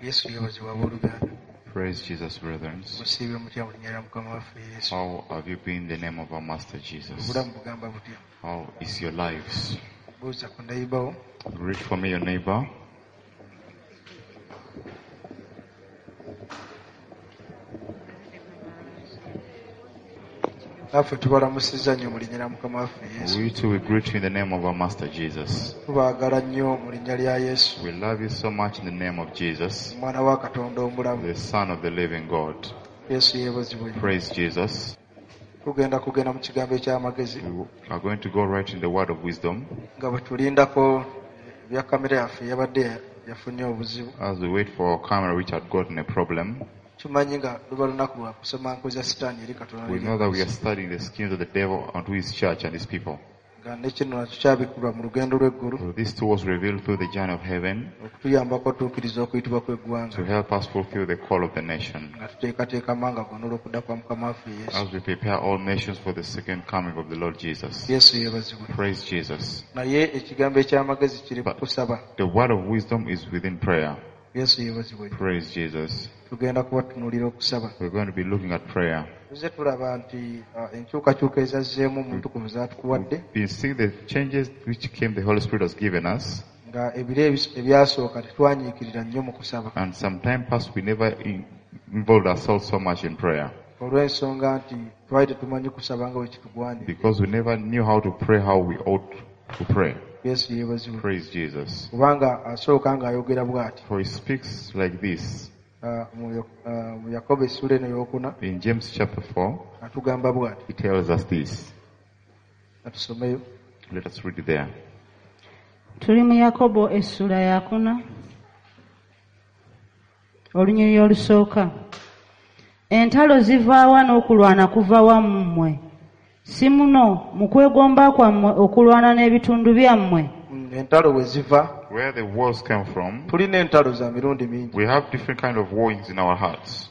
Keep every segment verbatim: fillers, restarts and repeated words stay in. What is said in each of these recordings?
Yesu yebazibwa abooluganda. Praise Jesus, brethren. Musiibye mutya mu linnya lya Mukama waffe Yesu. How have you been in the name of our Master Jesus? Obulamu bugamba butya? How is your lives? Buuza ku neighbor. Read for me your neighbor. Naffe tubalamusizza nnyo mu linnya lya Mukama waffe Yesu. We too will greet you in the name of our Master Jesus. Tubaagala nnyo mu linnya lya Yesu. We love you so much in the name of Jesus, Omwana wa Katonda omulamu. the Son of the living God. Yesu yeebazibwe. Praise Jesus. Tugenda kugenda mu kigambo eky'amagezi We are going to go right in the word of wisdom nga bwe tulindako bya kamera yaffe yabadde yafunye obuzibu. as we wait for our camera which had gotten a problem. Tumanyi nga luba lunaku lwa kusoma nkozi ya sitaani eri Katonda. We know that we are studying the schemes of the devil unto his church and his people. Nga ne kino nakyo kyabikulwa mu lugendo lw'eggulu So this too was revealed through the journey of heaven okutuyambako otuukiriza okuyitibwa kw'eggwanga to help us fulfill the call of the nation, nga tuteekateeka amanga gonna olw'okudda kwa Mukama waffe Yesu. as we prepare all nations for the second coming of the Lord Jesus. Yesu yeebazibwe. Praise Jesus. Naye ekigambo eky'amagezi kiri ku kusaba. The word of wisdom is within prayer. Yesu yeebazibwe. Praise Jesus. Tugenda kuba tutunuulira okusaba. We're going to be looking at prayer. Tuze tulaba nti uh, enkyukakyuka ezazzeemu omutukuvu zaatukuwadde We've seen the changes which came the Holy Spirit has given us, nga ebiro ebis- ebyasooka tetwanyiikirira nnyo mu kusaba and some time past we never in- involved ourselves so much in prayer olw'ensonga nti twali tetumanyi kusaba nga bwe kitugwanira. because we never knew how to pray how we ought to pray. Yesu yeebazibwe. Praise Jesus. Kubanga asooka ng'ayogera bw'ati For he speaks like this uh, mu Yo- uh, mu Yakobo essula eno ey'okuna in James chapter four. atugamba bw'ati. He tells us this. Atusomeyo. Let us read it there. Tuli mu Yakobo essula ya kuna olunyiriri olusooka. Entalo zivaawa n'okulwana kuva wamu mmwe, si muno mu kwegomba kwammwe okulwana n'ebitundu byammwe. Mm, entalo we ziva, Where the wars come from, tulina entalo za mirundi mingi. we have different kind of wars in our hearts.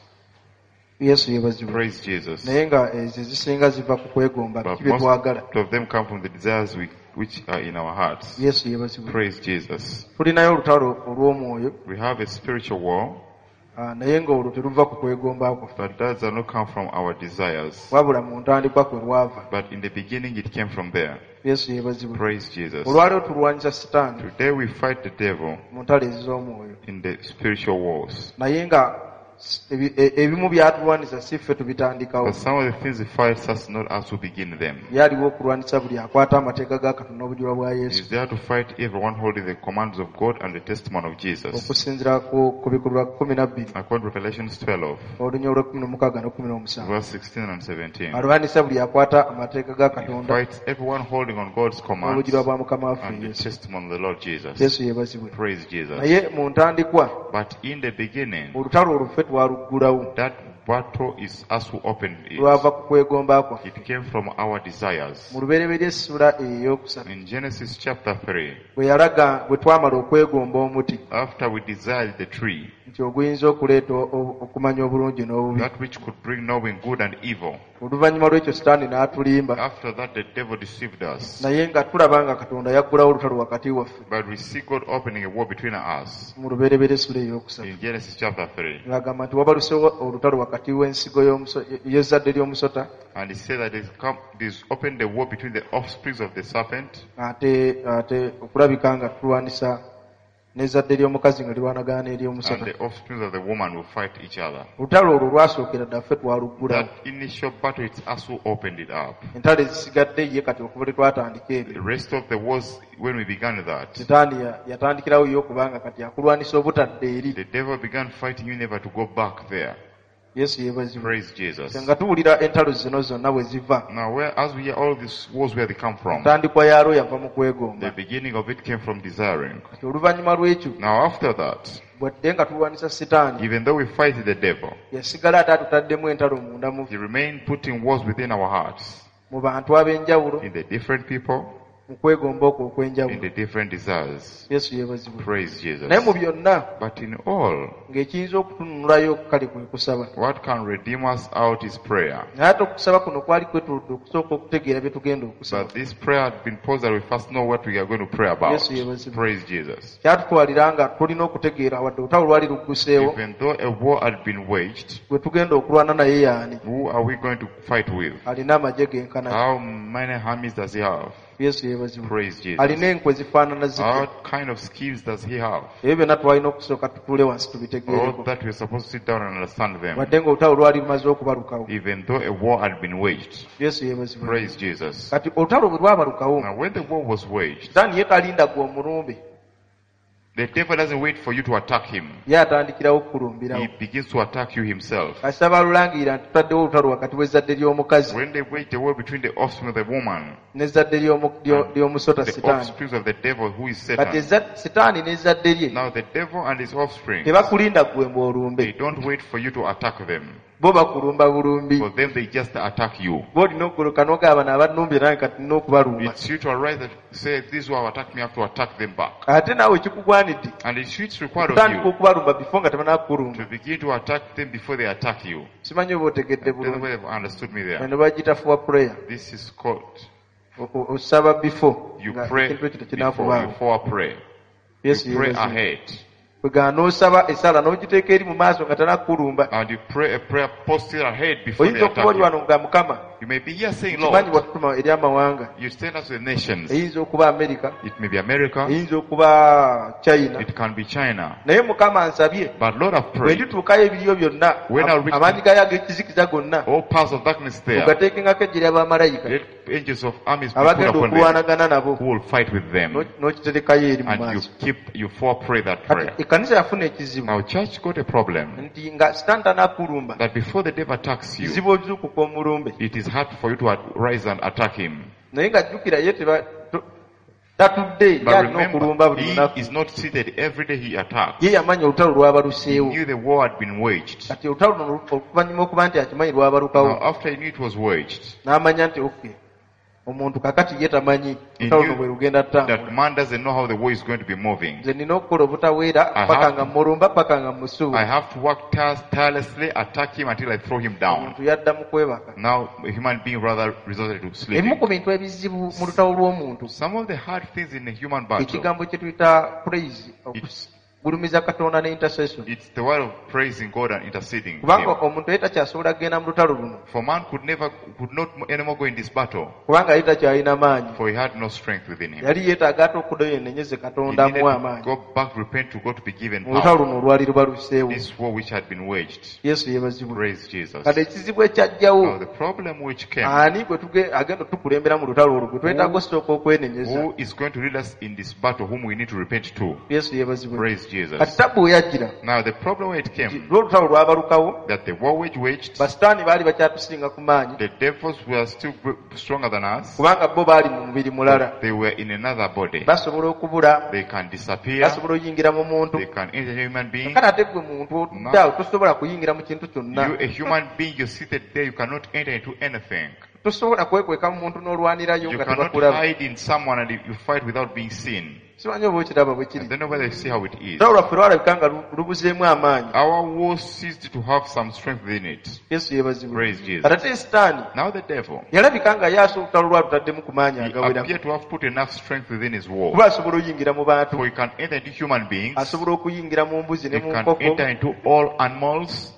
Yesu yeebazibwe. Praise Jesus. Naye nga ezo ezisinga ziva ku kwegomba But biki bye twagala. most of them come from the desires we, which are in our hearts. Yesu yeebazibwe. Praise Jesus. Tulinayo olutalo olw'omwoyo, We have a spiritual war, ah, naye nga olwo teruva ku kwegomba kwaffe, but that does not come from our desires. wabula mu ntandikwa kwe lwava. But in the beginning it came from there. Yesu yeebazibwe. Praise Jesus. Olwaleero tulwanyisa Sitaani Today we fight the devil mu ntalo ez'omwoyo, in the spiritual wars. naye nga s- ebi- e- ebimu byatulwanyisa si ffe tubitandikawo. But some of the things he fights us, not us who begin them. Yaliwo okulwanyisa buli akwata amateeka ga Katonda n'obujulwa bwa He Yesu, is there to fight everyone holding the commands of God and the testimony of Jesus. okusinziira ku ku bikolwa kumi na bbiri According to Revelations twelve, olunya olw'ekumi n'omukaaga n'okumi n'omusanvu. verse sixteen and seventeen. Alwanyisa buli akwata amateeka ga He Katonda fights everyone holding on God's commands n'obujulwa bwa Mukama waffe and the Yesu. testimony of the Lord Jesus. Yesu yeebazibwe. Praise Jesus. Naye mu ntandikwa But in the beginning, olutalo oluffe twaluggulawo, that battle is us who opened it. lwava ku kwegomba kwaffe. It came from our desires. Mu lubereberye essula ey'okusatu In Genesis chapter three, bwe yalaga bwe twamala okwegomba omuti after we desired the tree, nti oguyinza okuleeta o- o- okumanya obulungi n'obubi, that which could bring knowing good and evil, oluvannyuma lw'ekyo Sitaani n'atulimba, after that the devil deceived us. naye nga tulaba nga Katonda yaggulawo olutalo wakati waffe But we see God opening a war between us. mu lubereberye essula ey'okusatu. In Genesis chapter three, Ng'agamba nti wabalusewo olutalo wakati w'ensigo y'omuso- y'ezzadde ly'omusota and he said that he's come, he's opened the war between the offsprings of the serpent ate ate okulabika nga tulwanisa n'ezzadde ly'omukazi nga lirwanagana and n'ery'omusota. the offsprings of the woman will fight each other. Olutalo olwo lwasookera dda ffe twaluggulawo. That initial battle, it's us who opened it up. Entalo ezisigadde ye kati okuva lwe twatandika The ebyo, rest of the wars, when we began that, Sitaani ya- yatandikirawo ye okubanga kati akulwanisa obutadda eri. the devil began fighting you never to go back there. Yesu yeebazibwe. Praise Jesus. Nga tuwulira entalo zino zonna bwe ziva, Now, where, as we hear all these wars where they come from, entandikwa yaalwo yava mu the kwegomba. beginning of it came from desiring. Kati oluvannyuma lw'ekyo, Now, after that, bwadde nga tulwanisa Sitaani, even though we fight the devil, yasigala ate atutaddemu entalo munda mu he remained putting wars within our hearts, mu bantu ab'enjawulo, in the different people, mu kwegomba okwo in okwenjawulo. the different desires. Yesu yeebazibwe. Praise Jesus. Naye mu byonna But in all, ng'ekiyinza okutunulayo kale kwe kusaba. what can redeem us out is prayer. Naye ate okusaba kuno kwali kwetuludde okusooka okutegeera bye tugenda okusaba. But this prayer had been posed that we first know what we are going to pray about. Yesu yeebazibwe. Praise Jesus. Kyatutwalira nga tulina okutegeera wadde olutalo lwali lugguseewo, Even though a war had been waged, gwe tugenda okulwana naye yaani. who are we going to fight with? Alina amagye genkana. How many armies does he have? Yesu yeebazibwe. Praise Jesus. Alina enkwe zifaanana zitya. What kind of schemes does he have? Ebyo byonna twalina okusooka tutuule wansi All tubitegeereko. that we're supposed to sit down and understand them. Wadde ng'olutalo lwali lumaze okubalukawo. Even though a war had been waged. Yesu yeebazibwe. Praise Jesus. Kati olutalo bwe lwabalukawo, Now when the war was waged, Sitaani ye talinda gwe omulumbe, the devil doesn't wait for you to attack him. ye atandikirawo okukulumbirawo. He begins to attack you himself. Kasita balulangirira nti tutaddewo olutalo wakati w'ezzadde ly'omukazi When they wage a war between the offspring of the woman, n'ezzadde ly'omu- lyo- ly'omusota the Sitaani. offspring of the devil who is Kati Satan. ezza- Sitaani n'ezzadde lye Now the devil and his offspring, tebakulinda gwe they mbw'olumbe, don't wait for you to attack them. bo bakulumba bulumbi. For them they just attack you. Bw'olina okugoloka n'ogamba n'abannumbye nange kati nina okubalumba. It's you to arise and say, this who have attacked me, I have to attack them back. Ate naawe ekikugwanidde And it's it's required of kutandika you okubalumba bifo nga tebanaakukulumba. to begin to attack them before they attack you. Simanyi oba otegedde I don't know bulungi. whether they've understood me there. Eno bagiyita for prayer. This is called, O- o- Osaba before you nga pray ekintu ekyo before, tekinaakubaawo. you for pray. Yesu You pray yeebazibwe. ahead. Bwegana n'osaba essala n'ogiteeka eri mu maaso nga tanakukulumba. And you pray a prayer posted ahead before they Oyinza okuba oli attack wano nga Mukama you. You may be here saying, kimanyi Lord, watutuma eri amawanga. you send us to the nations. Eyinza okuba Amerika, It may be America. eyinza okuba China. It can be China. Naye Mukama ansabye But Lord, I've bwe prayed. ndituukayo ebiriyo byonna, When I reach amaanyi gayo ag'ekizikiza gonna, All powers of darkness there. ogateekengako ejjeri abamalayika Let angels of armies be put abagenda upon them. okulwanagana nabo, Who will fight with them. n'o- n'okiterekayo eri mu And you maaso. keep, you forepray that Kati prayer. ekkanisa yafuna ekizibu Now church got a problem. nti nga Sitaani tanaakulumba, That before the devil attacks you, kizibu ozuukuka omulumbe. it is hard for you to rise and attack him. Naye nga jjukira ye teba- to- tatudde, ye But alina okulumba remember, buli he lunaku. is not seated every day he attacks. Ye yamanya olutalo He lwabaluseewo. knew the war had been waged. Kati olutalo luno oluvannyuma okuba nti akimanyi lwabalukawo, Now after he knew it was waged, n'amanya nti okay, omuntu kakati ye tamanyi he olutalo luno knew bwe lugenda that ttambula. man doesn't know how the war is going to be moving. Nze nina okukola obutaweera I paka have nga to- mulumba paka nga I musuula. have to work tire- tirelessly, attack him until I throw him down. Omuntu yadda mu kwebaka. Now a human being rather resorted to Ebimu sleeping. ku bintu ebizibu mu lutalo lw'omuntu, Some of the hard things in a human battle, ekigambo kye tuyita praise, okugulumiza Katonda ne intercession. it's the word of praising God and interceding. with Kubanga him. omuntu ye takyasobola kugenda mu lutalo luno, For man could never, could not anymore go in this battle, kubanga ye takyalina maanyi. for he had no strength within him. Yali yeetaaga ate okuddayo yenenyeze He Katonda needed amuwa to amaanyi. go back, repent to God to be given Mu lutalo power. luno olwali lubaluseewo. This war which had been waged. Yesu yeebazibwe. Praise Jesus. Kati ekizibu ekyajjawo, Now the problem which came, ani gwe tuge- agenda tukulembera mu lutalo olwo, gwe twetaaga osooka okwenenyeza. who is going to lead us in this battle, whom we need to repent to? Yesu yeebazibwe. Praise Kati Jesus. tabbu we yajjira, Now the problem where it nti came, lw'olutalo lwabalukawo, that the war which waged, basitaani baali bakyatusinga ku maanyi, the devils were still gr- stronger than us. kubanga bo baali mu mubiri mulala. They were in another body. Basobola okubula, They can disappear. basobola oyingira mu muntu. They can enter a human being. Kale ate gwe muntu otudde awo tosobola kuyingira mu kintu kyonna. You, a human being, you're seated there, you cannot enter into anything. Tosobola kwekweka mu muntu n'olwanirayo You nga cannot tebakulaba. hide in someone and you fight without being seen. Simanyi oba okiraba bwe I kiri. don't know whether you see how it is. Olutalo lwaffe lwalabika nga lu- lubuzeemu amaanyi. Our war ceased to have some strength within it. Yesu yeebazibwe. Praise Jesus. Kati ate Sitaani Now the devil, yalabika nga yaasa olutalo lwalutaddemu ku maanyi he agawera, appeared to have put enough strength within his war. kuba asobola oyingira mu bantu, For he can enter into human beings. asobola okuyingira mu mbuzi ne He mu can nkoko. enter into all animals.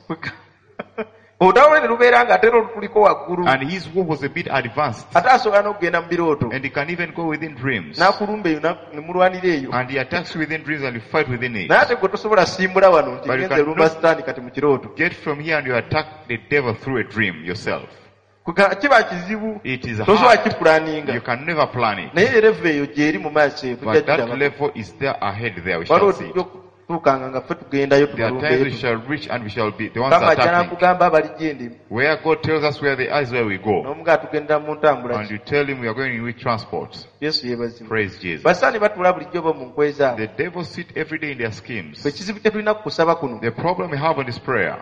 Olutalo ne lubeera nga ate luliko waggulu, And his war was a bit advanced. ate asobola n'okugenda mu birooto, And he can even go within dreams. n'akulumba eyo na- ne mulwanira eyo. And he attacks you within dreams and you fight within it. Naye ate gwe tosobola simbula wano nti But you ngenze can lumba look- Sitaani kati mu kirooto. Get from here and you attack the devil through a dream yourself. Kuga- kiba kizibu, It is tosobola hard. kipulaninga. You can never plan it. Naye era eva eyo gyeri mu maaso eyo tujja But that giraba. level is there ahead there. We Waliwo shall see. tujja okutuukanga nga ffe tugendayo There are times we tubalumbeeyo. shall reach and we shall be the ones Mukama ajja attacking. n'akugamba abali gye ndi, Where God tells us where they are is where we go. n'omuga atugendera mu ntambula And ki. you tell him we are going in which transport. Yesu yeebazibwe. Praise Jesus. Basaani batula bulijjo bo mu nkwe zaabwe. The devil sit every day in their schemes. Ekizibu kye tulina ku kusaba kuno, The problem we have on this prayer,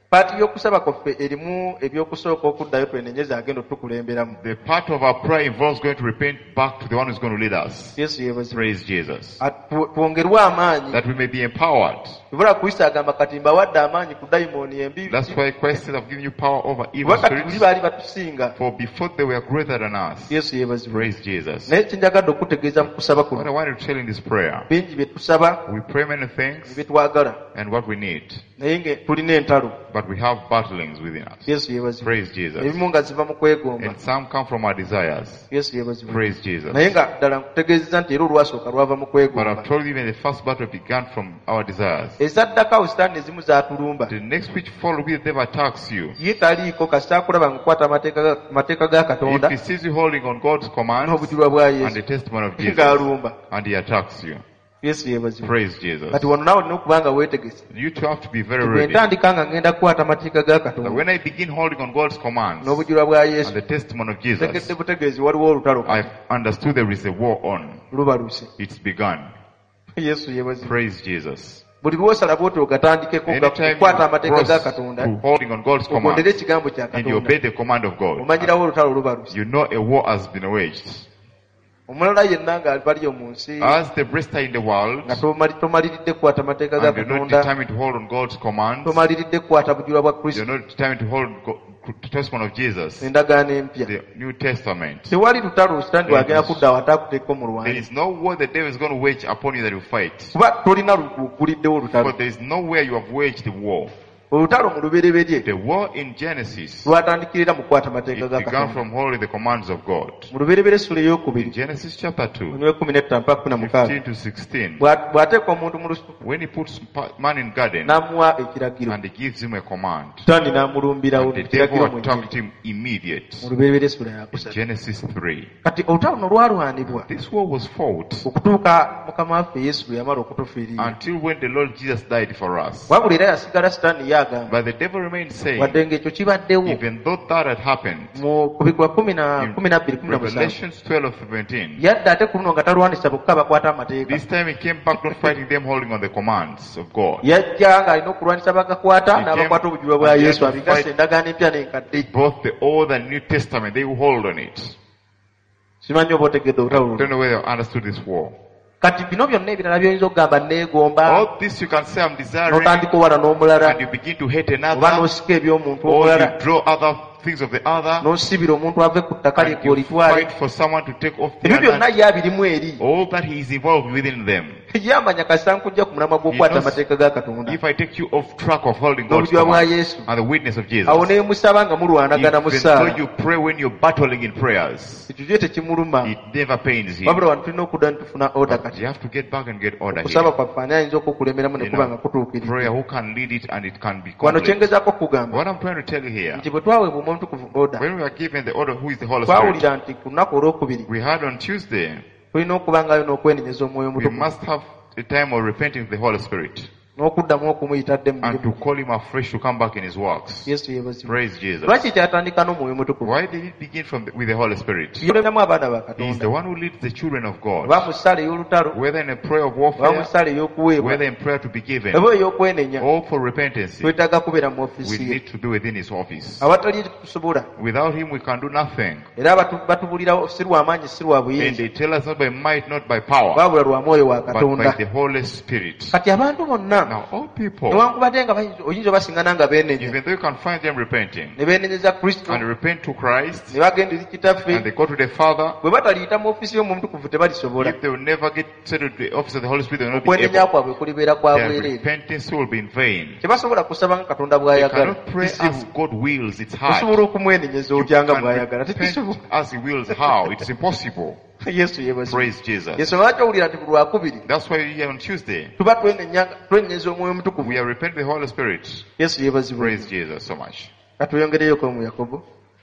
paati y'okusaba kwaffe erimu ebyokusooka okuddayo twenenyeza agenda otukulemberamu. The part of our prayer involves going to repent back to the one who's going to lead us. Yesu yeebazibwe. Praise Jesus. At- tu- twongerwe amaanyi. That we may be empowered. Ibula Kristo agamba kati mbawadde amaanyi ku dayimooni embi. That's why Christ says, I've given you power over evil Kubanga tuli spirits. baali batusinga. For before they were greater than us. Yesu yeebazibwe. Praise Jesus. Naye kyenjagadde okutegeeza mu kusaba What I kuno. want to tell in this prayer, Bingi bye tusaba, we pray many things bye twagala. and what we need, Naye nge tulina entalo. but we have battlings within us. Yesu yeebazibwe. Praise Jesus. Ebimu nga ziva mu kwegomba. And some come from our desires. Yesu yeebazibwe. Praise Jesus. Naye nga ddala nkutegeezezza nti era olwasooka lwava mu But kwegomba. I've told you even the first battle began from our desires. Ezaddako sitaani ezimu zaatulumba. The next which follow with the devil attacks you. Ye taliiko kasita akulaba ngakwata amateeka ga- amateeka ga If Katonda he sees you holding on God's commands n'obujulwa bwa and Yesu the testimony of Jesus, ng'alumba. and he attacks you. Yesu yeebazibwe. Praise Jesus. Kati wano naawe olina okuba nga weetegese. You two have to be very Bwe ready. ntandika nga ngenda kukwata amateeka ga That Katonda when I begin holding on God's commands n'obujulwa bwa and Yesu, the testimony of tegedde Jesus, butegeezi waliwo olutalo kati. I've understood there is a war on. Lubaluse. It's begun. Yesu yeebazibwe. Praise Jesus. Buli lw'osala bw'oti ogatandikeko nga Anytime kukwata you amateeka ga cross Katonda, to holding on God's ogondere commands ekigambo kya and you obey Katonda, the command of God, omanyirawo olutalo lubaluse. you know a war has been waged. Omulala yenna nga baliyo mu nsi As the rest are in the world, nga tomali- tomaliridde kukwata amateeka ga and you're not Katonda, determined to hold on God's commands, tomaliridde kukwata bujulwa bwa you're Kristo, not determined to hold Go- the testimony of Jesus, endagaano empya. the New Testament. Tewali lutalo sitandi wagenda kudda wate akuteeko mu There lwanyi. is no war the devil is going to wage upon you that you fight. Kuba tolina lukuliddewo For olutalo. there is nowhere you have waged the war. Olutalo mu lubereberye The war in Genesis, lwatandikirira mu kukwata amateeka it ga began Katonda. from holding the commands of God. Mu lubereberye essula In ey'okubiri Genesis chapter two, omwezi kumi n'ettaano mpaka kumi na mukaaga, fifteen to sixteen, Bwa- bw'ateeka omuntu mu lusuku when he puts pa- man in garden n'amuwa ekiragiro, and he gives him a command, sitaani n'amulumbirawo and the ekiragiro devil mu attacked Injiri. him immediate. Mu lubereberye essula In yakusatu. Genesis three. Kati olutalo no lwalwanibwa This war was fought okutuuka mukama waffe Yesu lwe yamala okutufiirira. until when the Lord Jesus died for us. Wabula era yasigala sitaani ye agamba, But the devil remained saying, wadde ng'ekyo kibaddewo even though that had happened, mu kubikwa kumi na in kumi na bbiri kumi na musanvu, Revelations twelve seventeen, yadde ate ku luno nga talwanisa bokka bakwata amateeka, this time he came back not fighting them holding on the commands of God. yajja ng'alina okulwanisa bagakwata He n'abakwata came obujulwa bwa and he had Yesu to abigasa fight endagaano empya n'enkadde. both the Old and New Testament, they will hold on it. Simanyi oba otegedde I olutalo don't luno. know whether you understood this war. Kati bino byonna ebirala by'oyinza okugamba neegomba, All this you can say I'm desiring, n'otandika owala n'omulala, and you begin to hate oba another, n'osika eby'omuntu or omulala, you draw other things of the other, n'osibira omuntu ave ku ttaka lye and you olitwale. fight for someone to take off Ebyo the byonna other. ye abirimu eri. All that he is involved within them. Ye amanya kasita nkujja ku mulamwa gw'okukwata He knows amateeka ga Katonda If I take you off track of holding God's n'obujulwa bwa commands Yesu, and the witness of Jesus, awo neemusaba nga mulwanagana mu even though ssaala, you pray when you're battling in prayers, ekyo kye tekimuluma. it never pains him. Wabula wano tulina okudda ne tufuna oda But kati. you have to get back and get order Okusaba here. kwaffe ani ayinza okukulemeramu ne You kuba nga know, kutuukiridde. prayer, who can lead it and it can be Wano complete. kyengezaako okugamba What I'm trying to tell you here, nti bwe twaweebwa Omwoyo Omutukuvu oda, when we are given the order, who is the Holy Spirit, twawulira nti ku lunaku olwokubiri we had on Tuesday, tulina okubangayo n'okwenenyeza Omwoyo we Omutukuvu must have a time of repenting to the Holy Spirit n'okuddamu okumuyitadde mu and to mirimu. call him afresh to come back in his works. Yesu yeebazibwe. Praise Jesus. Lwaki kyatandika n'Omwoyo Omutukuvu? Why did it begin from the, with the Holy Spirit? Yoleramu abaana ba He is the Katonda, one who leads the children of God, oba mu ssaala ey'olutalo, whether in a prayer of oba mu warfare, ssaala ey'okuweebwa, whether in prayer to be given, oba ey'okwenenya, or for repentance. twetaaga kubeera mu We ofiisi ye. need to be within his office. Awatali tusobola, Without him, we can do nothing. era batu- batubulira si lwa maanyi si lwa And buyinza, they tell us not by might, not by power, wabula lwa Mwoyo wa but by Katonda. the Holy Spirit. Kati abantu bonna Now, all people, newankubadde nga bayinza- oyinza obasingana nga beenenya, even though you can find them repenting ne beenenyeza Kristo, and repent to Christ, ne bagenda eri and Kitaffe, they go to the Father, bwe bataliyita mu ofiisi y'Omwoyo Omutukuvu tebalisobola. if they will never get settled to the office of the Holy Spirit, they will not be Okwenenya able. kwabwe kulibeera kwa Their bwereere. repentance will be in vain. Tebasobola kusaba nga Katonda They bw'ayagala. cannot pray Kisibu. as God wills. It's hard. Osobola okumwenenyeza You otya nga can bw'ayagala. repent Tekisobola. as He wills. How? It's impossible. Yesu yeebazibwe. Praise Jesus. Yesu lwaki owulira nti ku lwakubiri That's why here on Tuesday, tuba twenenya- twenyeza Omwoyo Omutukuvu. we are repenting the Holy Spirit. Yesu yeebazibwe. Praise Jesus so much. Katuyongereyoko mu Yakobo.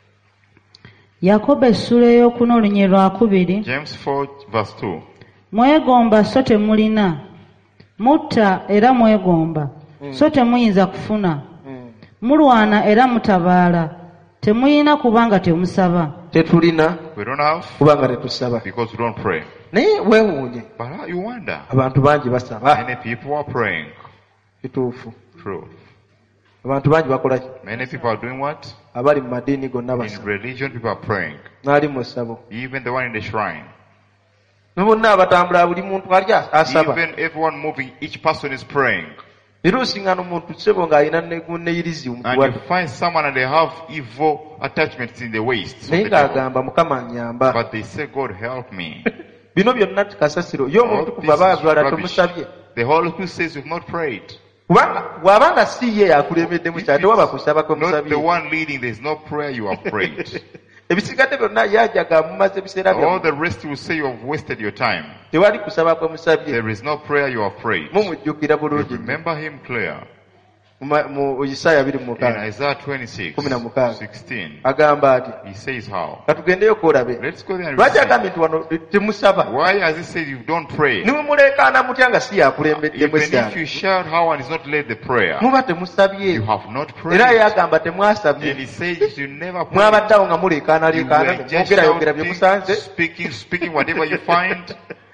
Yakobo essula ey'okuna olunyiriri lwakubiri. James four verse two. Mwegomba so temulina, mutta era mwegomba so temuyinza kufuna, Mm. mulwana era mutabaala, temuyina kubanga temusaba. Tetulina We don't have kubanga tetusaba. because we don't pray. Naye weewuunye, But you wonder. abantu bangi basaba. Many people are praying. Kituufu. True. abantu bangi bakola ki? Many people are doing what? Abali mu madiini gonna In basaba, religion, people are praying. n'ali mu ssabo, Even the one in the shrine. ne bonna abatambula, buli muntu ali asaba. Even everyone moving, each person is praying. Era osinga n'omuntu ssebo ng'alina neguneyirizi And omukuwadde, you find someone and they have evil attachments in the waist. naye ng'agamba Mukama nnyamba. But they say, God help me. Bino byonna kasasiro ye All omuntu this kuva is baagala rubbish. tomusabye, The Holy Spirit says you've not prayed. kubanga bw'abanga si ye yakulembeddemu If kyate waba it's kusaba kwe not the musabye. one leading, there's no prayer you have prayed. Ebisigadde byonna yajaga mumaze ebiseera All byammwe, the rest will say you have wasted your time. tewali kusaba kwe musabye. There is no prayer you have prayed. Mumujjukira You bulungi remember him clear. mu ma- mu Isaaya abiri mu In mukaaga Isaiah twenty-six, kumi na mukaaga sixteen, agamba ati, he says how? katugendeyo kwolabe, Let's go there and lwaki see. agambye nti wano temusaba? Why has he said you don't pray? niwe muleekaana mutya nga si yakulembeddemu Even if ekyalo, you shout how one is not led the prayer, muba temusabye. you have not prayed. Era yagamba And temwasabye, he says you never prayed. mwabaddeawo nga muleekaanaleekaana You were just mwogerayogera bye musanze, shouting, speaking, speaking whatever you find.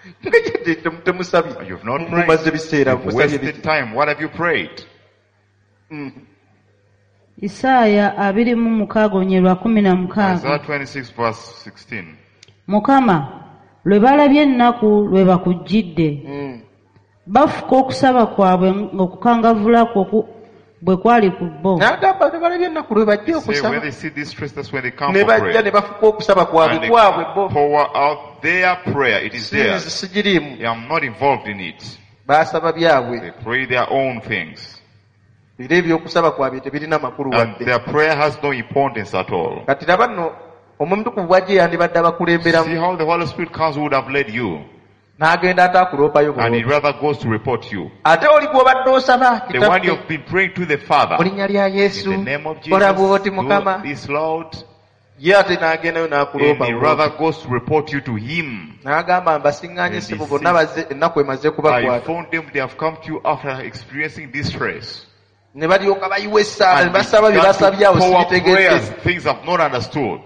temusabye. You've not Mumaze prayed. ebiseera You've musabye wasted biki? time. What have you prayed? Mm. Isaaya abiri mu mukaaga onye lwa kumi na mukaaga. Isaiah twenty-six verse sixteen. Mukama lwe balabye ennaku lwe bakujjidde, Mm. bafuka okusaba kwabwe ng'okukangavvula kwo ku- bwe kwali ku bo. N'agamba ne balabye ennaku lwe bajja Say when okusaba, they see distress, that's when they come ne for bajja prayer. ne bafuka okusaba And kwabwe they kwabwe bo. pour out their prayer. It is theirs. Sinzi sigiriimu, I'm not involved in it. baasaba byabwe, They pray their own things. era ebyokusaba kwabwe tebirina makulu And wadde. their prayer has no importance at all. Kati laba nno omutukuvu bw'ajja yandibadde See abakulemberamu, how the Holy Spirit comes who would have led you. n'agenda ate akuloopayo And he bulungi. rather goes to report you. Ate oli gw'obadde osaba The one kitaffe, you've been praying to the Father. mu linnya lya Yesu, In the name of kola Jesus, bw'oti do Mukama, this Lord. ye ate n'agendayo And n'akuloopa he bulungi. rather goes to report you to him. N'agamba mbasiŋŋaanye And ssebo he bonna bazze ennaku emaze I kubakwata, found them, they have come to you after experiencing distress. ne balyoka bayiwa essaala ne And basaba bye began to basabye awo pour sibitegedde. prayers, things I've not understood.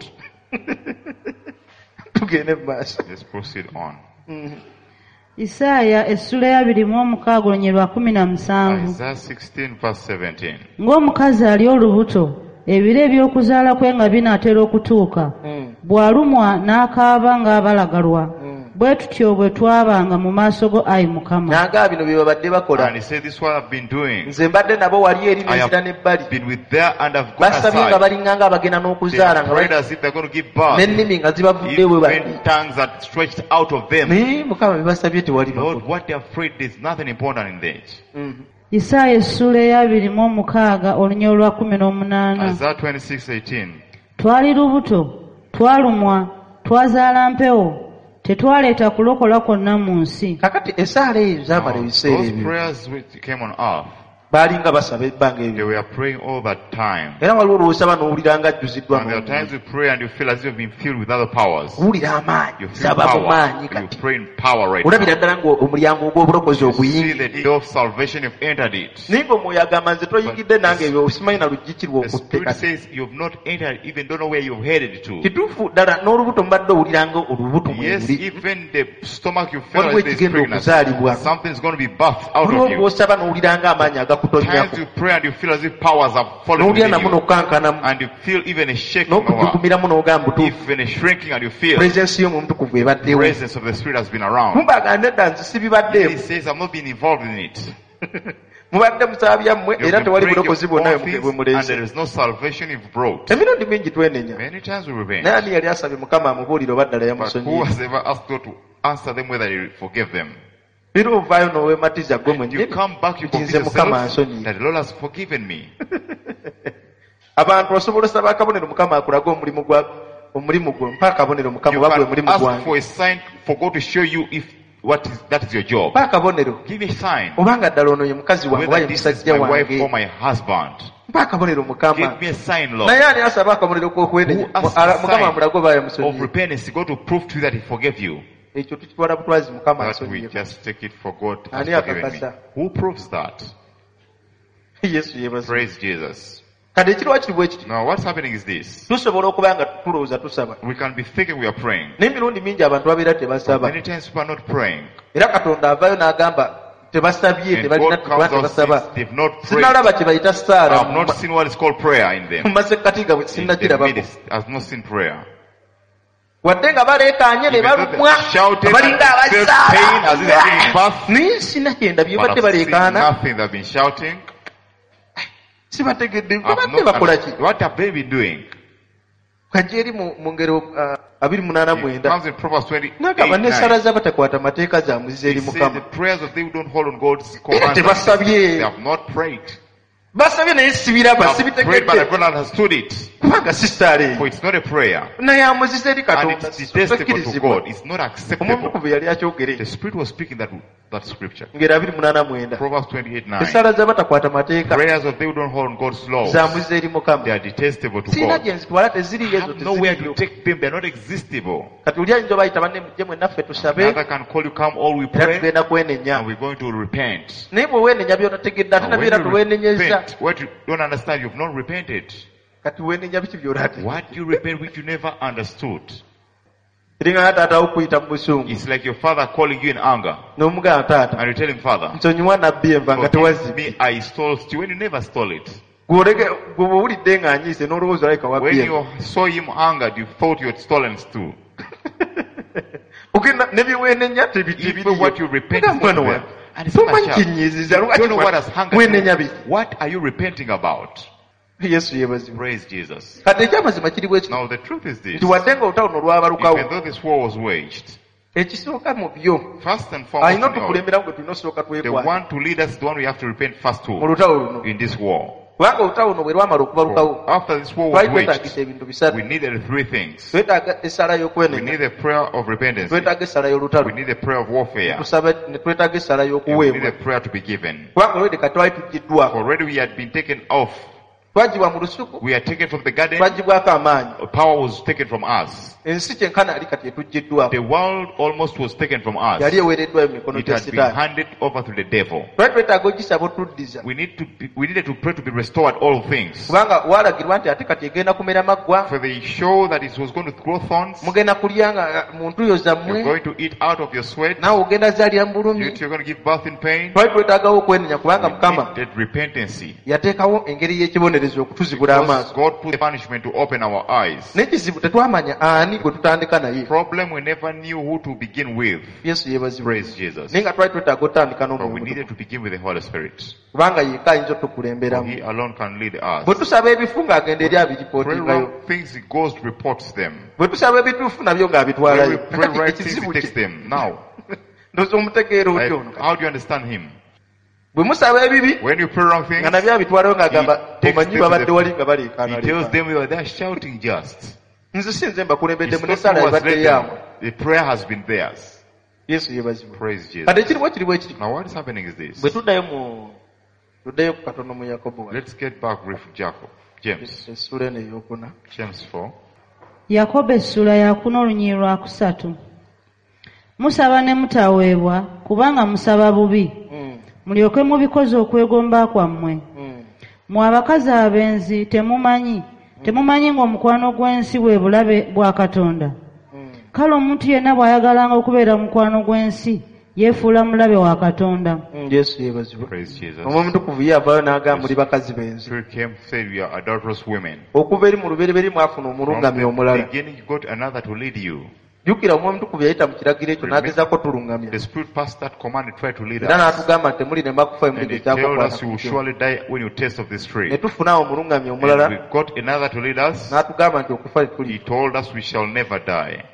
Tugende mu maaso. Let's proceed on. Mhm. Isaaya essula ya abiri mu omukaaga onye lwa kumi na musanvu. Isaiah sixteen verse seventeen. Ng'omukazi ali olubuto, ebiro eby'okuzaala kwe nga binaatera okutuuka, Mm. bw'alumwa n'akaaba ng'abalagalwa, Mm. bwe tutyo bwe twabanga mu maaso go, ayi Mukama. N'agamba bino bye babadde bakola, And he said, this is what I've been doing. nze mbadde nabo wali eri I n'enzira n'ebbali, have been with there and I've gone basabye nga aside. balinganga abagenda They n'okuzaala have nga prayed bali- as if they're going to give birth. n'ennimi nga zibavudde bwe bali. Even tongues are stretched out of them. naye Mukama bye basabye tewali Lord, makulu. what they have prayed, there's nothing important in that. Mhm. Isaaya essula ya abiri mu omukaaga olunya olwa kumi n'omunaana. Isaiah twenty-six eighteen. Twali lubuto, twalumwa, twazaala mpewo, tetwaleeta kulokola kwonna mu nsi. kakati esaala eyo zaamala Now, ebiseera those ebyo, prayers which came on earth, baalinga basaba ebbanga they ebyo, were praying all that time. era waliwo olwosaba n'owulira nga ajjuziddwa And there are times n'omuntu. you pray and you feel as if you've been filled with other powers. owulira amaanyi, You feel saba mu power. maanyi You kati, pray in power right olabira now. ddala ng'omulyango ogw'obulokozi You see the oguyingidde, door of salvation, you've entered it. naye ng'omwoyo agamba nze toyingidde nange ebyo osimanyi na lugikirwa The okutte Spirit kati. says you've not entered, even don't know where you've headed to. kituufu ddala n'olubuto mubadde owulira nga olubuto Yes, mwebuli, even the stomach you feel waliwo like there's ekigenda pregnancy. okuzaalibwa, Something's going to be birthed out waliwo of you. gw'osaba n'owulira nga amaanyi Times agakutonnyako, you pray and you feel as if powers have fallen n'owulira within namu you. n'okukankanamu, And you feel even a shaking over. n'okujugumiramu n'ogamba butuufu, Even a shrinking and you feel the purezensi y'omutukuvu ebaddewo. presence of the Spirit has been around. Mubaga nedda nze He sibibaddeemu, says, I'm not being involved in it. mubadde musaba byammwe You've era been tewali praying bulokozi your bwonna own bwe things bwe and muleese. there is no salvation you've brought. Emirundi mingi twenenya, Many times we repent. naye ani yali asabye Mukama amubuulire oba ddala But who yamusonyiye? has ever asked God to answer them whether He forgave them? Era ovaayo n'oweematiza gwe You mwennyini come back, you nti confess nze Mukama yourself ansonyiye. that the Lord has forgiven me. Abantu osobola osaba akabonero Mukama akulage omulimu gwa omulimu gwo, mpa akabonero Mukama You oba gwe can mulimu ask for gwange, a sign for God to show you if what is that is your job. mpa akabonero Give me a sign. obanga ddala ono ye mukazi wange oba Whether ye this is musajja my wife or wange, my husband. mpa akabonero Mukama. Give me a sign, Lord, Naye ani asaba akabonero k'okwenenya? Who asks Ala- the Mukama sign amulage oba of yamusonyiye. repentance. God to prove to you that He forgave you. Ekyo tukitwala butwazi Mukama That we ansonyiye. just take it for God has Ani forgiven me. akakasa? Who proves that? Yesu yebaza. Praise Jesus. Kati ekiriwa kiri bwe kiti, Now what's happening is this. tusobola okuba nga tulowooza tusaba, We can be thinking we are praying. naye emirundi mingi abantu babeera But tebasaba, many times people are not praying. era Katonda avaayo n'agamba tebasabye And tebalina God comes out tebasaba says they've not prayed. sinalaba kye bayita I saara have not seen what is called prayer in mu them. masekkati nga In the sinnakirabako midst, I have not seen prayer. wadde nga baleekaanye ne Even though they balumwa shouted balinga and felt pain as if they're giving abasaala birth, naye sinnaye ndabye but badde I've seen baleekaana nothing. They've been shouting. sibategedde I've badde not bakola ki understood. What have they been doing? kajja eri mu mu ngero uh, abiri munaana It mwenda comes in Proverbs twenty-eight, nagamba n'essaala nine. z'abatakwata mateeka za muzizo It eri says mukama the prayers of they who don't hold on God's commands, tebasabye. they have not prayed. basabye naye sibiraba They have prayed, but sibitegedde I've not understood it. kubanga sisitaale For it's not a prayer. naye amuziza eri And katonda it's detestable to tekkirizibwa God. It's not acceptable. omumukuvu yali akyogere The Spirit was speaking that, that scripture. ngero abiri munaana mwenda Proverbs twenty-eight, nine. essaala z'abatakwata mateeka Prayers of they who don't hold on God's laws, za muzizo eri mukama they are detestable to sirina God. gye nzitwala teziriyo I ezo have nowhere to teziriyo take them. They're not existable. kati oli ayinza obayita banne mujje mwennaffe tusabe Another can call you, come all we era pray, tugenda kwenenya and we're going to repent. naye bwe weenenya by'otategedde ate And nabyo era when you tuweenenyeza repent, what you don't understand, you've not repented. kati weenenya biki by'olaate What you repent which you never understood. eringa nga taata okuyita mu busungu It's like your father calling you in anger, n'omugamba taata and you tell him, Father, nsonyiwa nabbi enva nga forgive tewazibye me, I stole stew, when you never stole it. gwe owulidde ng'anyiise n'olowooza olayika When wabbi you saw him angered, you thought you had stolen stew. ogenda ne byeweenenya Even what you repent tebitibiriyo for mwana them. wange And it's not tomanyi a child. kinyiiziza You don't know what has hungered mwenenya you. biki What are you repenting about? yesu yeebazibwa Praise Jesus. kati ekyamazima kiri bwe kiti Now the truth is this. nti wadde nga olutalo nolwabalukawo Even though this war was waged, ekisooka mu byo first and foremost, alina in all, otukulemberamu gwe tulina osooka the twekwata one to lead us is the one we have to repent first mu to lutalo luno in this war. kubanga olutalo luno bwe lwamala okubalukawo For after this war was twali waged, twetaagisa ebintu bisatu we needed three things. twetaaga essala We y'okwenenya need a prayer of repentance. twetaaga essala y'olutalo We need a prayer of warfare. tusaba ne twetaaga essala And we need y'okuweebwa a prayer to be given. kubanga olwedde kati twali tuggiddwako Already we had been taken off. twagibwa mu lusuku We are taken from the garden. twagibwako amaanyi Power was taken from us. ensi kyenkana ali kati etuggiddwako The world almost was taken from us. yali eweereddwayo mu mikono It gya had been sitaani handed over to the devil. twali twetaaga ogisaba otuddiza We need to be, we needed to pray to be restored all things. kubanga walagirwa nti ate kati egenda kumera maggwa For they show that it was going to grow thorns. mugenda kulya nga mu ntuyo You're zammwe going to eat out of your sweat. naawe ogenda zaalira mu You- bulumi You're going to give birth in pain. twali twetaagawo okwenenya kubanga We mukama needed repentance. yateekawo engeri y'ekibonerezo okutuzibula Because amaaso God put the punishment to open our eyes. n'ekizibu tetwamanya ani gwe tutandika naye Problem we never knew who to begin with. yesu yeebazibwa Praise Jesus. naye nga twali twetaaga otandika But we n'omwoyo needed to begin with the Holy Spirit. kubanga yekka ayinza For otukulemberamu He alone can lead bwe us. tusaba ebifu ng'agenda eri Pray abiripootingayo wrong things, He goes reports them. bwe tusaba ebituufu nabyo When we ng'abitwalayo pray right things, ekizibu He takes kye them. Now, ndoza omutegeera like, otyo ono how do you understand Him? bwe musaba ebibi When you pray wrong things, nga nabyo abitwalayo ng'agamba He takes omanyi them babadde to wali the- nga baleekaana He tells leekaana. them we were there shouting just. nze si nze It's mbakulembeddemu not n'essaala who has ebadde led yaawe them. The prayer has been theirs. yesu yeebazibwa Praise Jesus. kati ekirimu ekirimu ekiri Now what is happening is this. bwe tuddayo mu tuddayo ku katono mu yakobo wa- Let's get back with Jacob. James. essula eno ey'okuna James four. yakobo essula yakuna olunyiri lwakusatu. musaba ne mutaweebwa kubanga musaba bubi Mm, mulyoke mubikoze okwegomba kwammwe. mm. Mmwe abakazi abenzi temumanyi temumanyi ng'omukwano gw'ensi bwe bulabe bwa Katonda. Kale omuntu yenna bw'ayagalanga okubeera mukwano gw'ensi yeefuula mulabe wa Katonda. Mm, yesu yeebazibwa Praise Jesus. omwo omutukuvu ye avaayo n'agamba muli bakazi b'ensi Spirit came, said we are adulterous women. okuva eri mu lubereberye mwafuna From omulungamya the omulala beginning you got another to lead you. jjukira omwo omutukuvu yayita mu kiragiro ekyo n'agezaako tulungamya The Spirit passed that command and tried to lead era us. n'atugamba nti temuli ne makufa And emuli He told gekyakukwata us you will surely die when you taste of this ne tree. tufuna awo omulungamya And omulala we got another to lead us. n'atugamba nti okufa He tetuli told us we shall never die.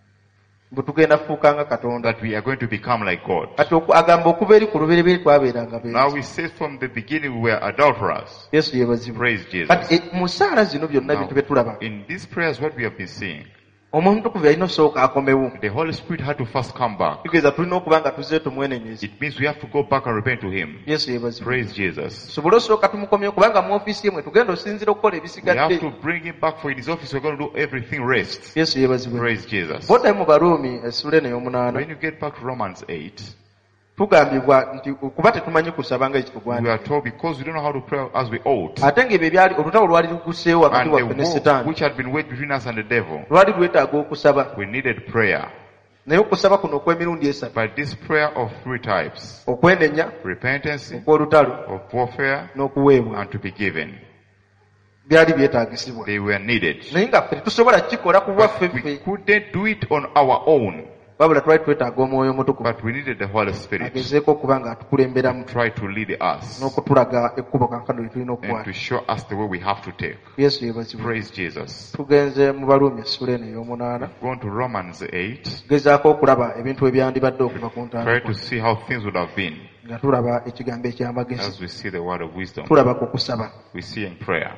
bwe tugenda kufuuka nga Katonda That we are going to become like God. kati oku- agamba okuva eri ku lubereberye twabeeranga Now bensi we say from the beginning we were adulterers. yesu yeebazibwa Praise Jesus. kati e- mu ssaala zino byonna Now, bintu bye tulaba in these prayers what we have been seeing, omwo omutukuvu yalina osooka akomewo the Holy Spirit had to first come back. kitegeeza tulina okuba nga tuzze tumwenenyeza It means we have to go back and repent to Him. yesu yeebazibwa Praise Jesus. tusobole osooka tumukomyewo kubanga mu ofiisi ye mwe tugenda osinzira okukola We have ebisigadde to bring Him back for in His office. We're going to do everything rest. yesu yeebazibwa Praise Jesus. bwotayo mu baruumi essula eno ey'omunaana When you get back to Romans eight, tugambibwa nti kuba tetumanyi kusaba nga we ekitugwanira are told because we don't know how to pray as we ought. ate ng'ebyo ebyali olutalo lwali luguseewo wakati And the waffe ne war sitaani which had been waged between us and the devil, lwali lwetaaga okusaba we needed prayer. naye okusaba kuno okw'emirundi esatu, But this prayer of three types: okwenenya, repentance, okw'olutalo of warfare, n'okuweebwa, and to be given. byali byetaagisibwa. They were needed. Naye nga ffe tetusobola kikola ku bwaffe We ffe, couldn't do it on our own, wabula twali twetaaga omwoyo omutukuvu but we needed the Holy Spirit agezeeko okuba nga atukulemberamu try to lead us n'okutulaga ekkubo kankano lye tulina and to okukwata. show us the way we have to take. Yesu yeebazibwe. Praise Jesus. Tugenze mu Baluumi essula eno ey'omunaana, Go on to Romans eight. gezaako okulaba ebintu ebyandibadde okuva ku Try ntandikwa, to see how things would have been nga tulaba ekigambo eky'amagezi, as we see the word of wisdom. tulaba ku kusaba. We see in prayer.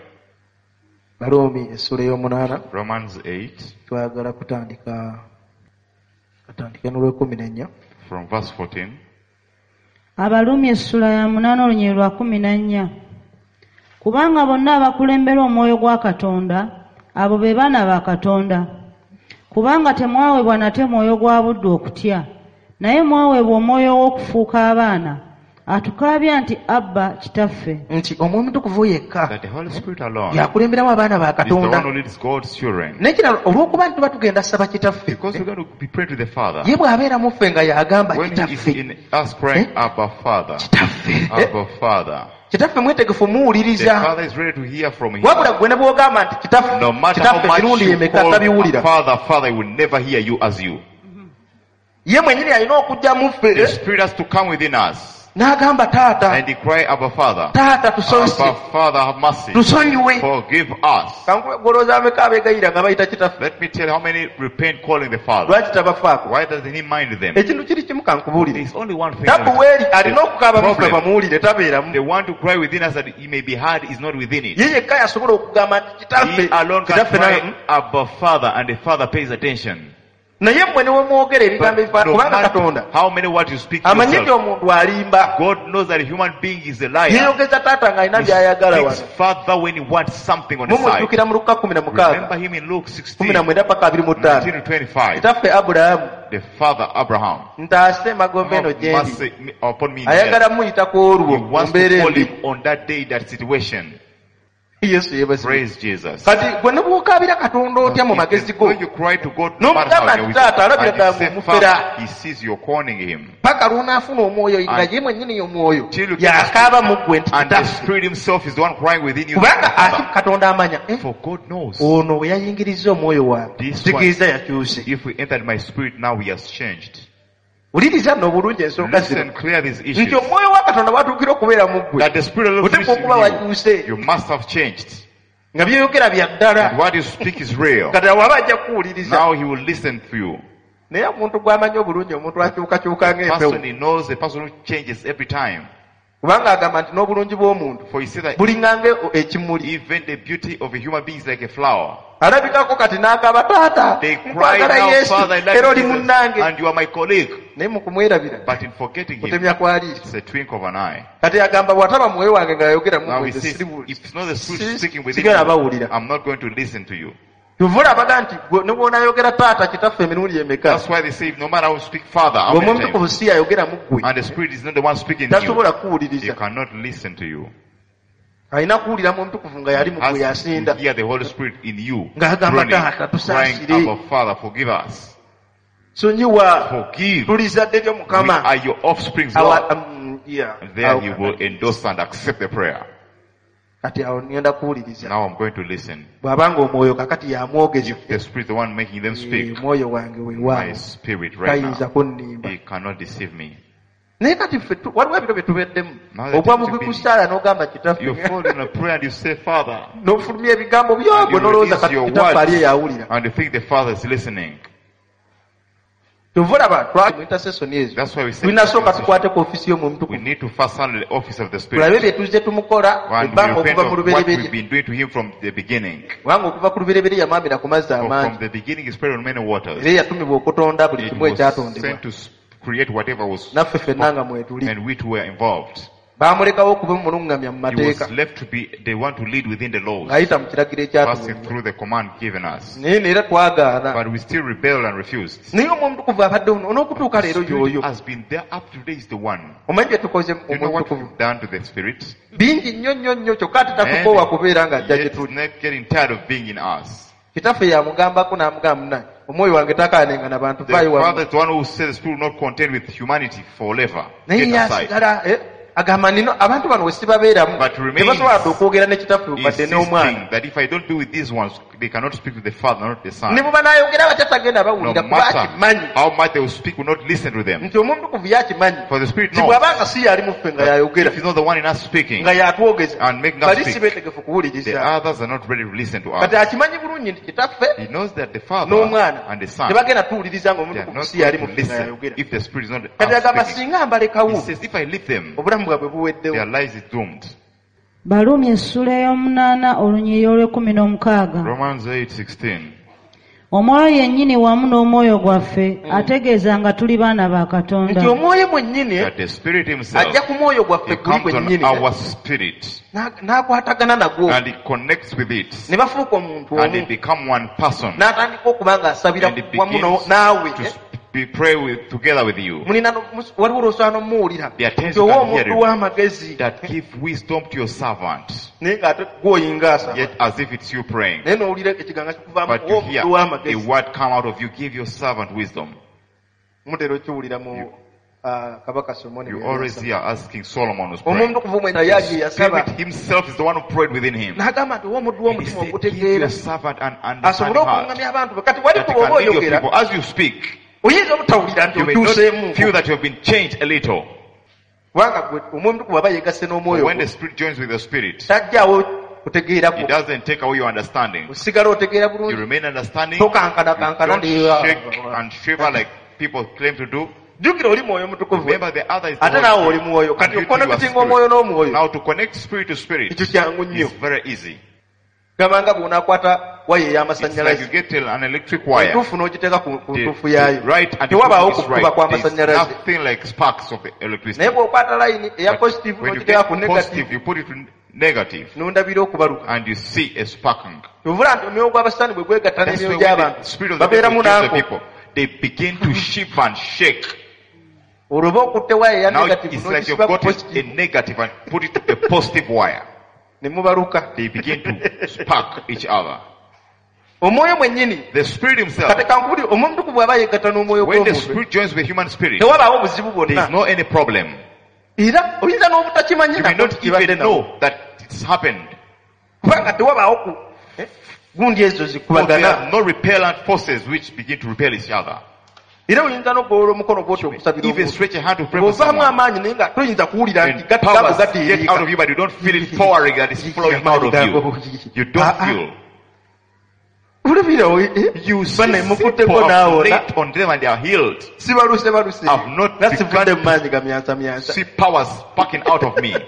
Baluumi essula ey'omunaana, Romans eight twagala kutandika katandike n'olwekumi n'ennya. from verse fourteen. Abaluumi essula ya munaana olunyiri lwa kumi na nnya. Kubanga bonna abakulembera omwoyo gwa Katonda, abo be baana ba Katonda. Kubanga temwaweebwa nate mwoyo gwa buddu okutya, naye mwaweebwa omwoyo w'okufuuka abaana, atukaabya nti Abba, Kitaffe. Nti omwoyo omutukuvu yekka That the Holy Spirit alone yakulemberamu abaana ba is the one Katonda. who leads God's children. N'ekirala olw'okuba nti tuba tugenda saba kitaffe, Because we're going to be praying to the Father. ye bw'abeera mu ffe nga y'agamba When he is kitaffe, in us crying, Abba Father, kitaffe, Abba Father, kitaffe mwetegefu the muwuliriza. Father is ready to hear from him. Wabula gwe ne bw'ogamba nti kitaffe, No matter how kitaffe much emirundi you emeka call tabiwulira. Father, Father, he will never hear you as you. Ye mwennyini alina okujja mu The ffe Spirit has to come within us n'agamba taata, and he cry, Abba Father, taata tusonse, Abba Father, have mercy, tusonyiwe. forgive us. Kankugolooza ameka abeegayira nga bayita kitaffe. Let me tell you how many repent calling the Father. Lwaki tabafaako? Why doesn't he mind them? Ekintu kiri kimu kankubuulire. There's only one thing. Tabuweeri alina okukaaba mu ffe problem. bamuwulire, tabeeramu. The one to cry within us that he may be heard is not within it. Ye yekka yasobola okugamba nti He kitaffe, alone can kitaffe naye. cry, Abba Father, and the Father pays attention. Naye mmwe ne we mwogera ebigambo But ebifaanana, no kubanga matter Katonda how many words you speak to amanyi nti yourself, omuntu alimba. God knows that a human being is a liar. Yeeyogeza taata ng'alina He by'ayagala speaks wano. further when he wants something on the side. Mumujjukira mu Luka kumi na Remember mukaaga him in Luke kumi sixteen, na mwenda paka abiri mu ttaano. nineteen to twenty-five. Kitaffe Abulaamu The father Abraham, ntaase emagombe eno have gye ndi, mercy upon me. ayagala muyita ku He olwo mu wants to mbeera call embi. him on that day, that situation. Yesu yeebazibwe. Praise Jesus. Kati gwe ne bw'okaabira Katonda otya mu magezi go, When you cry to God, No no matter how mugamba you're nti taata, alabira and you ddala say, ng'omufera. Father, he sees you're calling him. paka lw'onaafuna omwoyo nga And- ye mwennyini y'omwoyo Till you get y'akaaba mu ggwe nti And the kitaffe. Spirit himself is the one crying within you. Kubanga ati Father. Katonda amanya, eh, For God knows. ono bwe yayingiriza omwoyo wange This kitegeeza yakyuse. If we entered my spirit now, he has changed. Wuliriza nno obulungi ensonga Listen zino clear these nti issues. omwoyo wa Katonda watuukira okubeera mu ggwe, That the Spirit of the Lord oteekwa lives okuba in you. wakyuse, You must have changed. nga byeyogera bya And ddala. what you speak is real. Katonda waba ajja kuwuliriza. Now he will listen to you. Naye omuntu gw'amanyi obulungi, omuntu akyukakyuka The ng'empewo. person he knows, the person who changes every time. Kubanga agamba nti n'obulungi bw'omuntu For you see that bulinganga ekimuli. even the beauty of a human being is like a flower. Alabikako kati n'agaba taata, They cry nkwagala now, Yesu, Father, I like era oli Jesus, munnange. and you are my colleague. Naye mu kumwerabira But in forgetting him, kutemya kwaliiri. it's a twink of an eye. Kati agamba bw'ataba mwoyo wange nga yayogera mu Now ggwe, he nze says, siri- if it's not the Spirit si- speaking within you, sigala bawulira. I'm not going to listen to you. Tuvula abaga nti gwe- ne bw'onaayogera taata kitaffe emirundi emeka, That's why they say, no matter how you speak, Father, how gwe many omuntu ku times, busi ayogera mu ggwe, and the Spirit is not the one speaking to you, tasobola he kuwuliriza. cannot listen to you. Alina kuwulira mu ntukuvu nga yali mu ggwe Has to yasinda. hear the Holy Spirit in you, Ng'agamba groaning, taata crying, tusaasire, Abba, Father, forgive us. sonyiwa, Forgive. tuli zadde lyo We Mukama. are your offsprings, Awa- Lord. um, yeah. And there Awo he will endorse and accept the prayer. kati awo ngenda kuwuliriza. Now I'm going to listen. Bw'abanga omwoyo kakati yamwogeza, If the Spirit is the one making them "Eh, speak, omwoyo wange my weewaawo spirit right tayinza now, kunnimba. he cannot deceive me. Naye kati ffe tu- waliwo ebiro bye tubeddemu, Now the ogwa things mu you've been- bikusaala n'ogamba You kitaffe, fall in a prayer and you say, Father, n'ofulumya ebigambo and byogwo you n'olowooza release kati your kitaffe ali words, eyawulira. and you think the Father is listening. Tuvulaba twali mu intercession ezo, That's why we say tulina sooka tukwate ku ofisi y'omwoyo we omutukuvu, need to first handle the office of the tulabe Spirit. bye tuzze tumukola And ebbanga we repent okuva mu of what we've lubereberye. been doing to him from the beginning. Kubanga okuva ku lubereberye yamwamira ku mazzi For from amangi, the beginning he spread on many waters. era yatumibwa okutonda buli It kimu was ekyatondebwa, sent to s- create whatever was, naffe ffenna nga mwetuli. and we too were involved. Baamulekawo okuba omulungamya mu He was mateeka, left to be the one to lead within the laws, ng'ayita mu kiragiro passing ekyatuweebwa. through the command given us. Naye neera twagaana. But we still rebelled and refused. Naye omwoyo omutukuvu abadde ono on'okutuuka The leero Spirit y'oyo. has been there up to today is the one. Omanyi bye tukoze You know omwoyo what omutukuvu? we've done to the Spirit? Bingi nnyo nnyo nnyo, kyokka ate And tatukoowa kubeera ng'ajja gye yet tuli. not getting tired of being in us. Kitaffe yamugambako n'amugamba munange, omwoyo wange takaanenga n'abantu The vaayo Father wamu is the one who says the Spirit will not contend with humanity forever. naye Get aside. yasigala eh, agamba nino abantu bano we sibabeeramu But remains tebasobola okwogera ne kitaffe wadde n'omwana Insisting that if I don't do with these ones, they cannot speak with the Father, not the Son. ne bwe banaayogera batya tagenda No bawulira kuba matter akimanyi how much they will speak, will not listen to them. nti omutukuvu yakimanyi For the Spirit nti knows bw'abanga si yali muffe nga yayogera if he's not the one in us speaking, nga yatwogeza and making us bali speak, si beetegefu the kuwuliriza others are not ready to listen to us. kati akimanyi bulungi nti kitaffe He knows that the Father n'omwana and the Son, tebagenda tuwuliriza nga they are omutukuvu not si yali going to muffe nga listen yayogera if the Spirit is not kati agamba us speaking. singa mbalekawo He says, if I leave them, obulamu bwabwe buweddewo their lives is doomed. Baluumi essula ey'omunaana olunyiriri olw'ekkumi n'omukaaga. Romans eight sixteen. Omwoyo yennyini wamu n'omwoyo gwaffe ategeeza nga tuli baana ba nti Katonda. omwoyo mwennyini That the Spirit Himself, ajja ku mwoyo gwaffe He kuli comes on gwennyini our spirit na- n'akwatagana nagwo and He connects with it, ne bafuuka omuntu and He omu become one person, n'atandika okuba ng'asabira and He wamu no- begins naawe to eh? be pray with together with you. mulina no- mus- waliwo olwosobola n'omuwulira There are times nti you owa can hear omuntu him. w'amagezi That give wisdom to your servant, naye ng'ate gwoyinga asaba yet as if it's you praying. naye n'owulira ekiganga kikuvaamu But you owa hear omuntu a w'amagezi word come out of you, give your servant wisdom. mutera okiwulira mu ah, kabaka Solomoni You bwe always yasaba. hear asking Solomon was praying. omuntu kuva omwenda yaje yasaba Spirit himself is the one who prayed within him. n'agamba nti owa omuddu And he w'omutima said, give ogutegeera your servant an asobole understanding heart. okuŋŋamya abantu be kati wali That he kuba can oba lead your oyogera people. As you speak, oyinza obutawulira nti you may not okyuseemu feel that you have been changed a little. kubanga gwe omuntu kuba aba yegasse But n'omwoyo when gwo, the Spirit joins with the Spirit, tajjaawo kutegeera He kwo doesn't take away your understanding. osigala otegeera You bulungi remain understanding. tokankana You don't shake and shiver like people claim to do. jjukira oli mwoyo mutukuvu Remember the other is the ate naawe Holy oli mwoyo Spirit. kati And you too, you are okonekitinga omwoyo spirit. n'omwoyo Now to connect spirit to spirit ekyo kyangu nnyo is very easy. gamba nga bw'onaakwata waya It's like you ey'amasannyalaze get an electric wire. entuufu n'ogiteeka ku ku The- ntuufu the yaayo right and the tewabaawo is kukuba right. There's kw'amasannyalaze nothing like sparks of the electricity. naye bw'okwata layini eya But positive when you n'ogiteeka get ku positive, negative you put it to negative, n'ondabira okubaluka and you see a sparking. ovula nti omwoyo gw'abasitaani bwe gwegatta That's why n'emyoyo when the gy'abantu spirit of the babeeramu devil kills the nanko people, they begin to shiver and shake. olwo oba okutte waya eya Now negative it's like you've n'ogisiba ku got a positive negative and put it to the positive wire. ne mubaluka They begin to spark each other. omwoyo mwennyini The spirit himself, kati kankubuli omuntu ku bw'aba yegatta n'omwoyo when the gw'omuntu spirit joins with the human spirit, tewabaawo buzibu there is bwonna no any problem. era oyinza n'obutakimanyi You may nako not kibadde even nawo know that it's happened. kubanga tewabaawo ku eh, gundi ezo So there zikubagana are no repellent forces which begin to repel each other. era oyinza n'okugolola omukono gwoti okusabira Even omuntu stretch a hand to pray for bw'ovaamu someone. amaanyi naye nga toyinza kuwulira nti And gati gabo powers gati get out of you, but you don't feel it pouring that is flowing out of you. You don't feel. olubira You see bane mukutteko people have naawona laid on them and they are healed. sibaluse baluse I've not nasivudde begun mu maanyi ga myansa myansa See powers sparking out of me.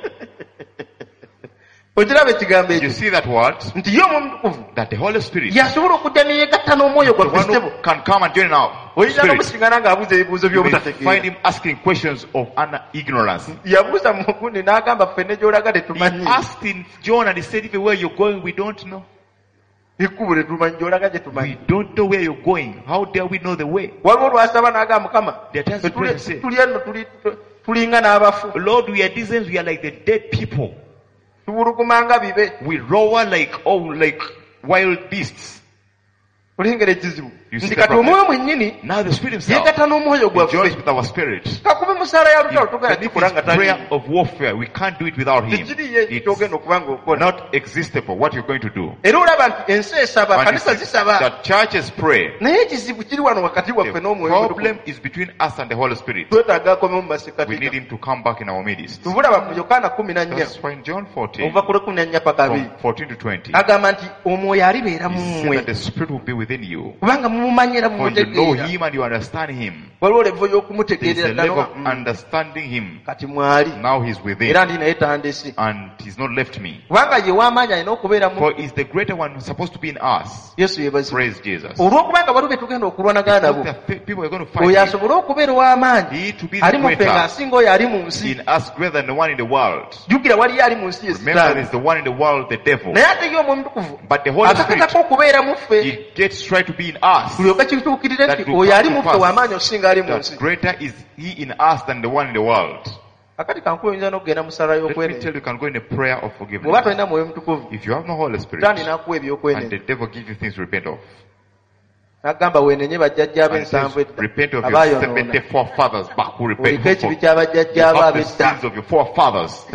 okiraba ekigambo You ekyo see that word? nti ye omutukuvu That the Holy Spirit, yasobola okujja neyegatta n'omwoyo the gwaffe one sebo who can come and join our oyinza spirit, n'omusikana ng'abuuza ebibuuzo you may by'obutategeera find him asking questions of un- ignorance. yabuuza mu gundi n'agamba ffenne gy'olaga He tetumanyi asked in John and he said, even where you're going, we don't know. ekkubo tetumanyi gy'olaga gye We tumanyi don't know where you're going. How dare we know the way? waliwo olwasaba n'agamba mukama There are times ffe we pray tuli and say, tuli eno tuli- tu- tulinga n'abafu Lord, we are decent, we are like the dead people. tuwulugumanga bibe We roar like, oh, like wild beasts. olengera ekizibu You see nti the kati problem? omwoyo mwennyini Now the Spirit himself, yegatta n'omwoyo he joins gwaffe with our spirit. kakube musaala ya He- lutalo togenda and if kikola it's nga tali prayer of warfare, we can't do it without him. tekiriye It's kyogenda okuba ng'okola not existable what you're going to do. era olaba nti ensi esaba And you kanisa see zisaba that churches pray. naye ekizibu kiri wano wakati waffe The n'omwoyo problem omutukuvu. is between us and the Holy Spirit. twetaaga akomewo mu We masekati need him to come back in our midst. tubulaba mu yokaana kumi na nnya That's why in John fourteen, okuva kule kumi na nnya paka abiri from fourteen to twenty, agamba nti omwoyo alibeera mu he said mmwe that the Spirit will be within you. kubanga mumumanyira For you know mumutegeera him and you understand him. waliwo levo There is y'okumutegeerera a level ddala of understanding him. kati mwali Now he's within. era ndi naye tandese And he's not left me. kubanga ye w'amaanyi alina okubeera mu For he's the greater one who's supposed to be in us. yesu yebazibu Praise Jesus. olw'okubanga waliwo be tugenda okulwanagana Because nabo there are pe- people who are going to fight oyo him. asobole okubeera ow'amaanyi He to be the ali mu ffe greater ng'asinga oyo ali mu nsi in us greater than the one in the world. jjukira waliyo ali mu nsi ye Remember, sitaani there's the one in the world, the devil. naye ate ye omwomutukuvu But the Holy Spirit, akakakako okubeera mu ffe he gets try to be in us. tulyoke kituukirire That nti will oyo come ali to mu ffe pass. w'amaanyi okusinga ali mu That nsi greater is he in us than the one in the world. akati kankuba oyinza n'okugenda mu ssala Let me y'okwenenya tell you, you can go in a prayer of bw'oba forgiveness. tolina mwoyo mutukuvu If you have no Holy Spirit, sitaani n'akuwa and ebyokwenenya the devil gives you things to repent of. n'agamba weenenye bajjajja And it says, ab'ensanvu edda repent of your abaayonoona seventy forefathers back who oliko repent ekibi for ky'abajjajja abo the ab'edda sins of your forefathers.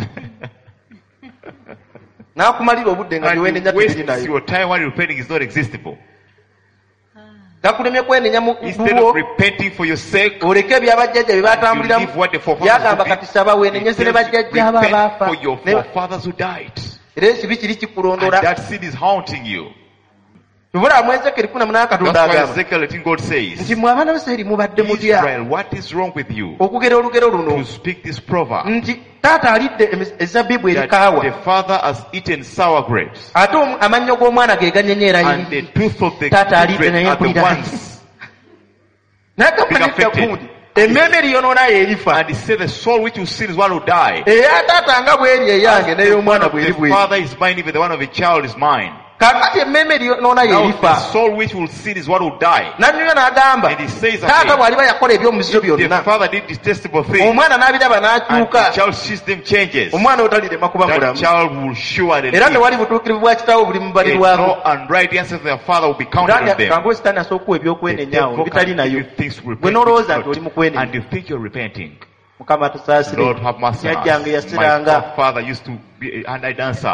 n'akumalira obudde nga And byewenenya you waste tubiri nayo your time while repenting is not existable. gakulemye kwenenya mu Instead bubwo of repenting for your sake, oleke ebyabajjajja bye you batambuliramu leave what the forefathers yagamba did. kati saba weenenyeze ne It says, bajjajja abo repent abaafa for your Ne- forefathers who died. era ekibi kiri And kikulondola that sin is haunting you. tubula mu ezekeri kumi na munaana katonda That's why agamba Ezekiel eighteen God nti says, mwe abaana b'Isirayiri mubadde mutya Israel, what is wrong with you? okugera olugero To luno speak this proverb. nti taata alidde emi- ezabbibu That erikaawa the father has eaten sour grapes. ate omu- amannyo g'omwana ge ganyenyeera And the yiri tooth of the taata alidde children naye are the mpulira ones. nagamba being nedda affected. gundi emmeeme eriyonoona y'erifa And he said the soul which will sin is one who died. eya taata nga bw'eri eyange The n'ey'omwana one of bw'eri the bw'eri father is mine, even the one of the child is mine. kakati emmeeme eriyonoona Now the y'erifa soul which will sin is one who died. nannyuyo n'agamba And he says taata again, bw'aliba yakola ebyomuzizo the byonna father did detestable things, omwana n'abiraba and the n'akyuka child sees them changes. omwana otalirema kuba That mulamu child will surely era live. tewali butuukirivu bwa kitaawo buli mu And balirwako no unrighteousness of their father will be counted on them. kangu sitaani asobola okuwa The ebyokwenenyaawo devil bitali can nayo give you things to gwe repent n'olowooza which nti oli not, mukwenenya and you think you're repenting. mukama tusaasire Lord have mercy on jjajjange us. yasiranga My father used to be a night dancer,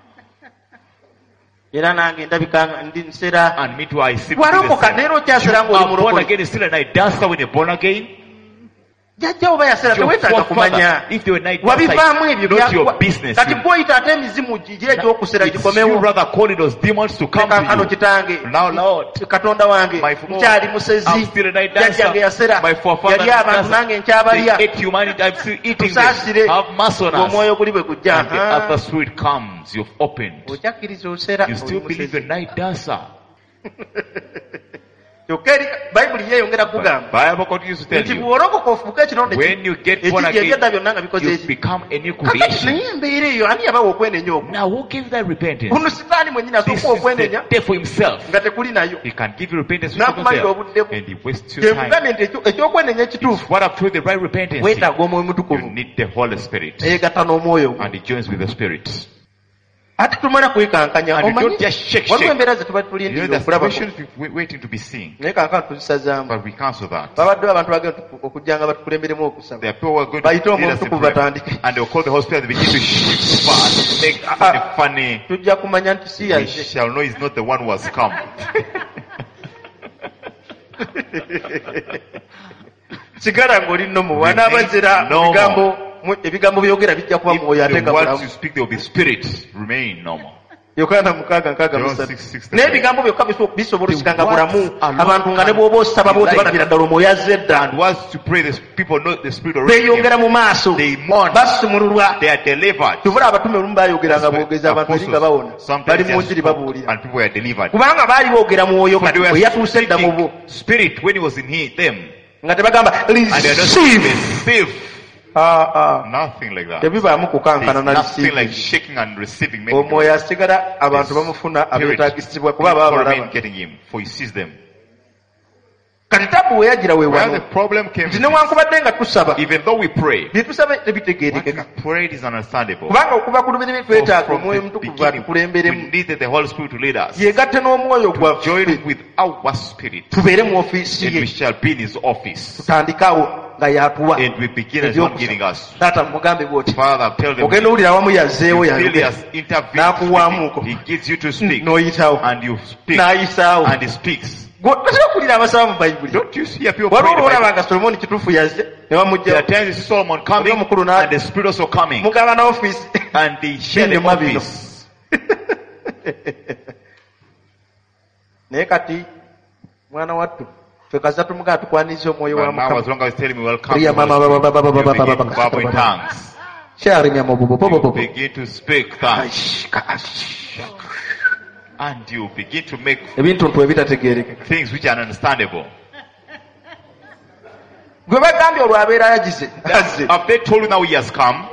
era nange ndabika nga ndi nsera and me too. I see. walokoka neera okyasera You ng'oli are born mulokole again, still a night dancer when you're born again. jjajjawo bayasera Your teweetaaga kumanya forefather, if they were night dancer, wabivaamu ebyo it's not your byakuwa- business. kati You- gw'oyita ate emizimu gigi ekyokusera It's you gikomewo rather calling those demons to come kankano to kitange you. Now, Lord, katonda wange my Lord, nkyali musezi I'm still a night dancer. jjajjange yasera My forefather yali abantu nange they nkyabalya ate humanity. I'm still eating tusaasire them. Have mercy on us. ng'omwoyo guli bwe gujja And the other spirit comes. You've opened. okyakkiriza osera You still oli believe musezi. you're a night dancer. kyokka eri bayibuli yeeyongera But kugamba Bible continues to tell nti you, bw'olokoka ofuuka ekironde when you get born ekijja ebyedda again, byonna nga bikoze you eki become a new kakati creation. naye embeera eyo ani yabawa okwenenya okwo Now, who gave that repentance? kuno sitaani mwennyini This asooka is the okwenenya devil himself. nga tekuli nayo He can give you repentance n'akumalira himself, obudde bwo and he wastes your time. kyekugambye nti ekyo- ekyokwenenya ekituufu What I've told you, the right repentance, weetaaga omwoyo you mutukuvu need the Holy Spirit, eyegatta n'omwoyo gwo and it joins with the Spirit. ate tumala kwekankanya And you omanyi don't just shake, waliwo shake. embeera ze tuba You know, tulindirira there's okulabako situations we- we're waiting to be seen, naye kankana tuzisazaamu but we cancel that. babaddewo abantu bagenda okujjanga batukulemberemu okusaba There are people who are going Bayite to lead omwoyo us in mutukuvu prayer, batandike and they'll call the Holy Spirit and begin to shift fast, make funny, funny. tujja kumanya nti si We yazze shall know he's not the one who has come. sigala ng'oli nnomu Remain wanaabazira normal. ebigambo mu- ebigambo byogera bijja kuba mwoyo ate If nga the words mulamu you speak, there will be spirit. Remain normal. yokaana mukaaga nkaaga John musatu six, six, naye ebigambo byokka biso- bisobola The osikanga words bulamu alone abantu nga ne can bw'oba osaba be booti like- balabira ddala omwoyo azze dda And once to pray, the people know the spirit already. beeyongera mu maaso They mourn. basumululwa They are delivered. tubula abatume olumu baayogeranga boogeza abantu eri nga bawona Sometimes bali they mu are njiri spoke babuulira and people were delivered. kubanga baali boogera mwoyo But kati they bwe were yatuuse dda mu bo speaking spirit when he was in he, them. nga tebagamba And they are not receive receive. Ah, ah. Nothing like that. tebibaamu kukankana There's na nothing like receive shaking and receiving. Making omwoyo asigala abantu bamufuna abeetaagisibwa kuba baba People remain balaba getting him, for he sees them. kati tabu we yagira we Where the wano problem came nti is newankubadde nga tusaba even though we pray, bye tusaba what tebitegeerekeka we prayed is understandable. kubanga okuva ku lubiri So twetaaga from omwoyo the mutukuvu beginning, we atukulemberemu needed the Holy Spirit to lead us. yegatte n'omwoyo gwaffe Join with our spirit, tubeere mu ofiisi and ye we shall be in his office. tutandikawo nga yatuwa And we begin as one giving us. taata mugambe bwoti Father, tell them, ogenda owulira awamu yazzeewo you feel he yayogera has intervened. n'akuwaamuuko He gives you to speak, n'oyitawo and you speak, n'ayisaawo and he speaks. tosera okulira abasaba mu bayibuli Don't you hear people waliwo praying? olwolaba nga solomoni kituufu yazze ne There are bamugjawo times you see Solomon coming, Oyo mukulu na- and the spirit also coming, mugaba na ofiisi and they share the Bino mabino. office. naye kati mwana wattu ffe kaza tumugaba tukwaniza omwoyo wa But now, as mukama long as he's telling me, welcome, Priya the Holy mama, ba- ba- ba- ba- Spirit, ba- you ba- begin ba- to ba- babble in ba- ba- tongues. kyarimya mu bubu You bobobobo begin to speak tongues, and you begin to make ebintu ntu ebitategeerekeka things which are understandable. gwe bagambye olwo abeera yagize azze Have they told you now he has come?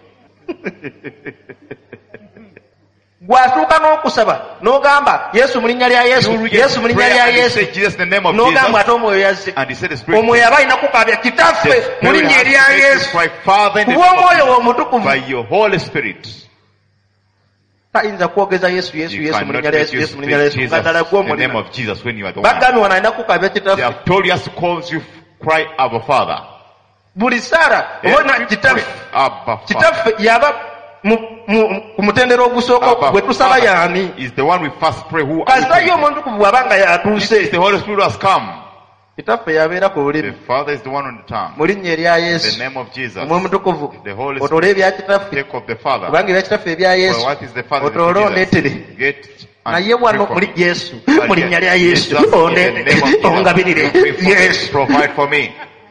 gwatuuka n'okusaba n'ogamba yesu mu linnya lya yesu You read yesu mu linnya prayer lya and you yesu say Jesus in the name of n'ogamba ate Jesus, omwoyo yazze and he said the Spirit. omwoyo aba alina kukabya kitaffe The mu Spirit linnya has erya to make yesu this right, Father, in the kuba name of omwoyo Jesus, w'omutukuvu by your Holy Spirit. tayinza kwogeza yesu yesu You yesu cannot mulinnya lya make yesu you yesu mulinnya lya speak yesu nga ddala Jesus, gwe the name omulina. of Jesus when you are the one. bagambye wano alina kukabya They kitaffe. have told us to call you cry Abba Father. buli saara obona kitaffe Abba Father. kitaffe yaba mu- mu- ku mutendera ogusooka Abba gwe tusaba Father yaani. is the one we first pray. Who kasita ye is omuntu ku bw'aba nga yatuuse the Holy Spirit has come. kitaffe yabeera ku The lulimi Father is the one on the tongue. mu linnya erya The yesu name of Jesus. omwoyo mutukuvu The Holy otole Spirit. ebya kitaffe Take of the Father. kubanga ebya kitaffe ebya For yesu what is the Father? otoole ondeetere. Get naye wano muli yesu mu linnya lya yesu Jesus, in the name of ondeetere Jesus. ongabirire Pray for me. yesu. Provide for me.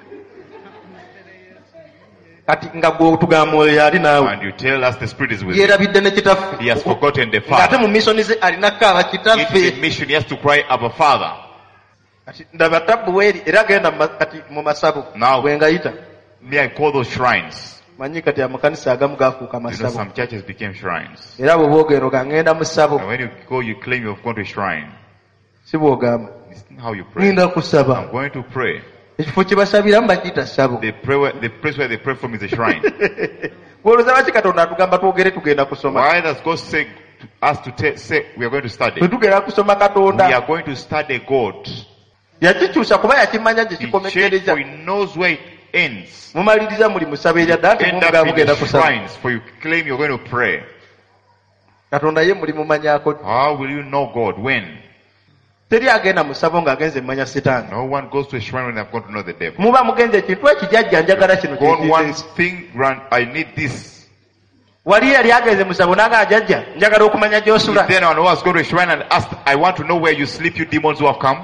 kati nga gwe otugamba oyo yali naawe And you tell us the Spirit is with you. yeerabidde ne kitaffe He has forgotten the ng'ate mu Father. misoni ze alinako aba It's a kitaffe. mission. He has to cry Abba Father. kati ndaba tabbu weeri era genda mu ma- kati mu masabo Now- bwe ngayita May I call those shrines? manyi kati amakanisa agamu gafuuka You know, masabo some churches became shrines. era bwe boogera nga ngenda mu ssabo And when you go, you claim you have gone to a shrine. si bw'ogamba This is how you pray. ngenda kusaba I'm going to pray. ekifo kye basabiramu bakiyita ssabo. The prayer, the place where they pray from is a shrine. bw'olowooza lwaki katonda atugamba twogere tugenda kusoma Why does God say to us to te- say we are going to study? bwe tugenda kusoma We katonda are going to study God. yakikyusa kuba yakimanya gye He changed, kikomekereza. for He knows where it ends. mumaliriza muli musaba erya ddala nti End mumugaa up in mugenda the kusaba. shrines, for you claim you're going to pray. katonda ye muli mumanyako. How will you know God? When? teri agenda mu ssabo ng'agenze mmanya sitaani. No one goes to a shrine when they've gone to know the devil. muba mugenze ekintu ekijajja njagala kino God kye wants kize. thing, grant, I need this. wali yali agenze mu ssabo n'agaa jajja njagala okumanya Is gy'osula. there anyone who has gone to a shrine and asked, I want to know where you sleep, you demons who have come?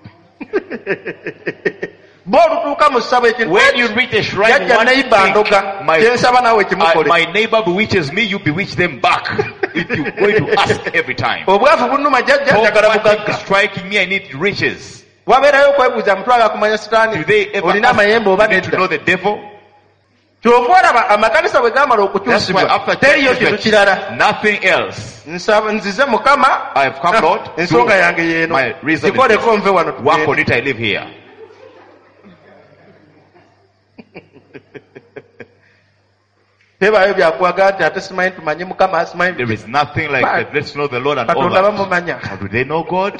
bw'olutuuka mu ssabo ekintu When you reach a shrine, jajja one neiba thing, ndoga my, kyensaba naawe I, kimukole. my neighbor bewitches me, you bewitch them back. If you're going to ask every time. obwavu bunnuma jajja njagala Poverty is bugagga. striking me, I need riches. wabeerayo okwebuuza mutwala kumanya Do sitaani they ever olina amayembe ask oba you to know nedda. the devil? kyova olaba amakanisa bwe gamala That's why okukyusibwa after teriyo church, kintu kirala. nothing else. Nsaba nzize mukama I have come, Lord, ensonga to yange yeeno my reason is zikoleko nve wano work on tugende. it, I live here. tebaayo byakuwaga nti ate simanyi tumanye mukama simanyi. There is nothing like But- that. Let's know the Lord and all katonda that. bamumanya. How do they know God?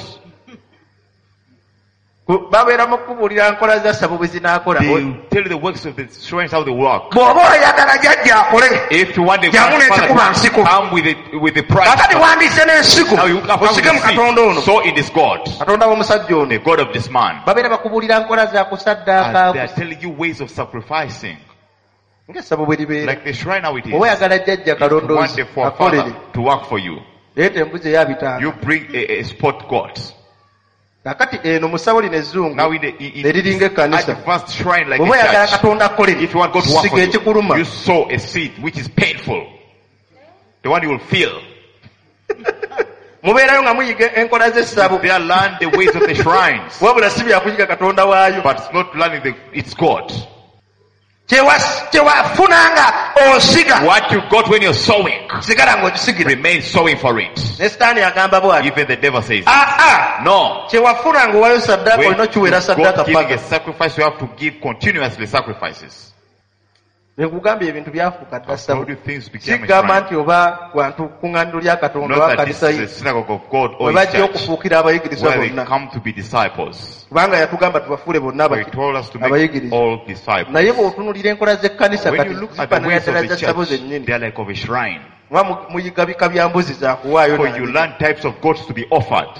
Ku- babeera mu kubuulira nkola za ssabo bwe zinaakola. They will tell you the works of the shrines, how they work. bw'oba oyagala jajja akole If you want the Jangu grandfather n'ekikuba nsiko. to come with the, with the price, kakati wandiise n'ensigo now you come with osige mu the katonda ono seed. So it is God, katonda w'omusajja the ono. God of this man. babeera bakubuulira nkola za And they kusaddaaka are telling you ways of sacrificing. ng'essabo bwe libeera. Like the shrine how it is. oba oyagala jjajja If you want kalondoozi the akolere forefather to work for you, leeta embuzi eyabitaano. you bring a, a spot God. kakati eno mu ssabo lino ezzungu Now in the in, in eriringa ekkanisa advanced shrine like oba oyagala a church, katonda akolere if you want God to work siga for you, ekikuluma you sow a seed which is painful. The one you will feel. mubeerayo nga muyiga enkola z'essabo They are learn the ways of the shrines. wabula si byakuyiga katonda waayo. But it's not learning the, it's God. Kyewa- kyewafunanga osiga What you got when you're sowing, sigala ng'okisigira. remain sowing for it. ne sitaani agamba bw'ati Even the devil says, aa no. kyewafunanga owaayo saddaaka When olina okiweera you saddaaka go giving a paka. sacrifice, you have to give continuously sacrifices. nekugambye ebintu byafuuka dda I've ssabo. told you things became a sigamba shrine. nti oba wantu kuŋŋaaniro lya katonda Not oba that this kanisa is ye a synagogue of God or we his bajja church, okufuukira abayigirizwa where they bonna come to be disciples. kubanga yatugamba tubafuule bonna But he abaki- told us to make abayigirizwa. all disciples. naye bw'otunulira enkola z'ekkanisa When kati you look at the zifaanana ways of ddala the za ssabo church, zennyini they are like of a shrine. oba mu- muyiga bika bya mbuzi zaakuwaayo For you learn types of gods to be offered.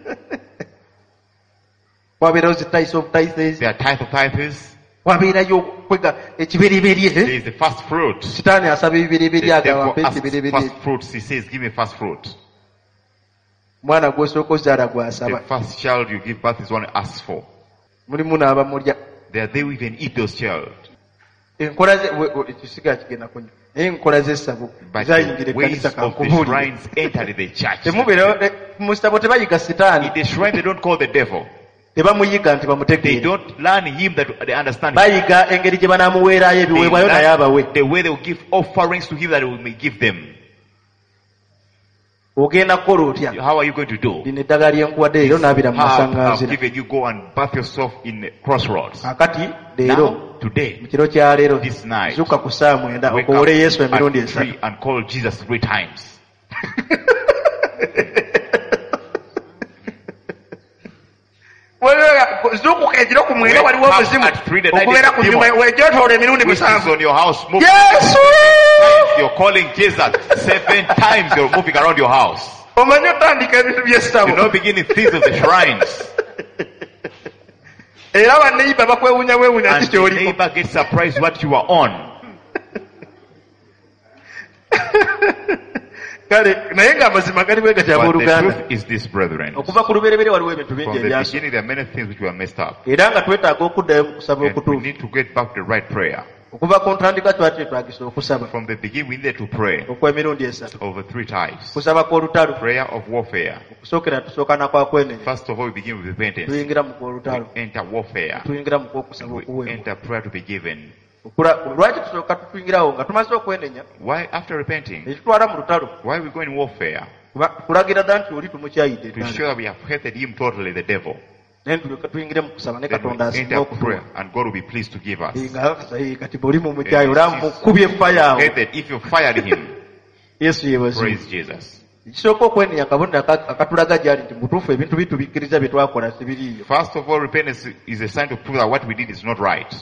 wabeerayo zi types of tithes There are tithe of tithes. wabeerayo kwega ekibereberye There is the first fruit. sitaani asaba The ebibereberye agaba devil mpe asks ekibereberye first fruits. He says, give me first fruit. mwana gw'osooka ozaala The gw'asaba first child you give birth is one asks for. mulimu n'abamulya They are they who even eat those child. enkola ze we- we- ekisiga kigenda kunywa naye enkola z'essabo But zayingira the ways ekkanisa of the kankubuulire shrines entered the church. temubeerayo eh, mu ssabo tebayiga sitaani In the shrine they don't call the devil. tebamuyiga nti They bamutegeere don't learn him that they understand him. bayiga engeri gye banaamuweeraayo They ebiweebwayo naye learn abawe the way they will give offerings to him that he may give them. ogenda kukola otya How are you going to do? lino eddagala lyenkuwadde leero naabira mu How I've masaŋŋanzira given you go and birth yourself in crossroads. akati leero Now, today, mu kiro kya leero This night, zuuka ku saa mwenda wake okuwole up yesu emirundi at esatu three and call Jesus three times. zuukuka ekiro ku mwenda waliwo omuzimu okubeera ku nyuma wejotoola emirundi musanvu. Yesu! You're calling Jesus seven times. You're moving around your house. Omanyi otandika ebintu by'essabo. You're not beginning things of the shrines. Era baneiba bakwewunya wewunya And the kikyoli. neighbor gets surprised what you are on. Kale naye ng'amazima gali bwe gatya But the abooluganda. truth is this, brethren. Okuva ku lubereberye waliwo ebintu From bingi the ebyaso. beginning, there are many things which were messed up. Era nga twetaaga okuddayo mu kusaba And we okutuufu. need to get back to the right prayer. Okuva ku ntandikwa twali twetwagisa okusaba From the beginning, we needed to pray okw'emirundi esatu. over three times. Kusaba kw'olutalo. Prayer of warfare. Okusookera tusooka na kwa kwenenya. First of all, we begin with repentance. Tuyingira mu kw'olutalo. We enter warfare. Tuyingira mu kw'okusaba We okuweebwa. enter prayer to be given. Okula- Lwaki tusooka tutuyingirawo nga tumaze okwenenya Why, after repenting, ekitwala mu lutalo why we go in warfare? kuba kulagira dda nti oli tumukyayidde To ddala. show that we have hated him totally, the devil. Naye tulyoke tuyingire mu kusaba ne Then katonda we asinga enter okutuwa. prayer, and God will be pleased to give us. nga eh, kati bw'oli mu mukyayi olaba mukubye faya awo. Hated, if you fired him, Yesu yebazibu. praise Jesus. Ekisooka okwenenya kabonero aka- akatulaga gy'ali nti mutuufu ebintu bitubikkiriza bye twakola si biriiyo. First of all, repentance is a sign to prove that what we did is not right.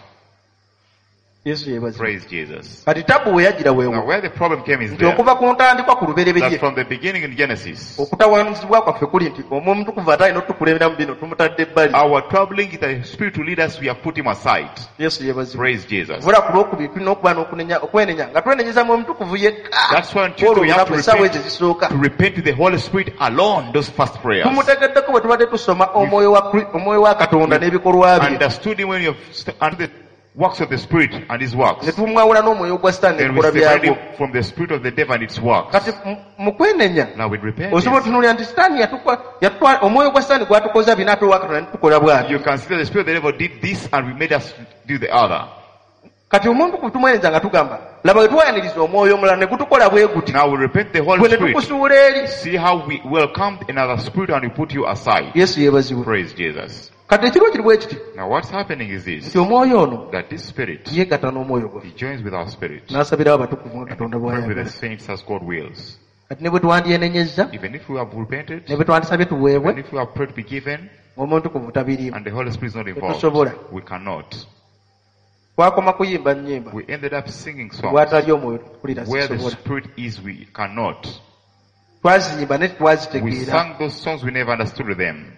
Yesu yebazibu. Praise Jesus. Kati tabu we yagira Now, weewo where the problem came is nti there, okuva ku ntandikwa ku that lubereberye from the beginning in Genesis, okutawaanyizibwa kwaffe kuli nti omuntu kuva ate alina otukulemberamu bino tumutadde ebbali. our troubling is that the spirit to lead us, we have put him aside. Yesu yebazibu. Praise Jesus. Vula ku lwokubiri tulina okuba n'okunenya okwenenya nga twenenyeza mu omutukuvu yekka. That's why on Tuesday we have to Olwo essaawa ezo repent, ezisooka to repent to the Holy Spirit alone, those first prayers. tumutegeddeko bwe tubadde tusoma omwoyo wa Kri- omwoyo wa katonda n'ebikolwa bye Understood him when you have st- under the works of the Spirit and his works. ne tumwawula n'omwoyo gwa sitaani Then we n'ebikolwa separate byagwo. him from the spirit of the devil and its works. Kati mu- mu kwenenya Now with repentance, osobola otunuulira nti sitaani yatukwa- yatwala omwoyo gwa sitaani gwatukoza bino ate owa katonda netukola bw'atyo. you can see that the spirit of the devil did this and we made us do the other. Kati omuntu kutumwenyeza nga tugamba laba bwe twayaniriza omwoyo omulala ne gutukola bwe guti Now we repent the Holy gwe ne Spirit. tukusuula eri. See how we welcomed another spirit and we put you aside. Yesu yeebazibwe. Praise Jesus. Kati ekiro kiri bwe kiti Now what's happening is this, nti omwoyo ono that this spirit, yeegatta n'omwoyo gwe he joins with our spirit. n'asabirawo abatukuvu nga katonda Pray with the bw'ayagala. saints as God wills. Kati ne bwe twandyenenyezza Even if we have repented, ne bwe twandisabye tuweebwe even if we have prayed to be given, omuntukuvu tabiriimu. and the Holy Spirit is not involved, Tetusobola. we cannot. Twakoma kuyimba nnyimba We ended up singing songs. bw'atali omwoyo tukulira Where the sisobola. spirit is, we cannot. Twaziyimba ne We twazitegeera sang those songs, we never understood them.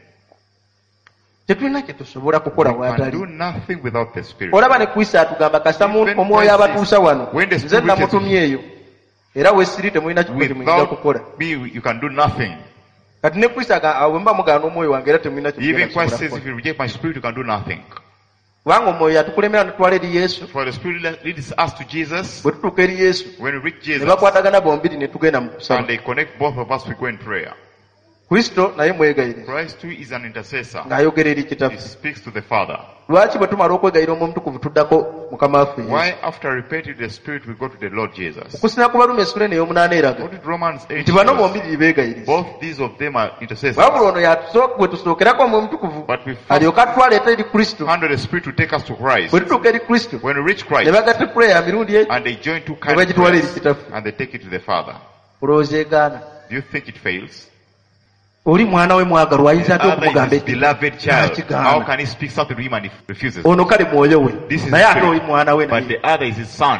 tetulina kye tusobola kukola We can do bw'atali. nothing without the spirit. olaba ne kwisa atugamba kasita mu- Even omwoyo Christ abatuusa wano when the nze Spirit is- namutumye eyo era weesiri temulina kiko kye muyinza kukola. Without me, you can do nothing. Kati ne kwisa aga- awo bwe mba mugaana omwoyo wange era temulina kye Even mugenda Christ kusobola says, if kukola. you reject my spirit, you can do nothing. kubanga omwoyo atukulemera ne tutwala eri Yesu. For the spirit leads us to Jesus. bwe tutuuka eri Yesu When we reach ne Jesus, bakwatagana bombiri ne tugenda mu and kusaba. they connect both of us, we go in prayer. Kristo naye mwegayire Christ too is an intercessor. ng'ayogera eri He kitaffe. speaks to the Father. Lwaki bwe tumala okwegayira omutukuvu tuddako mukama waffe Yesu? Why, after repenting the Spirit, we go to the Lord Jesus? Okusina ku Baluumi esula eno ey'omunaana eraga What did Romans eight nti bano tell us? bombiri beegayiriza. Both these of them are intercessors. wabula ono yatusooka- bwe tusookerako mu mutukuvu But we first alyoka atwaleeta eri Kristo. handle the Spirit to take us to Christ. bwe tutuuka eri Kristo When we reach ne Christ, bagatta puleya mirundi egi and they join two ne kinds of bagitwala eri prayers, kitaffe. and they take it to the Father. olowooza egaana Do you think it fails? oli mwana we mwagalwa ayinza The ate other is okumugamba his beloved child. How kigaana can he speak something to him and he refuses? ono kale mwoyo we This is naye ate oli spirit. mwana we But naye the other is his son.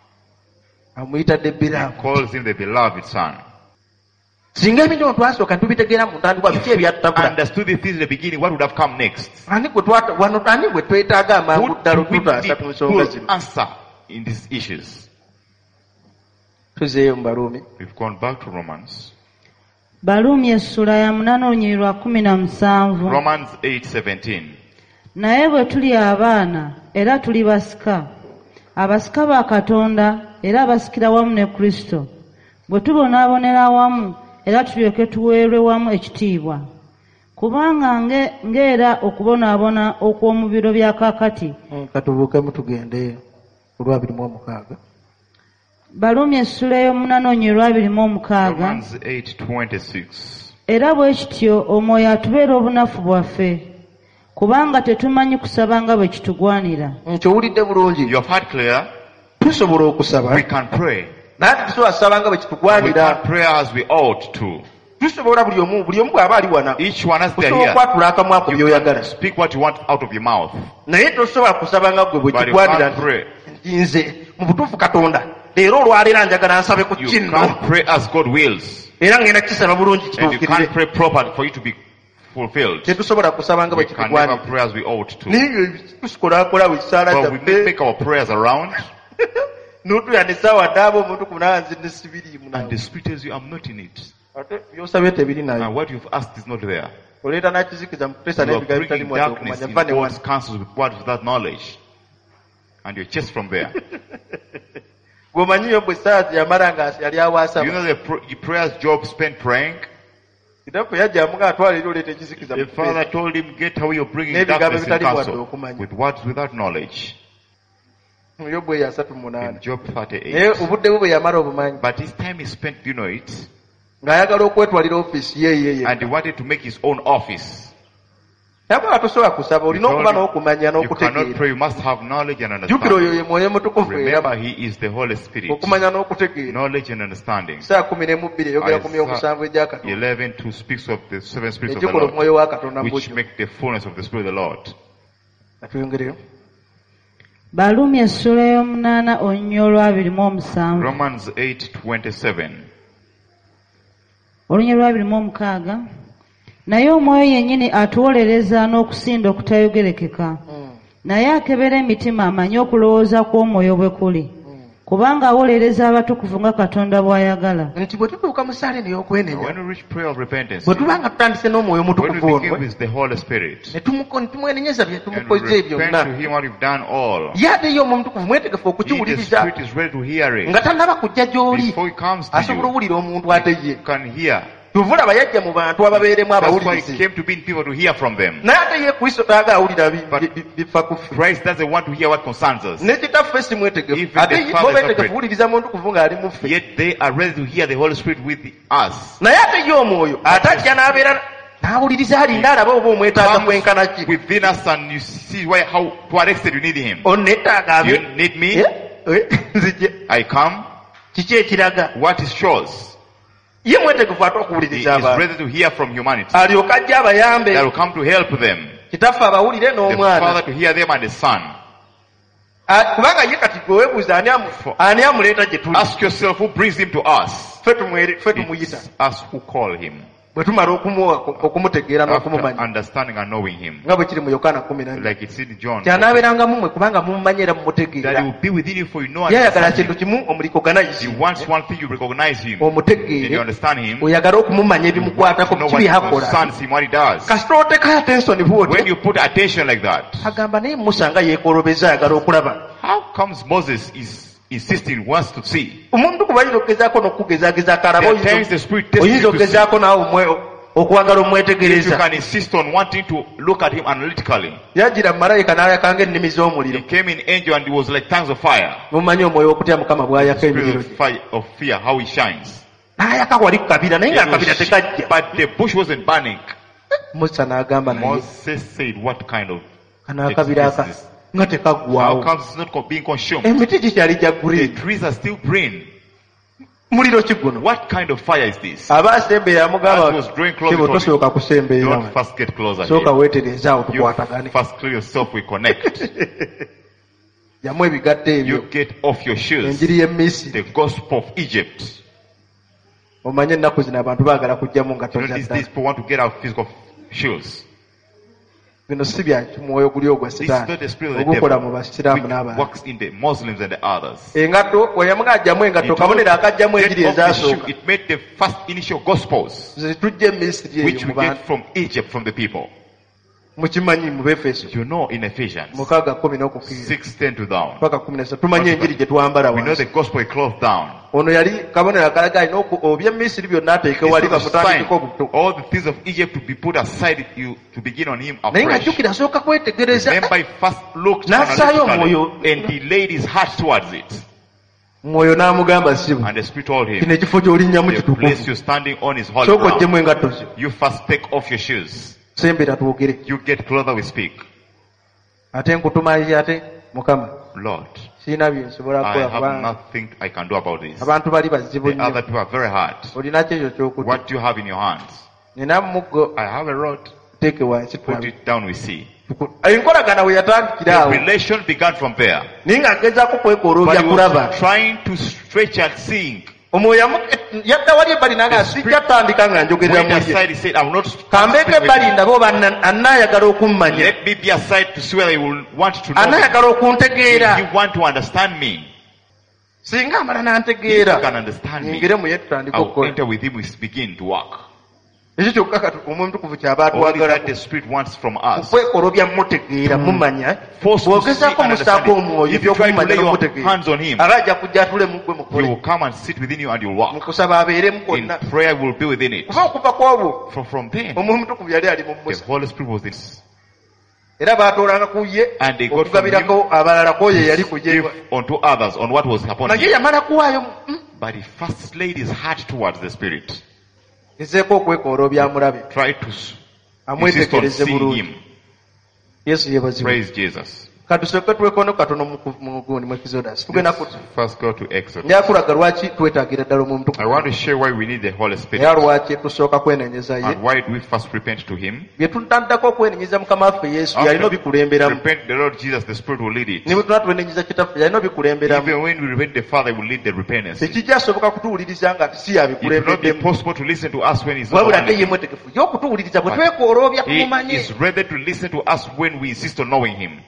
amuyitadde He biraavu. calls him the beloved son. singa ebintu twasooka ntubitegeera mu ntandikwa biki ebyatutabula Understood the things in the beginning, what would have come next? ani gwe twata- wano ani gwe twetaaga amangu Who ddala do we otutaasa need ku who nsonga will zino. answer in these issues? tuzeeyo mu Baluumi We've gone back to Romans. Baluumi essula ya munaana olunyiri lwa kumi na musanvu. Romans eight seventeen. Naye bwe tuli abaana era tuli basika, abasika ba Katonda era abasikira wamu ne Kristo, bwe tubonaabonera wamu era tulyoke tuweerwe wamu ekitiibwa. Kubanga nge- ng'era okubonaabona okw'omu biro bya kaakati. katubuukemu tugende ku lwabiri mu omukaaga. Baluumi essula ey'omunaana olunyiri lwa abiri mu omukaaga. Romans eight twenty-six. Era bwe kityo omwoyo atubeera obunafu bwaffe, kubanga tetumanyi kusaba nga bwe kitugwanira. nkyowulidde bulungi You have heard clear? tusobola okusaba We can pray. naye tetusobola kusaba nga bwe We kitugwanira. can't pray as we ought to. Tusobola buli omu buli omu bw'aba ali wana Each one as they're osobola here, okwatula akamwa ku you by'oyagala, can speak what you want out of your mouth. naye tosobola kusaba nga gwe bwe But you kigwanira can't pray. nti nze mu butuufu Katonda leero olwaleero njagala nsabe ku You kinno, can't pray as God wills. era ngenda kisaba bulungi And you kituukirire. can't pray properly for you to be fulfilled. Tetusobola kusaba nga We bwe can never kitugwanira. pray as we ought to. Naye tusikolaakola bwe kisaala But we may kyaffe make our prayers around, n'otuya ne saawa ddaaba omuntu kumunaa nze ne sibiriimu and nawe. the Spirit tells you, I'm not in it. Ate by'osabye tebiri And nayo. what you've asked is not there. Oleeta n'akizikiza mu kuteesa You are n'ebigambo bitali bringing mu wadde darkness okumanya in nva ne God's wano. counsels with words without knowledge. And you're chased from there. Gwomanyi Yobu essaazi yamala nga yali awaasa. You know the pr- prayers Job spent praying? Kitaffe yajja amugaa atwala eri oleeta ekizikiza mu The father kuteesa. told him, get away, you're bringing N'ebigambo darkness in ebitali mu wadde counsel. okumanya. With words without knowledge. Mu Yobu eyo asatu mu In munaana. Job Naye thirty-eight. obudde bwe bwe yamala obumanyi But his time is spent, do you know it? ng'ayagala okwetwalira ofiisi ye ye And he ye. wanted to make his own office. Nabwe tosobola kusaba, olina okuba n'okumanya You cannot n'okutegeera. pray, you must have knowledge and Jjukira oyo understanding. ye Mwoyo Mutukuvu Remember, era he is the Holy Spirit. okumanya n'okutegeera. Knowledge and understanding. Saa kumi n'emu bbiri eyogera ku myomusanvu egya Katonda. eleven two speaks of the seven spirits of the Egikola Lord, omwoyo wa Katonda mu which bujjuvu. make the fullness of the Spirit of the Lord. Atuyongereyo. Balumi essula y'omunaana olunya olwabiri mu omusanvu. Romans eight twenty-seven. Olunya lwabiri mu omukaaga. Naye omwoyo yennyini atuwolereza n'okusinda okutayogerekeka. Naye akebera emitima amanye okulowooza kw'omwoyo bwe kuli. Kubanga awolereza abatukuvu nga Katonda bw'ayagala. Nti bwe tutuuka mu ssaala eno ey'okwenenya, When we reach prayer of repentance, bwe tuba nga tutandise n'omwoyo when we mutukuvu begin ono, with the Holy Spirit, ne tumuko- ne tumwenenyeza bye and tumukoze we ebyo repent byonna, to Him what we've done all, ye ate ye omwoyo mutukuvu mwetegefu He, the okukiwuliriza Spirit, is ready to hear nga it. tannaba kujja gy'oli, Before He comes to asobola you, owulira omuntu ate ye. you can hear. Tuvula yajja mu bantu ababeeremu That's why He abawulirizi, came to be in people to hear from them. naye ate ye Kristo taaga awulira bi- But bi- bi- bifa ku ffe. Christ doesn't want to hear what concerns us. Ne kitaffe si mwetegefu, Even ate the ye Father bo is not beetegefu ready. kuwuliriza muntu kuvu ng'ali mu ffe. Yet they are ready to hear the Holy Spirit with us. Naye ate ye omwoyo ate ajja n'abeera n'awuliriza alinda alaba oba omwetaaga kwenkana ki. Within us, and you see why, how, to what extent you need Him. Onneetaaga You abe. need me? Eh? Eh? Nzije. I come. Kiki ekiraga? What is shows? Ye mwetegefu ate He okuwuliriza is abantu. ready to hear from humanity. Alyoka ajja That abayambe. will come to help them. Kitaffe abawulire The Father n'omwana. to hear them and the Son. Ah, kubanga ye kati gwe weebuuza ani amu- ani amuleeta gye tuli. Ask yourself who brings Him to us. Ffe tumwere- ffe tumuyita. It's us who call Him. Bwe tumala okumuwa- okumutegeera After n'okumumanya. understanding and knowing Him. Nga bwe kiri mu Yokaana kumi na nnya. Like it's in John. Kyanaabeeranga mumwe kubanga mumumanyi era That He mumutegeera. will be within you for you know and Yayagala understand kintu Him. kimu omulicognize. He wants one thing, you recognize Him. And you Omutegeere. understand Him. Oyagala okumumanya ebimukwatako To know biki what byakola. concerns Him, what He does. Kasita otekayo attention When bw'otyo. you put attention like that, Agamba naye Musa nga yeekolobeza ayagala okulaba. how comes Moses is insisting, wants to see? Omuntu kuba ayinza okugezaako n'okukugezaagezaako alaba There are times the Spirit tests oyinza you to see. okugezaako naawe omwe- okwagala If you omwetegereza. can insist on wanting to look at Him analytically. Yajjira mu malayika n'ayakanga ennimi z'omuliro. He came in angel and it was like tongues of fire. Mumanyi omwoyo okutya Mukama bw'ayaka Spirit emibiro of gye. fire, of fear, how He shines. N'ayaka wali ku kabira naye It ng'akabira was- tekajja. But the bush wasn't burning. Musa n'agamba naye Moses said, what kind of kano akabira aka is this? nga How tekaggwawo. comes it's not co- being consumed? Emiti gikyali gya The green. trees are still green. Muliro ki guno? What kind of fire is this? Aba asembeera amugamba As was drawing closer kibo to me, tosooka kusembeera. Don't first get closer Sooka here. weetereze awo You tukwatagane. first clear yourself, we connect. Yamu ebigatto ebyo. You get off your shoes. Enjiri y'e Misiri. The gospel of Egypt. Omanye ennaku zino abantu baagala kujjamu nga You know, these days tozaddala. people want to get out physical shoes. Bino si bya mwoyo guli ogwa This is not the sitaani. spirit of the Ogukola mu devil, basiraamu which n'abantu. works in the Muslims and the others. Engatto weyamuga ajjamu engatto kabonero akajjamu Get enjiri off the shoe. ezasooka. It made the first initial gospels, Ze tujja e Misiri which eyo we mu bantu. get from Egypt, from the people. Mukimanyi mu Befeso. You know, in Ephesians Mukaaga kumi n'okukiri. six ten to down, Paka kumi n'esatu. Tumanyi enjiri gye twambala we know wansi. the gospel is closed down. Ono yali kabonero akalaga alina oku- oby'e Misiri byonna ateeke This wali was a sign. bamutandikeko obuto. All the things of Egypt to be put aside, you to begin on him Naye afresh. ng'ajjukira asooka kwetegereza. Remember, he first looked N'assaayo analytically omwoyo. and he laid his heart towards it. Mwoyo n'amugamba sibu. And the Spirit told Kino him, ekifo gy'olinnyamu the place kitukuvu. you're standing on is holy Sooka oggyemu ground. engatto zo. You first take off your shoes. Sembera twogere. You get closer, we speak. Ate nkutuma ye ate Mukama. Lord, sirina byensobola I kukola have kubanga nothing I can do about this. abantu bali bazibu The other nnyo. people are very hard. Olinako ekyo ky'okuta. What do you have in your hands? Nina muggo I have a rod. teeke wansi Put tulabe. it down, we see. Enkolagana we yatandikira The awo relation began from there. naye ng'agezaako But kwekoloobya he kulaba. was trying to stretch and sing. Omwoyo yamu- yadda wali ebbali naga sijja tandika nga njogerera Went mu ye. aside, he said, I will not Kambeeko speak with ebbali you. ndabe oba anna- anaayagala okummanya. Let me be aside to see whether he will want to know me. Anaayagala Will okuntegeera. he want to understand me? Singa amala If n'antegeera. you can understand me, nyingire mu ye tutandike I will okukola. enter with him, we begin to work. Ekyo kyokka kati omwoyo mutukuvu kyaba Only atwagala that the Spirit wants from us. okwekolobya mutegeera mumanya. Force to see bw'ogezaako and musaako understand omwoyo it. If you try to ebyokumanya lay your n'omutegeera hands on him, aba ajja kujja atule mu ggwe he mukole. will come and sit within you and you'll Mu walk. kusaba abeeremu In kwonna. prayer, will be within it. kuva okuva ku obwo From, from then, omwoyo mutukuvu yali ali mu the musa. Holy Spirit was in. Era baatoolanga ku ye And they got from okugabirako abalala kwoyo yali ku ye. Give unto others on what was upon naye him. yamala kuwaayo mm, But he first laid his heart towards the Spirit. gezeeko okwekoolobya mulabe Try to s- insist on amwetegereze seeing bulungi. him. Yesu yeebazibwe. Praise Jesus. katusooke twekono katono mu ku- mu gundi mu Exodus. tugenda ku First go to Exodus. ndyakulaga lwaki twetaagira ddala omwoyo I want to mutukuvu share why we need the Holy Spirit. era lwaki tusooka kwenenyeza ye. And why do we first repent to him? bye tutandako okwenenyeza mukama waffe yesu yalina After obikulemberamu. repent the Lord Jesus, the Spirit will lead it. ne bwe tuba twenenyeza kitaffe yalina obikulemberamu. Even when we repent, the Father will lead the repentance. It tekijja asoboka kutuwuliriza nga si will not be yabikulembeddemu possible to listen to us when He's not wabula ate ye around. mwetegefu ye okutuwuliriza bwe twekooloobya He kumumanye. is ready to listen to us when we insist on knowing Him.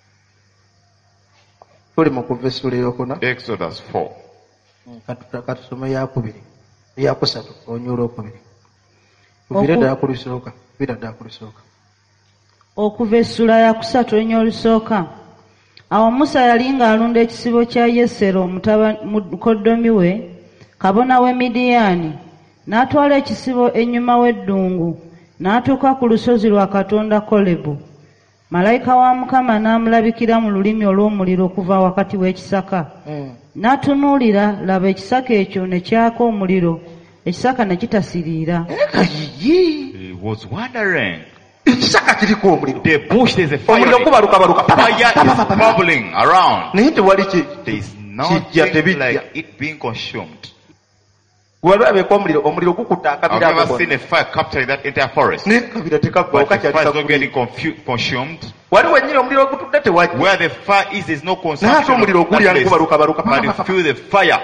tuli mu kuva essula eyokuna Exodus four. katusome yakubiri eyakusatu onyula okubiri tuvire Oku- ddala ku lusooka vira ddala ku lusooka. okuva essula ya kusatu enya olusooka. Awo Musa yali ng'alunda ekisibo kya Yesero mutaba- mukoddomi we kabona w'e Midiyaani, n'atwala ekisibo ennyuma w'eddungu, n'atuuka ku lusozi lwa Katonda Kolebu. Malayika wa Mukama n'amulabikira mu lulimi olw'omuliro okuva wakati w'ekisaka. N'atunuulira, laba ekisaka ekyo ne kyaka omuliro, ekisaka ne kitasiriira. kayiyi He was wondering. ekisaka kiriko omuliro The bush, there's a fire. omuliro gubalukabaluka Fire is bubbling around. naye tewali ki There is Kijja, nothing tebijja. like it being consumed. gwalabeko omuliro omuliro gukutta I've akabira never ako seen bonna a fire capturing that entire forest. naye kabira tekagwawo But the fire is not getting kakyali confu- consumed. wali wennyini omuliro ogutudde tewajja Where the fire is, there's no naye ate consumption. omuliro of that oguli ali place. gubalukabaluka But you feel the fire.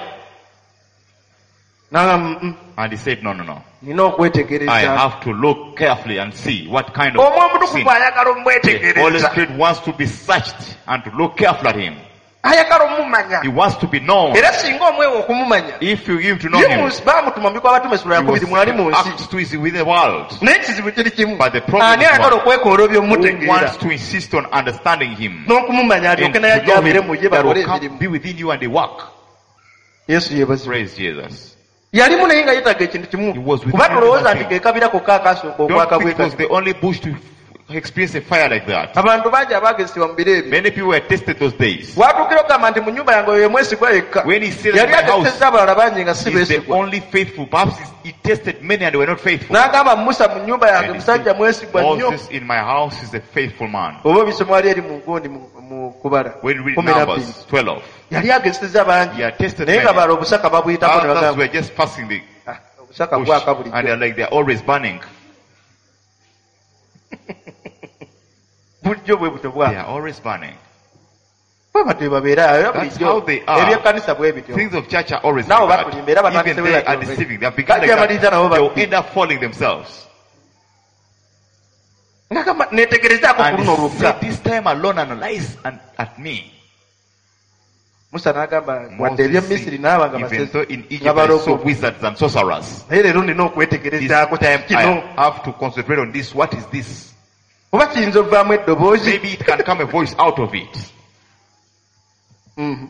nanga mm, And he said, no, no, no. nina I okwetegereza have to look carefully and see what kind of omwoyo sin. mutukuvu ayagala The Holy omwetegereza Spirit wants to be searched and to look carefully at him. ayagala omumanya He wants to be known. era singa omwewa okumumanya If you give to know ye him, munsi baamutuma mu biko abatume essula he yakubiri mwali mu was nsi asked to is within the world. naye ekizibu kiri kimu But the problem ani is ayagala one. okwekoolobya Who omutegeera wants to insist on understanding him? n'okumumanya And alyoke to naye ajja know abeere him mu ye that will bakole come, emirimu be within you and they work. yesu yeebazibwe Praise Jesus. yalimu naye nga yeetaga ekintu kimu He was with kuba him tolowooza everything. nti gekabira kokka akasooka Don't okwaka think it was bwekati the only bush to experience a fire like that. abantu bangi abaagezesebwa mu biro ebyo Many people were tested those days. watuukira okugamba nti mu nnyumba yange oyo mwesigwa yekka When he said yali in my house, ageseza abalala bangi nga si he's the beesigwa only faithful. Perhaps he's- he tested many and they were not faithful. n'agamba musa mu nnyumba yange And he musajja said, mwesigwa nnyo Moses in my house is a faithful man. oba obisomo wali eri mu gundi mu- mu kubala When you read kumi na bbiri Numbers twelve, yali ageseza bangi he had tested naye nga many. bala obusaka babuyitako ne Others bagamba were just passing the "Ah, obusaka bush bwaka and bulijjo they're like they're always burning. bulijjo bwe butyo They bwaka are always burning. bwe batyo bwe babeera era That's bulijjo how they are. ebyekkanisa bwe bityo Things of church are always Nabo like bakulimba era that. batandise Even bwe they batyo. are deceiving. They have become Kajja amaliriza like nabo that. They will babbi. end up falling themselves. ngagamba neetegerezaako ku And luno he lwokka said, this time alone analyze and, at me. musa n'agamba wadde Moses eby'emisiri said, naaba nga even basezi though in Egypt nga I saw baloko wizards and sorcerers, naye leero nina this okwetegerezaako time kino I have to concentrate on this. What is this? oba kiyinza ovaamu eddoboozi Maybe it can come a voice out of it. Mhm.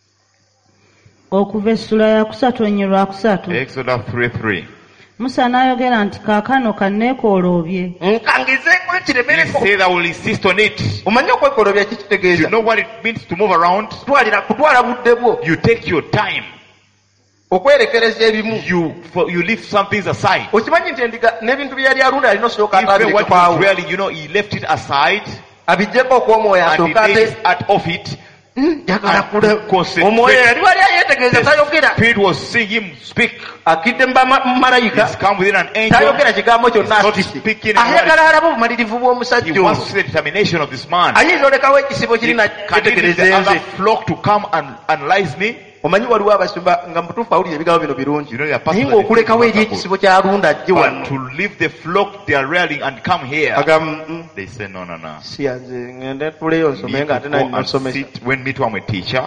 Okuva essula ya kusatu ennyo lwa kusatu. Exodus three three. Musa n'ayogera nti kaakano kanneekooloobye. nkangezeeko He ekiremereko said, I will insist on it. omanyi okwekoolobya You kikitegeeza know what it means to move around? twalira kutwala budde bwo You take your time. okwerekereza ebimu You for, you leave some things aside. okimanyi nti endiga n'ebintu bye yali alunda alina osooka Even what was ataabirekekwawo really, you know, he left it aside abiggyeko okw'omwoyo and he asooka made ate his art of it. njagala kule concentrate. omwoyo yali wali ayetegereza tayogera Spirit was seeing him speak. akidde mu malayika He's come within an angel. tayogera kigambo kyonna He's not asitise speaking in words. ayagala alabe obumalirivu He bw'omusajja wants to oyo see the determination of this man. ayinza olekawo ekisibo He- kirina Can he leave kyetegereza the other enze flock to come and analyze me? omanyi waliwo abasumba nga mutuufu awulira ebigambo bino birungi You know, there are naye pastors ng'okulekawo that eri think ekisibo ky'alunda ajje But wano to leave the flock they are railing and come here, agamba "Mm, they say no, no, no. si yanze ngende tuleyo nsome Need nga to ate go nali and nosomesa sit when meet one with teacher.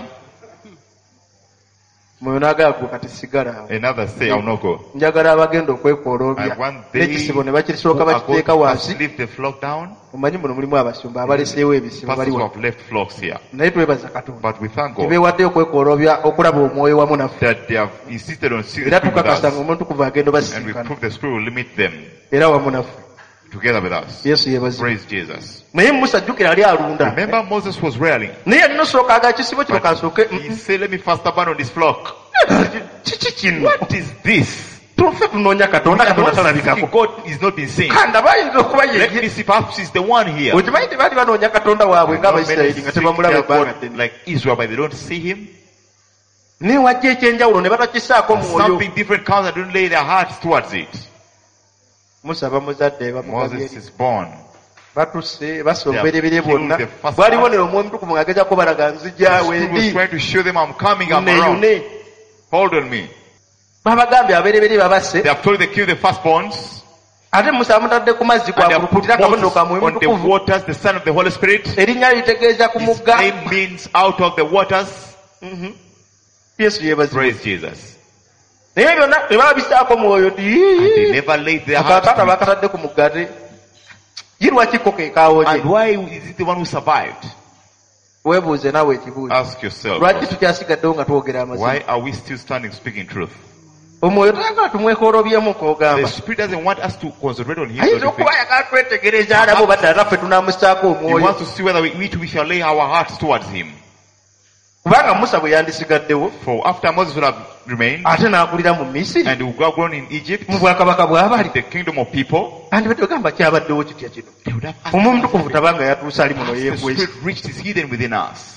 mwoyo n'agagwa kati sigala awo Another say, I'll not go. njagala abagenda okwekoloobya I want they n'ekisibo ne who bakirisooka are going bakiteeka to wansi first leave the flock down. omanyi muno mulimu abasumba abaleseewo ebisibo bali Pastors who wano have left flocks here. naye twebaza katonda But we thank God tebeewaddeyo okwekoloobya okulaba omwoyo wamu naffe that they have insisted on seeing the era Spirit with tukakasa us. nga omuntu kuva agenda And we basinkana prove the Spirit will limit them era wamu naffe together with us. yesu yeebazibwa Praise Jesus. naye musa jjukira ali alunda Remember Moses was railing. naye yalina osooka aga ekisibo kino But kansooke he said, let me first abandon this flock. kiki kino What is this? tufe tunoonya katonda katonda Seeking talabikako God is not being seen. kanda bayinza okuba Let me yeye see, perhaps he's the one here. okimanyi tebaali banoonya katonda waabwe ng'abaisirayiri nga tebamulaba ebbanga ddene Like Israel, but they don't see him. naye wajja ekyenjawulo ne batakisaako mwoyo Something different comes and don't lay their hearts towards it. musa bamuzadde Moses bamugabye is born. batuse basomba They have ebirebire byonna killed the first bwalibonera omwoyo mutukuvu ng'agezako balaga The nzijaawe Spirit was ndi trying to show them I'm coming, I'm around. neyune Hold on me. babagambye aberebere babasse They have told you they kill the firstborns. ate musa amutadde ku mazzi And they have put kwakulukutira kabonero Moses ka mwoyo on the mutukuvu waters, the Son of the Holy Spirit. erinnya litegeeza ku His mugga name means out of the waters. Mhm. yesu yeebazibwa Praise Jesus. naye byonna tebabisaako mwoyo And they ti never laid their hearts akakata to it. bakatadde ku muggate ye lwakiko ke kaawonye And why is it the one who survived? weebuuze naawe ekibuuzo Ask yourself. lwaki tukyasigaddewo nga twogera amazima Why are we still standing speaking truth? omwoyo tayagala tumwekolobyemu The kogamba Spirit doesn't want us to concentrate on Him. ayinza okuba ayagala twetegereza alabo baddala naffe tunamusaako He omwoyo wants to see whether we, we too we shall lay our hearts towards Him. kubanga musa bwe yandisigaddewo For after Moses would have remained, ate n'akulira mu misiri and he would have grown in Egypt, mu bwakabaka bw'abali the kingdom of people, andibadde ogamba kyabaddewo kitya kino they would have asked omwoyo us, mutukuvu tabanga yatuusa ali muno "Has the yeekwesi Spirit reached is hidden within us."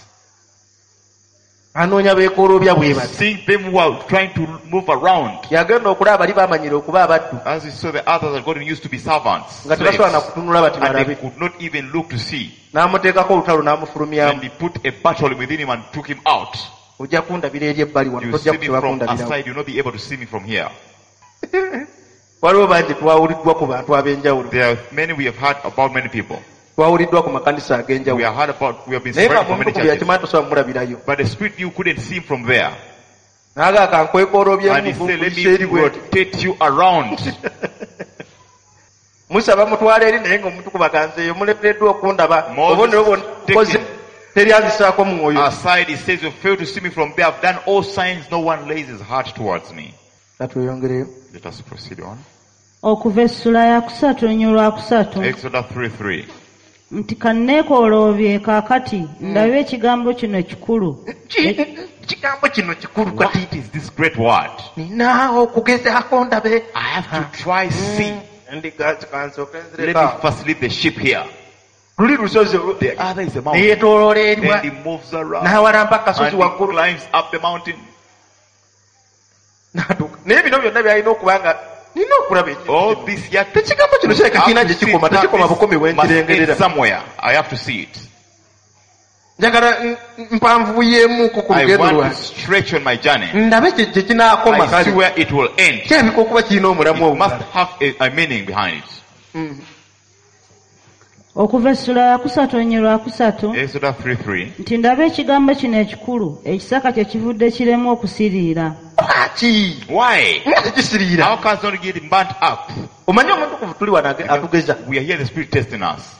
anoonya beekoloobya bwe bati Seeing them who are trying to move around, yagenda okulaba bali bamanyire okuba abaddu as we saw the others that God used to be servants, nga slaves, tebasobola na kutunula bati and they balabe could not even look to see. n'amuteekako olutalo And n'amufulumyamu he put a battle within him and took him out. ojja kundabira eri ebbali wano You tojja see me kusobola from kundabirawo aside, you'll not be able to see me from here. waliwo bangi twawuliddwa ku bantu ab'enjawulo There are many we have heard about many people. twawuliddwa ku makanisa We ag'enjawulo have heard about, we have been naye nga spread from many mutukuvu churches. yakimanyi tosobola mumulabirayo But the Spirit you couldn't see him from there. naagaaka And he nkwekolobyemu said, let kuyisa eri me bweti rotate you around. musa bamutwala eri naye ng'omutukuvu aganzeeyo muleteddwa okundaba Moses obonero bwonna koze taken teryanzisaako mu mwoyo Aside, he says, you fail to see me from there. I've done all signs. No one lays his heart towards me. katweyongereyo Let us proceed on. okuva essula ya kusatu nnyo lwa kusatu Exodus three three. nti kanneekooloobye kaakati ndabe ekigambo kino kikulu kigambo kino kikulu What kati is this great word? nina okugezaako ndabe I have to try see. ndigansooke Let me nzireka first leave the sheep here. luli lusozi The other is a mountain. neyeetooloola eribwa And he moves around. n'awalampa akasozi And he waggulu climbs up the mountain. n'atuuka naye bino byonna byalina okuba nga nina okulaba All ekintu this yet. tekigambo kino kireka kirina gye kikoma tekikoma bukomi bwe nkirengerera somewhere. I have to see it. njagala n- mpanvuyeemuko ku I lugendo want to lwange stretch on my journey. ndabe kye kye kinaakoma I see kale where it will end. kirabika okuba kirina omulamu It must obulala have a, a meaning behind it. Mm. okuva essula ya kusatu nnyo lwa kusatu Exodus three three. nti ndabe ekigambo kino ekikulu ekisaka kye kivudde kiremu okusiriira lwaki Why? nga tekisiriira How can not get burnt up? omanyi omutukuvu tuli wano age- atugeza We are here, the Spirit testing us.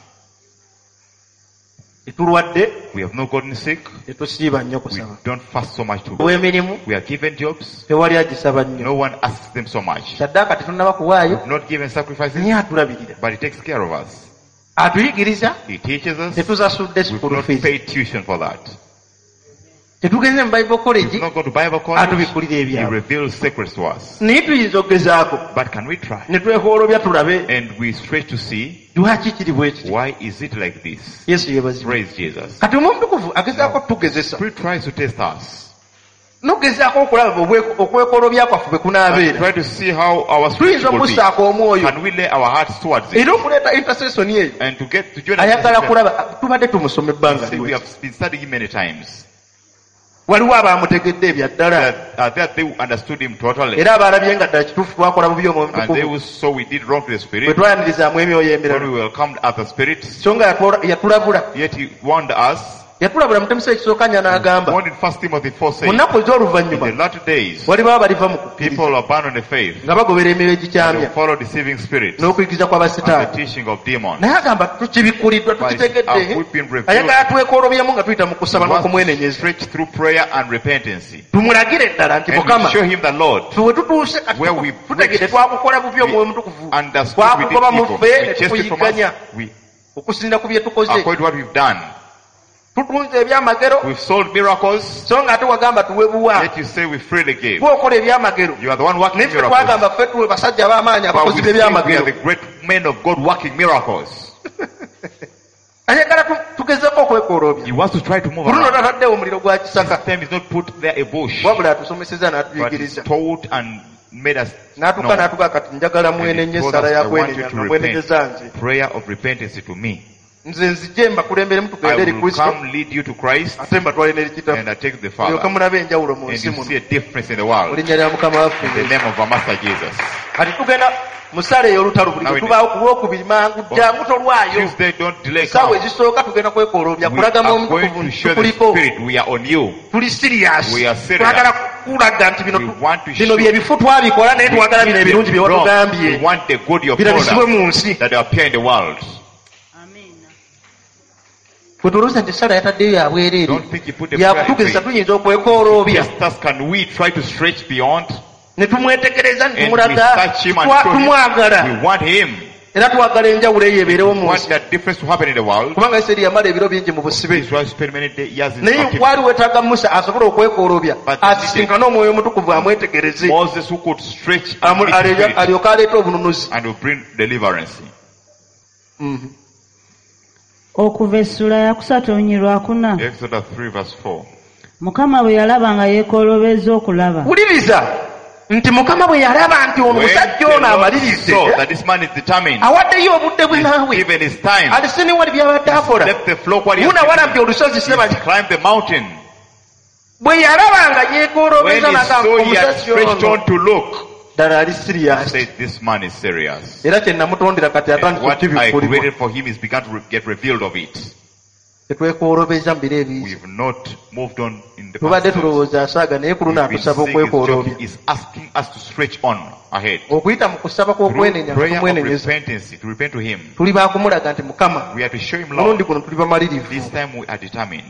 tetulwadde We have not gotten sick. tetusiiba nnyo We kusaba don't fast so much to ow'emirimu We are given jobs. tewali agisaba nnyo No one asks them so much. kyaddaaka tetunnaba kuwaayo Not given sacrifices, naye atulabirira but He takes care of us. atuyigiriza He teaches us. tetuzasudde We've school not fees paid tuition for that. tetugenze mu Bible He's college not going to Bible college. atubikkulira He ebyabwe. reveals secrets to us. Naye tuyinza okugezaako But can we try? ne twekoolobya tulabe And we stretch to see lwaki kiri bwe kiti. why is it like this? Yesu yeebazibwe. Praise Jesus. Kati omutukuvu agezaako tugezesa Spirit tries to test us. nogezaako okulaba obwe- okwekoolobya kwaffe bwe And kunaabeera. try to see how our spirit Tuyinza will be. omussaako omwoyo Can we lay our hearts towards it? era okuleeta intercession eyo And to get to join ayagala us. kulaba tubadde tumusoma ebbanga See, we liwe. have been studying him many times. Waliwo abaamutegedde ebya ddala That, uh, that they understood him totally. era abaalabye nga ddala kituufu twakola bubi omwoyo And they mutukuvu who saw we did wrong to the bwe spirit. twayanirizamu emyoyo When we emirala welcomed other spirits. so nga yatwola- yatulabula Yet he warned us. yatulabula mu temusa ekisooka n'agamba Warned in First Timothy four mu saying, nnaku in ez'oluvannyuma the latter days, waliwo abaliva mu kukkiriza people will abandon the faith. nga bagobera emyoyo And egikyamya will follow deceiving spirits. n'okuyigiriza And the kw'abasitaani teaching of demons. naye agamba tukibikkuliddwa tukitegedde Have we been revealed? ayagala twekoolobyemu nga tuyita mu kusaba We want to n'okumwenenyeza stretch through prayer and repentance. tumulagire ddala nti And mukama we show him the Lord. fe we tutuuse kati Where we tutegedde twakukola bubi omwoyo mutukuvu Understood we did twakugoba mu evil. ffe ne We chased it from tukuyigganya us. We, okusinda ku bye tukoze according to what we've done. tutunze ebyamagero We've sold miracles. so nga ate wagamba tuwe buwa Yet you say we freely gave. gwe okola ebyamagero You are the one working naye ffe miracles. twagamba ffe tuwe basajja b'amaanyi But abakozi we say we are b'ebyamagero the great men of God working miracles. ayagala tu- tugezeko okwekooloobya He wants to try to move ku luno around. tataddewo omuliro gwa kisaka This time he's not put there a bush. wabula atusomeseza But he's n'atuyigiriza taught and made us n'atuka know. n'atuga kati njagala And he mwenenye told essala us, ya I want kwenenya you to nga mwenenyeza repent. nze Prayer of repentance to me. nze nzije mbakulemberemu I tugende eri will kristo come lead you to Christ ate mbatwale n'eri and kitaffe I take the olyoke Father. mulabe enjawulo mu And nsi you muno see a difference in the world. mu linnya lya mukama waffe In the Yesu. name of our Master Jesus. kati tugenda mu ssala ey'olutalo buli Now gwe we tubaawo ku lwokubiri mangu ddyangu tolwayo Tuesday, don't delay. essaawa Come. ezisooka tugenda kwekoloobya We kulaga are mwoyo going mutukuvu to nti show the tukuliko Spirit. We are on you. tuli sirias We are serious. twagala kulaga nti bino We want to bino show- bye bifu twabikola naye twagala bino ebirungi bye Wrong. We watugambye want the good you have birabisibwe told us mu nsi that they appear in the world. kwe tulowooza nti essala yataddeyo yabwereere Don't think you put the prayer in yakutugeza faith. tuyinza okwekooloobya Just us, can we try to stretch beyond? ne tumwetegereza ne And we tumulaga search him and twa- show him. tumwagala We want him. era twagala enjawulo eyo ebeerewo We mu want nsi that difference to happen in the world. kubanga iseri yamala ebiro bingi mu busibe Israel spent many day- years in naye captivity. wali wetaaga musa asobole okwekooloobya But asisinkane omwoyo omutukuvu amwetegereze Moses who could stretch amu- in his alyoke spirit alyoke aleete obununuzi and will bring deliverance. Mhm. okuva essula yakusatu olunyi lwakuna Exodus three verse four. mukama bwe yalaba nga yeekooloobeza okulaba wuliriza nti mukama bwe yalaba nti ono When musajja the ono Lord amalirize saw that this man is determined, awaddeyo obudde bwe naawe given his time, alisini wali byabadde akola left the flock what he has munawalambye given. olusozi sebali Climbed the mountain. bwe yalaba nga When yeekooloobeza he nagamba saw he had omusajja stretched ono on to look, ddala ali he siriyasi said, this man is serious. era kye namutondera kati And atandika what I okukibikkulibwa created for him is begun to re- get revealed of it. tetwekooloobeza mu biro ebiyise We've not moved on in the tubadde past. tulowooza asaaga naye ku luno We've been atusaba saying his okwekooloobya job is asking us to stretch on ahead. okuyita mu kusaba Through kw'okwenenya nga prayer of tumwenenyeza repentance, to repent to him. tuli baakumulaga nti mukama We have to show him mulundi love. guno tuli bamalirivu This time we are determined.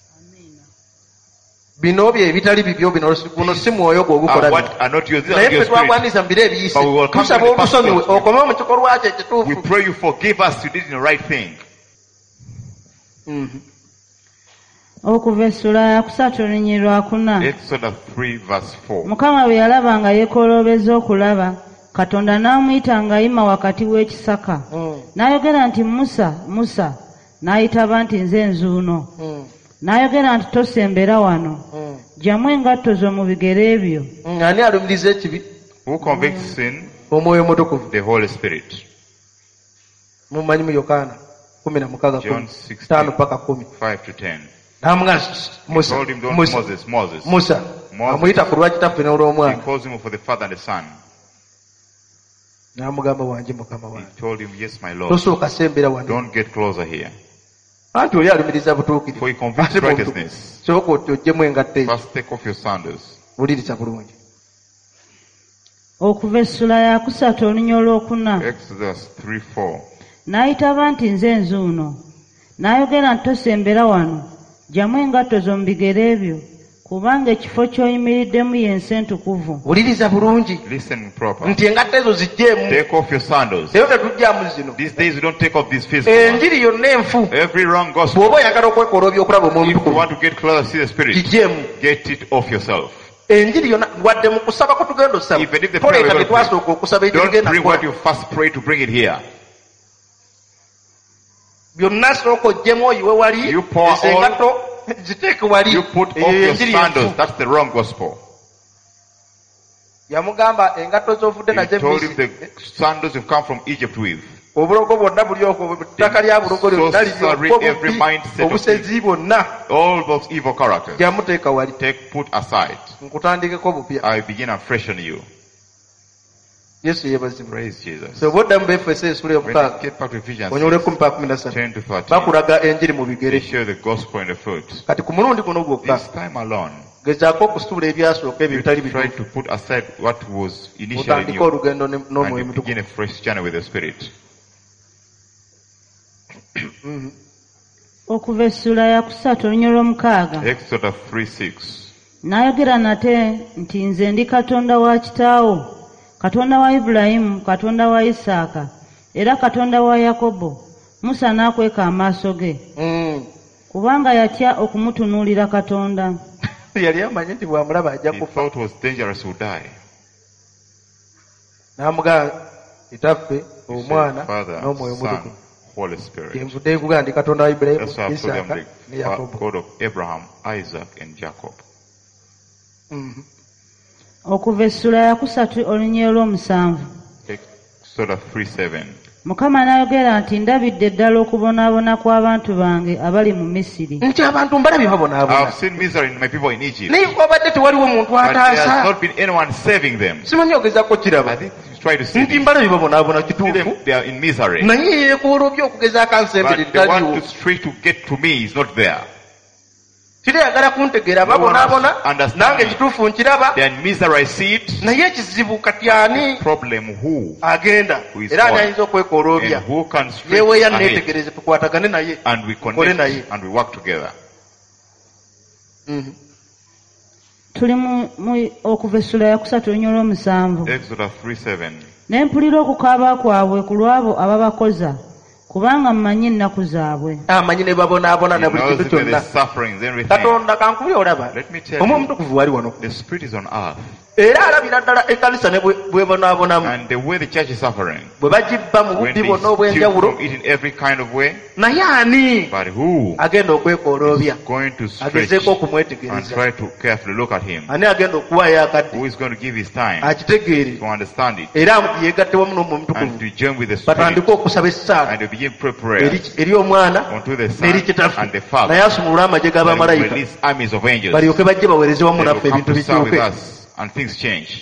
bino bye ebitali bibyo bino guno si mwoyo gwe Uh, ogukola bino what are not yours, these naye are ffe your spirit. twagwandiza mu biro ebiyise But we will come tusaba to the past obusonyiwe tense. okome mu kikolwa kye We ekituufu pray you forgive us, you did the right thing. Mhm. okuva essula yakusatu olunyi lwakuna Exodus three verse four. mukama bwe yalaba nga yeekooloobeza okulaba katonda n'amuyita ng'ayima wakati w'ekisaka Mm. n'ayogera nti musa musa n'ayitaba nti nze nzuuno Mm. n'ayogera nti tosembera wano Mm. gyamu engatto zo mu bigere ebyo Mm. ani alumiriza ekibi Who convicts sin? omwoyo mutukuvu The Holy Spirit. mumanyi mu yokaana kumi na mukaaga John kumi taano sixteen, paka kumi five to ten. namugamba He musa told him, don't musa Moses, Moses. musa Moses. amuyita ku lwa kitaffe He n'olw'omwana calls him for the Father and the Son. n'amugamba wange mukama He wange told him, yes, my Lord. tosooka sembera wano Don't get closer here. anti oli alumiriza butuukirivu For he convicts Ate muntu- righteousness. sooka oti oggyemu engatte ezo First take off your sandals. wuliriza bulungi okuva essula yakusatu olunyi olwokuna Exodus three four. n'ayitaba nti nze nzuuno n'ayogera nti tosembera wano gyamu engatto zo mu bigere ebyo kubanga ekifo ky'oyimiriddemu y'ensi entukuvu. Wuliriza bulungi. Listen proper. Nti engatto ezo zijjeemu. Take off your sandals. Leero tetujjaamu zino. These days we don't take off these physical ones. Enjiri yonna enfu. Every wrong gospel. Bw'oba oyagala okwekoolobya okulaba omwoyo If you omutukuvu. want to get closer to see the Spirit, Kijjeemu. get it off yourself. Enjiri yonna wadde mu kusaba kwe tugenda osaba. Even if the prayer Toleeta we're bye going to twasooka okusaba pray, enjiri don't genda bring what you kukola. first pray to bring it here. Byonna sooka oggyemu oyiwe wali. You pour ezo all- engatto ziteeke wali. You put off Eyo your enjiri sandals. enfu. That's the wrong gospel. Yamugamba engatto z'ovudde He nazo told him Misiri. the sandals you've come from Egypt with. Obulogo bwonna buli okwo ttaka lya bulogo lyonna Sorcery, liri every mindset of obusezi bwonna All those evil characters, jamuteeka wali. take put aside. Nkutandikeko bupya. I begin afresh on you. Yesu yeebazibwe. Praise Jesus. So bw'oddamu Befeso essula When you ey'omukaaga get back to Ephesians onyole six, kumi pa kumi na ssatu ten to thirteen, bakulaga enjiri mu they bigere. show the gospel in the foot. Kati ku mulundi guno gwokka This time alone, gezaako okusuula ebyasooka ebyo you bitali try bituufu. to put aside what was initially Otandike new olugendo ne- and n'omwoyo you mutukuvu. begin a fresh journey with the Spirit. Okuva essula ya kusatu olunya olw'omukaaga. Exodus three six. N'ayogera nate nti nze ndi Katonda wa kitaawo, Katonda wa Ibulayimu, Katonda wa Isaaka, era Katonda wa Yakobo. Musa n'akweka amaaso ge, Mm. kubanga yatya okumutunuulira Katonda. Yali amanyi nti bw'amulaba ajja He kufa. thought it was dangerous to die. N'amugamba kitaffe He omwana said, Father, n'omwoyo Son, mutukuvu. Holy Spirit. Yenvudde nkugamba ndi Katonda wa Ibulayimu, That's why I told them Isaaka the ne Yakobo. God of Abraham, Isaac, and Jacob. Mhm. Okuva essula ya kusatu olunya olw'omusanvu. Exodus three seven. Mukama n'ayogera nti ndabidde ddala okubonaabona kw'abantu bange abali mu Misiri. Nti abantu mbalabye babonaabona. I've seen misery in my people in Egypt, Naye kwabadde tewaliwo omuntu but there has ataasa. not been anyone saving them. Simanyi ogezaako I kiraba. think you try to see Nti this. mbalabye babonaabona See kituufu. them, they are in misery. Naye yeekoolobya okugezaako ansembere But they want litaliwo. to try to get to me is not there. Kirayagala kuntegeera babonaabona, Understand nange me. ekituufu nkiraba. They are in misery, I see it. Naye ekizibu kati ani Problem who? agenda Who is era ani on? ayinza okwekooloobya. And who can stretch Yeeweeya ahead? neetegereze tukwatagane naye. And we Tukole naye. connect and we work together. Mhm. Tuli mu mu- okuva essula ya kusatu olunya olw'omusanvu. Exodus three seven. Ne mpulira okukaaba kwabwe ku lw'abo ababakoza, kubanga mmanyi ennaku zaabwe. Amanyi ne babonaabona He na buli knows kintu the kyonna. sufferings, everything. Katonda kankubye olaba. Let me tell Omwoyo you, omutukuvu wali wano. the Spirit is on earth. Era alabira ddala ekkanisa ne bwe- bwebonaabonamu. And the way the church is suffering, Bwe bagibba mu when bubbi they bwonna steal obw'enjawulo. from it in every kind of way, Naye ani but who agenda okwekooloobya? is going to stretch Agezeeko and okumwetegereza. try to carefully look at him? Ani agenda okuwaayo akadde? Who is going to give his time Akitegeere. to understand it Era yeegatte wamu n'omwoyo and omutukuvu. to join with the Spirit Batandike okusaba essaala. and to begin pray eri prayers eri omwana unto the n'eri Son kitaffe. and the Father? Naye asumulule amagye That he will g'abamalayika release armies of angels. balyoke bajje baweereze wamu They will naffe come ebintu to serve with bikyuke. us and things change.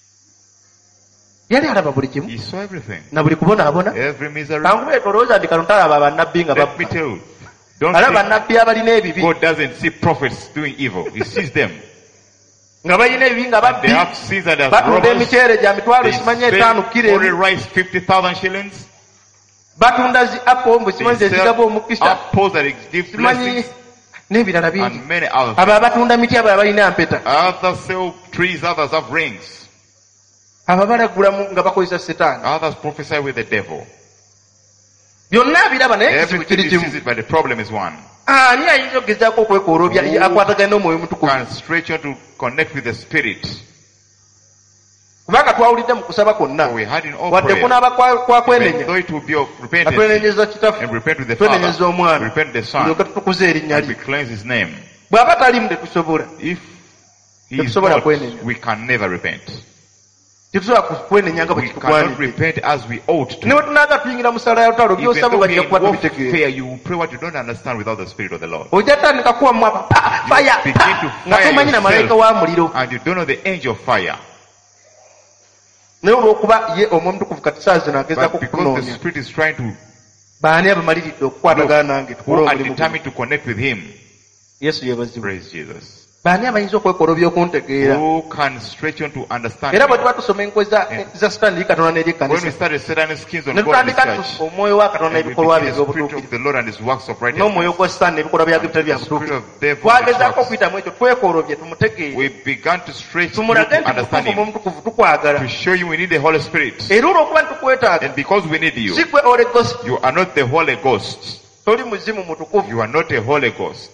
Yali alaba buli kimu He saw everything. na buli kubonaabona. Every misery. Kankubeeta olowooza nti Katonda talaba bannabbi nga Let me babba. tell you, don't Alaba think bannabbi abalina ebibi God doesn't see prophets doing evil. He sees them. nga balina ebibi nga They babbi. have sins and they have Batunda robbers. emiceere gya mitwalo They simanyi etaano spend kiro only emu. rice fifty thousand shillings. Batunda zi apo mbu simanyi They zezigaba sell omukisa. apples that give Simanyi blessings n'ebirala bingi. and many other Abo things. abatunda miti abo abalina mpeta. Others sell trees, others have rings. Abo balagulamu nga bakozesa setaani. Others prophesy with the devil. Byonna abiraba naye ekizibu Everything kiri he kimu. sees it, but the problem is one. Ani ayinza okugezaako okwekooloobya Who akwatagana n'omwoyo omutukuvu? Can stretch on to connect with the Spirit. Kubanga twawulidde mu kusaba kwonna. So we had in all Wadde prayer. kunaaba kwa kwa Even kwenenya. though it will be of Nga repentance twenenyeza kitaffe. and repent with the Twenenyeza Father, omwana. repent the Son, Tulyoke tutukuze erinnya and we lye. cleanse His name. Bw'aba talimu tetusobola. If He is Tetusobola not, kwenenya. we can never repent. Tetusobola kwenenya nga bwe We cannot kitugwanidde. repent as we ought Ne to. bwe tunaaga tuyingira mu ssala ya lutalo Even by'osaba though we bajja are in kuba tubitegeera. warfare, you will pray what you don't understand without the Spirit of the Lord. Ojja tandika kuwamu apa pa faya begin pa to nga fire tomanyi na malayika wa muliro. And you don't know the angel of fire. Naye olw'okuba ye omwoyo omutukuvu kati saa zino agezaako But because the kutunoonya. Spirit is trying to Baani abamaliridde okukwatagana nange tukole who are omulimu guno. determined to connect with Him. Yesu yeebazibwe. Praise Jesus. baani abayinza okwekolobya okuntegeera Who can stretch on to understand? era bwe tuba tusoma enkwe za za sitaani katonda n'eri When we ekkanisa started Satan's schemes on ne God and tutandika His church, tu- omwoyo wa katonda and we n'ebikolwa became bye the spirit of eby'obutuukirivu the Lord and His works of n'omwoyo righteousness. gwa sitaani n'ebikolwa bya bitali bya The spirit butuukirivu of devil and his twagezaako works. okuyitamu ekyo twekolobye tumutegeere We began to stretch through tumulage to nti understand mutukuvu Him, omutukuvu tukwagala to show you we need the Holy Spirit. era olw'okuba nitukwetaaga And because we need you, si gwe Holy Ghost you are not the Holy Ghost. toli muzimu mutukuvu You are not a Holy Ghost.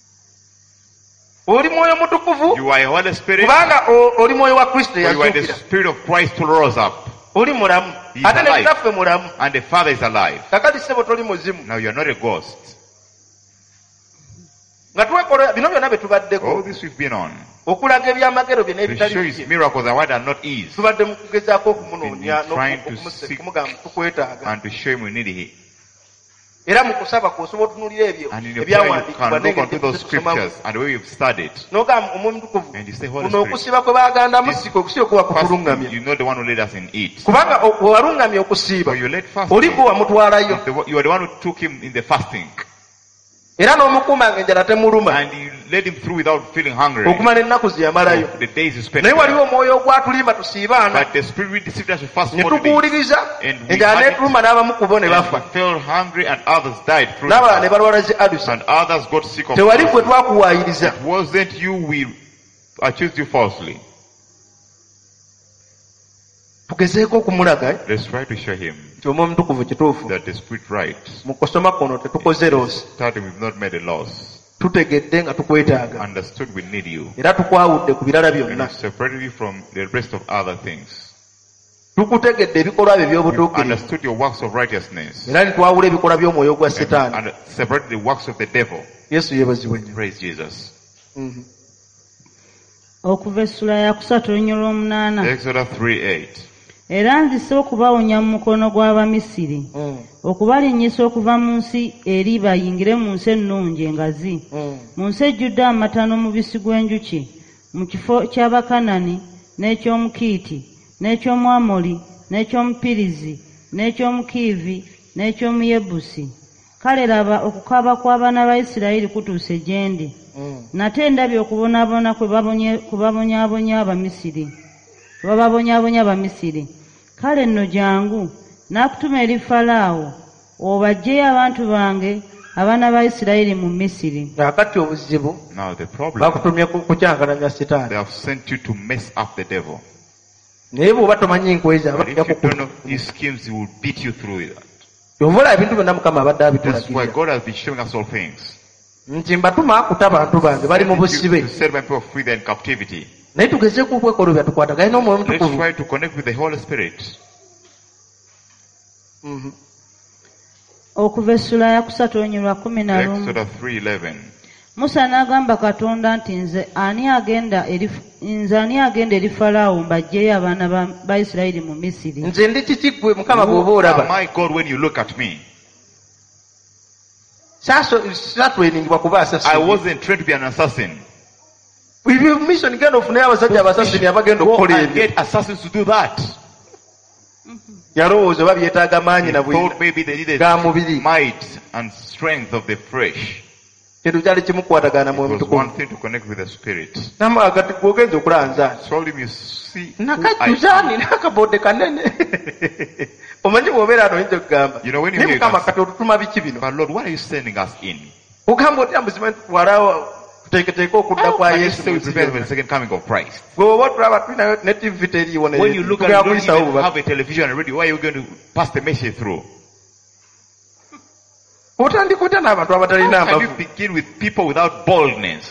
oli mwoyo mutukuvu You are a Holy Spirit. kubanga o- oli mwoyo wa kristo For you are the eyazuukira Spirit of Christ who rose up. oli mulamu He is ate ne alive. kitaffe mulamu And the Father is alive. kakati ssebo toli muzimu Now you are not a ghost. nga twekola bino byonna bye tubaddeko All this we've been on. okulaga ebyamagero bye To n'ebitali show His bye miracles and what are not His. tubadde mu kugezaako okumunoonya We've been trying to n'okumuse- seek- kumugamba tukwetaaga And to show Him we need Him. era mu kusaba kw'osobola otunuulira ebyo And in your prayer you ebyawandiikibwa can look n'engeri onto those gye tusomamu. scriptures and the way you've studied. n'ogamba omwoyo mutukuvu And you say, Holy kuno Spirit, okusiiba kwe bagandamu si kwe kusiiba kuba First, kutulungamya you know the one who led us in it. kubanga o- bwe walungamya okusiiba So you led oli fasting. gwe wamutwalayo It's the one- You are the one who took him in the fasting. era n'omukuuma ng'enjala temuluma And you led him through without feeling hungry. okumala ennaku ze yamalayo The days you spent naye there. waliwo omwoyo ogwatulimba tusiibaana But the Spirit we deceived us to fast ne forty days. tuguwuliriza And we enjala had it. n'etuluma n'abamu ku bo ne And bafa we felt hungry and others died through n'abalala ne it. balwala zi adusa And others got sick of tewali it. gwe twakuwaayiriza It wasn't you, we accused you falsely. tugezeeko okumulaga eh, Let's try to show him nti omwoyo mutukuvu kituufu that the Spirit right. mu kusoma kuno tetukoze loosi Starting, we've not made a loss. tutegedde nga tukwetaaga Understood we need you. era tukwawudde ku birala And byonna we've separated you from the rest of other things. tukutegedde ebikolwa byo We've eby'obutuukirivu understood your works of righteousness. era nitwawula ebikolwa by'omwoyo gwa And, setaani and separated the works of the devil. yesu yeebazibwe nnyo Praise Jesus. Mhm. okuva essula ya kusatu olunnyo lw'omunaana Exodus three eight. era nzise okubawonya mu mukono gw'abamisiri Mm. okubalinnyisa okuva mu nsi eri bayingire mu nsi ennungi engazi Mm. mu nsi ejjudde amata n'omubisi gw'enjuki mu kifo ky'abakanani n'eky'omukiiti n'eky'omwamoli n'eky'omupirizi n'eky'omukiivi n'eky'omuyebusi kale laba okukaaba kw'abaana ba isirayiri kutuuse gye ndi Mm. nate ndabye okubonaabona kwe babonye- kwe babonyaabonya abamisiri kwe bababonyaabonya abamisiri kale nno jangu naakutuma eri falaawo obagyeyo abantu bange abaana ba isirayiri mu misiri kakati obuzibu Now the problem, bakutumye ku- kukyankalanya they setaani have sent you to mess up the devil. naye bw'oba tomanyi nkweza But if abatujja you don't know his schemes, he will beat you through it. yovola ebintu byonna mukama abadde That's why abitulagirira God has been showing us all things. nti mbatuma akuta abantu bange bali mu busibe To set my people free, they're in captivity. naye tugezeeko okwekolo byatukwataganye n'omwoyo Let's mutukuvu try to connect with the Holy Spirit. Mhm. okuva essula ya kusatu olunnyo lwa kumi na lumu Exodus three eleven. musa n'agamba katonda nti nze ani agenda eri nze ani agenda eri falaawo mbagyeyo abaana ba, ba isirayiri mu misiri nze ndi kiki ggwe mukama Who bw'oba am olaba I, God, when you look at me? saatweningibwa kuba I asasini wasn't trained to be an assassin. ebyo mission genda ofunayo abasajja abasasini abagenda Go okukola and ebyo get assassins to do that. yalowooza oba byetaaga maanyi He na bwina thought maybe they needed ga mubiri might and strength of the flesh. kintu kyali kimukwatagana It mwoyo was mutukuvu one thing to connect with the Spirit. namagati gwogenza okulanza Told him, you see, who I nakajjuza am. nina akabodde kanene omanyi bw'obeera ano oyinza okugamba You know, when you naye hear mukama that- kati otutuma biki bino But Lord, why are you sending us in? ogamba otya muzima tutwalawo tuteeketeeke okudda How kwa can you yesu say we mu nsi prepare for yonna? the second coming of Christ? gwe oba otulaba tulinayo ne tivi teriiwo When you look at it, tugenda you don't kuyisawo even bubaka have a television and radio. Why are you going to pass the message through? otandika otya n'abantu abatalina How can you amavu begin with people without boldness?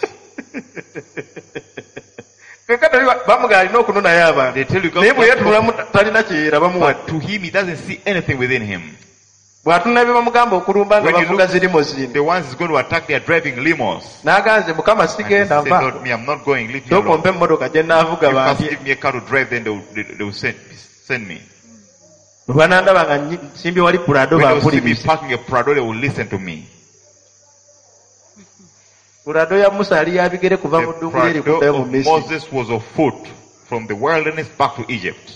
keka bamuga alina okunonayo abantu They tell you God, naye bwe yetunulamu talina kyeyera bamuwa but to him, he doesn't see anything within him. bw'atunula bye bamugamba okulumba nga When you bavuga look- zirimo zino The ones who's going to attack, they are driving limos. n'aganze mukama And he sigenda said, nva Lord, me, I'm not going. Leave me sooka alone. ompe emmotoka gye naavuga You first banti give me a car to drive, then they will, they, they will send, send me. bwe banandaba nga nyi- nsimbi wali pulado When they will see me bampuliriza parking a Prado, they will listen to me. pulado ya musa yali yabigere kuva mu The ddungu eri Prado kuddayo mu of misiri Moses was of foot from the wilderness back to Egypt.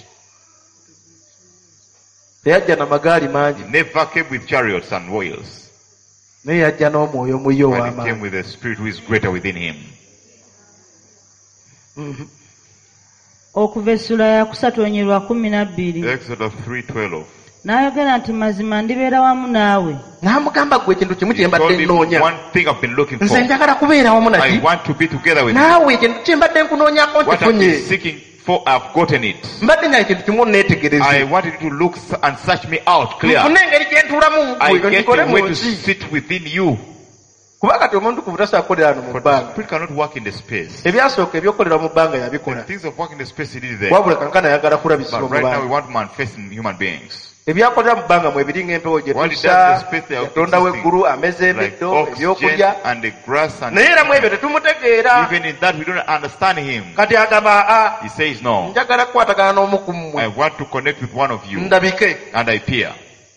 teyajja na magaali He mangi never came with chariots and wheels, naye yajja n'omwoyo muyo but he came ow'amaanyi with a spirit who is greater within him. okuva essula ya kusatu onyi lwa kumi na bbiri. Exodus three twelve. N'ayogera nti mazima ndibeera wamu naawe. N'amugamba gwe ekintu kimu kye He told mbadde him nnoonya. one thing I've been looking Nze for. njagala kubeera wamu I naki. want to be together with you. Naawe ekintu kye mbadde nkunoonyako What I've been nkifunye. seeking for, I've gotten it. Mbadde nya ekintu kimu I onneetegereze. wanted you to look and search me out clear. Nfune engeri gye ntulamu I gwe get nkikole a mu way to nsi. sit within you. Kuba kati omuntu ku butasobola kukolera wano mu But the bbanga. spirit cannot work in the space. Ebyasooka ebyokukolera mu bbanga The yabikola. things of work in the space he did there. Wabula kankana ayagala kulabisibwa But mu right now we bantu. want to manifest in human beings. Ebyakolera mu bbanga mwe biri ng'empewo gye What it does tussa, in the space they are Katonda w'eggulu ameza Like emiddo, oxygen ebyokulya. and the grass and Naye era mu ebyo tetumutegeera. even in that we don't understand him. Kati agamba aa He says no. njagala kukwatagana n'omu ku I mmwe want to connect with one of you ndabike and I peer.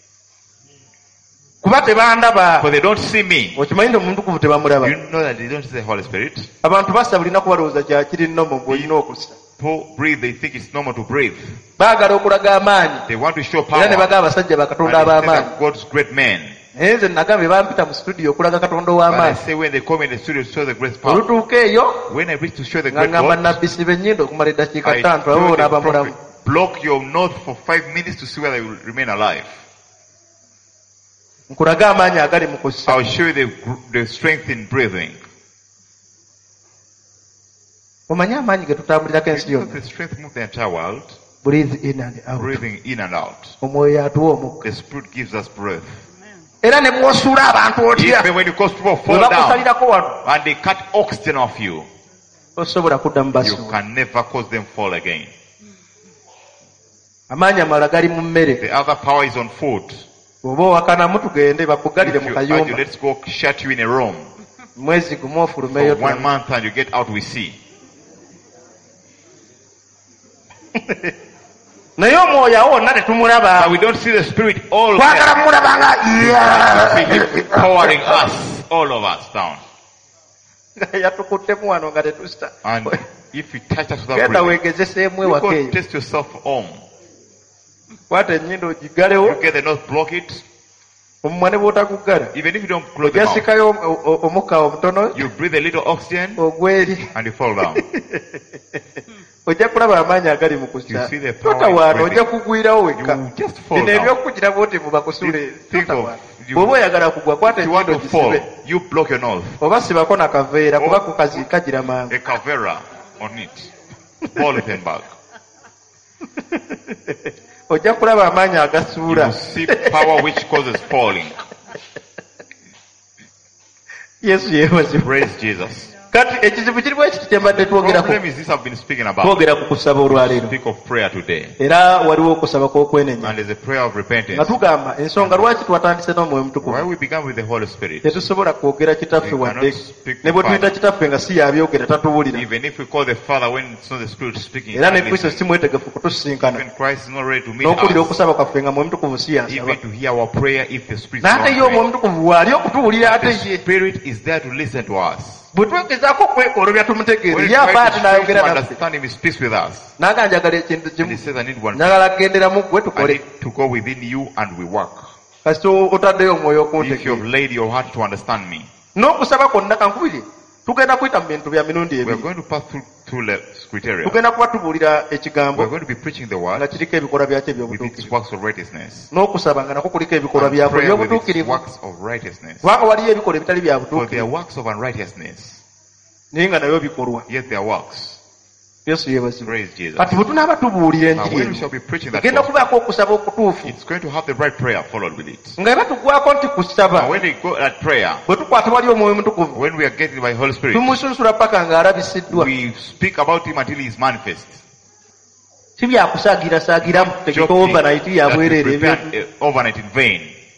kuba tebandaba. For they don't see me. Okimanyi nti omutukuvu tebamulaba. You know that they don't see the Holy Spirit. Abantu bassa bulina kubalowooza kyakiri nnomo ng'olina okussa. People breathe, they think it's normal to breathe. Baagala okulaga amaanyi. They want to show power. Era ne And bagamba abasajja they bakatonda say ab'amaanyi. that God's great men. Naye nze nagambye bampita mu studio okulaga katonda But I ow'amaanyi. say when they come in the studio to show the great power. Olutuuka eyo When I reach to show the nga great ngamba God, nabbi siba ennyindo okumala eddakiika I ttaano told abo the n'aba prophet, mulamu. block your mouth for five minutes to see whether you will remain alive. Nkulaga amaanyi agali mu kussa. I'll show you the, gr- the strength in breathing. Omanyi amaanyi ge tutambulirako ensi Because yonna. the strength moves the entire world, Breathe in and out. breathing in and out. Omwoyo atuwa omukka. The Spirit gives us breath. Era ne bw'osuula abantu otya. Even when you cause people Bwe fall down bakusalirako wano and they cut oxygen off you, tosobola kudda mu you basuula. can never cause them fall again. Amaanyi amalala gali mu mmere. The other power is on food. Oba owakanamu tugende bakugalire If mu you argue, kayumba. let's go shut you in a room Mwezi gumu for ofulumeyo one tulamu. month and you get out, we see. Naye omwoyo awo wonna tetumulaba. But we don't see the Spirit all Twagala there. mulaba nga See Him powering us, all of us down. yatukuttemu wano nga tetusta. And if you touch us without Genda breathing, weegezeseemu you ewaka go eyo. test yourself home. Kwata ennyindo ogigalewo. You get the nose, block it. Omumwa ne bw'otaguggala. Even if you don't close the mouth, Ojasikayo o- o- omukka omutono you breathe a little oxygen ogweri. and you fall down. Ojja kulaba amaanyi agali mu You kussa. see the power in Totawaana breathing. ojja kugwirawo wekka. You just fall Bino down. ebyokugira bwoti mubakusule. Think of Totawaana. you- Bw'oba oyagala kugwa kwata If you want ennyindo to fall, gisibe. you block your nose. Oba sibako na kaveera kuba Oh. kukazi kagira mangu. A cavera on it. Polythene bag. Ojja kulaba amaanyi You agasuula. will see power which causes falling. Yesu yeebazibwe. Praise Jesus. Kati ekizibu kiri bwe kiti kye mbadde The twogerako. problem is this I've been speaking about. Twogera ku kusaba olwaleero. Speak of prayer today. Era waliwo okusaba kw'okwenenya. And there's a prayer of Nga repentance. tugamba ensonga lwaki twatandise n'omwoyo Why mutukuvu. we began with the Holy Spirit. Tetusobola kwogera kitaffe We wadde. cannot speak Ne bwe to tuyita Father. kitaffe nga si yabyogera tatuwulira. Even if we call the Father when it's not the Spirit speaking, Era ne and Kristo listen. si mwetegefu kutusisinkana. Even Christ is not ready to meet N'okuwulira us. okusaba kwaffe nga mwoyo mutukuvu si yansaba. Even to hear our prayer if the Spirit is N'ate ye not omwoyo ready. mutukuvu waali okutuwulira ate The ye. Spirit is there to listen to us. Bwe twegezaako okwekoolobya When tumutegeere we ye ava try ate to try n'ayogera to naffe. understand Him, He speaks with us. Naga njagala ekintu And He kimu. says, I need one. Njagala kugendera mu ggwe I tukole. need to go within you and we work. Kasita otaddeyo omwoyo If you okuntegeera. have laid your heart to understand me, N'okusaba kwonna kankubiri. Tugenda kuyita mu bintu bya mirundi we are ebiri. going to pass through two le- criteria. Tugenda kuba tubuulira We ekigambo are going to be preaching the nga word kiriko ebikolwa byakyo with its eby'obutuukirivu. works of righteousness. N'okusaba nga nakwo kuliko ebikolwa And byako prayer with its eby'obutuukirivu. works of righteousness. Kubanga waliyo ebikolwa ebitali bya For their butuukirivu. works of unrighteousness, Naye nga nabyo bikolwa. yet their works. Yesu yeebazibwe. Praise Jesus. Kati bwe tunaaba tubuulira Now enjiri when we eno, shall be preaching that tugenda gospel, kubaako okusaba okutuufu. it's going to have the right prayer followed with it. Nga era tugwako nti Now kusaba. when we go at prayer, Bwe tukwata wali omwoyo mutukuvu. when we are getting by Holy Spirit, Tumusunsula paka ng'alabisiddwa. we speak about Him until He is manifest. Si byakusaagira saagiramu. Tegeka Joking overnight ya that we bwereere prepare ebintu. uh, overnight in vain.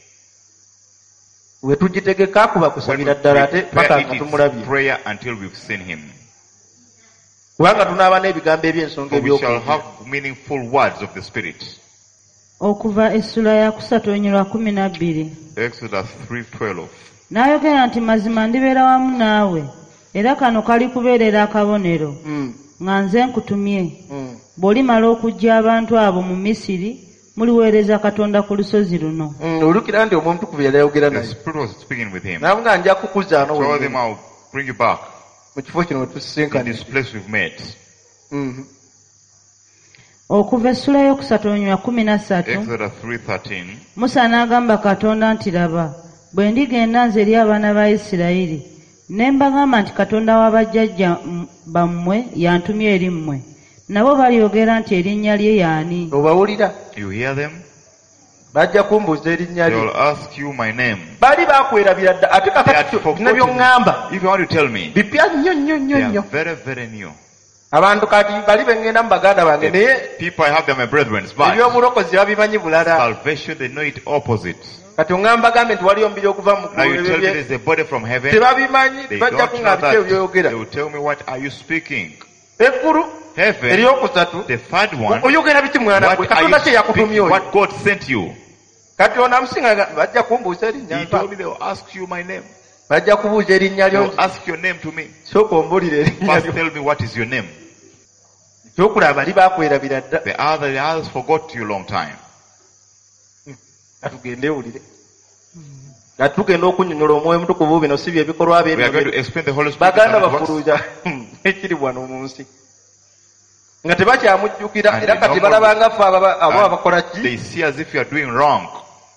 We tugitegeka kuba When we kusabira ddala ate paka prepare nga it, tumulabye. it's prayer until we've seen Him. Kubanga tunaaba n'ebigambo eby'ensonga For we shall eby'okuwulira. have meaningful words of the Spirit. okuva essula ya kusatu onyi lwa kumi na bbiri. Exodus three twelve. N'ayogera nti mazima ndibeera wamu naawe era kano kali kubeerera akabonero Mm, nga nze nkutumye. mm, Bw'olimala okuggya abantu abo mu Misiri muliweereza Katonda ku lusozi luno. mm. Olukira nti omwoyo mutukuvu yali ayogera The naye. Spirit was speaking with him. Naye nga nja kukuzaano Told him, wenyini I'll bring you back mu kifo kino we in tusisinkana. this place we've met. Mhm. Okuva essula y'okusatu olunywa kumi na ssatu Exodus three thirteen. Musa n'agamba Katonda nti laba bwe ndigenda nze eri abaana ba Isirayiri ne mbagamba nti Katonda wa bajjajja bammwe yantumye eri mmwe nabo balyogera nti erinnya lye y'ani. Obawulira? You hear them? Bajja kumbuuza erinnya They lye. will ask you my name. Bali bakwerabira dda ate They had kakati bino by'oŋŋamba forgotten. If you want to tell me, bipya nnyo nnyo nnyo they are nnyo. very, very new. Abantu kati bali bengenda mu baganda bange naye People I have them, my brethren, but ebyobulokozi babimanyi bulala. salvation they know it opposite. Kati oŋŋamba gambe nti waliyo omubiri okuva mu Now you tell me ggulu. there's a body from heaven. Tebabimanyi They bajja don't know kuŋŋamba biki that. ebyoyogera. They will tell me, what are you speaking? Eggulu Heaven, eryokusatu the third one. oyogera biki mwana gwe What are Katonda kye you yakutumye speaking? oyo. What God sent you? Kati ono amusinga bajja kumbuuza erinnya He mpa. told me they will ask you my name. Bajja kubuuza erinnya They lyo. will ask your name to me. Sooka ombulire erinnya First lyo. tell me what is your name. Ekyokulaba bali bakwerabira dda. The other, the others forgot you long time. Katugende ewulire. Nga tugenda okunnyonnyola omwoyo mutukuvu bino si bye bikolwa We are going to bye explain the Holy Spirit. baganda and His works. bafuluuja ekiri wano mu nsi. Nga tebakyamujjukira And era they kati no more- balabanga ffe aba abo And abakola ki. They see as if you are doing wrong.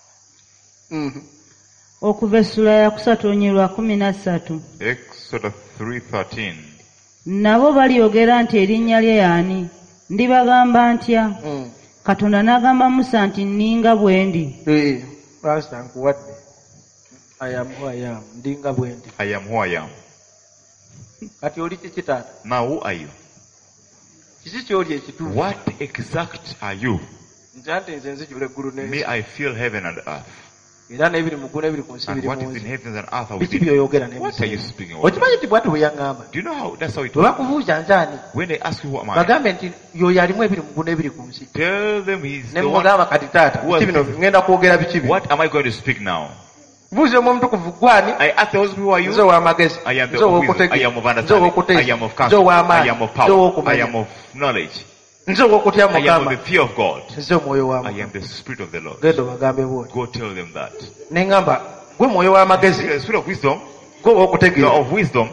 Mhm. Okuva essula ya kusatu olunywa lwa kumi na ssatu Exodus three thirteen. nabo balyogera nti erinnya lye y'ani. Ndibagamba ntya? Mm. Katonda n'agamba Musa nti nninga bwe ndi. Eh, pastor nkuwadde. I am who I am. Ndinga bwe ndi. I am who I am. Kati oli kiki taata? Now who are you? Kiki ky'oli ekituufu? What exact are you? Nze anti nze nzijula eggulu Me, n'ensi. I feel heaven and earth. Era n'ebiri mu ggulu n'ebiri ku nsi And biri what mu is in nsi. heavens and earth are Biki within. by'oyogera What are you n'ebisi. speaking about? Okimanyi nti bw'ati bwe yaŋŋamba. Do you know how that's how it Bwe works? bakubuuza nze ani? When they ask you who am I, Bagambe nti y'oyo alimu ebiri mu ggulu n'ebiri ku nsi. tell them he's Ne the one. mugamba kati taata Who has biki bino this? ngenda kwogera biki bino. What am I going to speak now? Buuza omwoyo omutukuvu gwani? I ask the Holy Spirit, who are you? Nze ow'amagezi. I am the Nze of wisdom. I ow'okutegeera. am of Nze understanding. I ow'okuteesa. am of Nze counsel. I ow'amaanyi. am of Nze power. I ow'okumanya. am of knowledge. Nze ow'okutya I am of Mukama. the fear of God. Nze omwoyo wa I Mukama. am the Spirit of the Lord. Genda obagambe bw'oti. Go tell them that. Ne ŋŋamba gwe mwoyo w'amagezi. The Spirit of wisdom, Gwe the ow'okutegeera. of wisdom.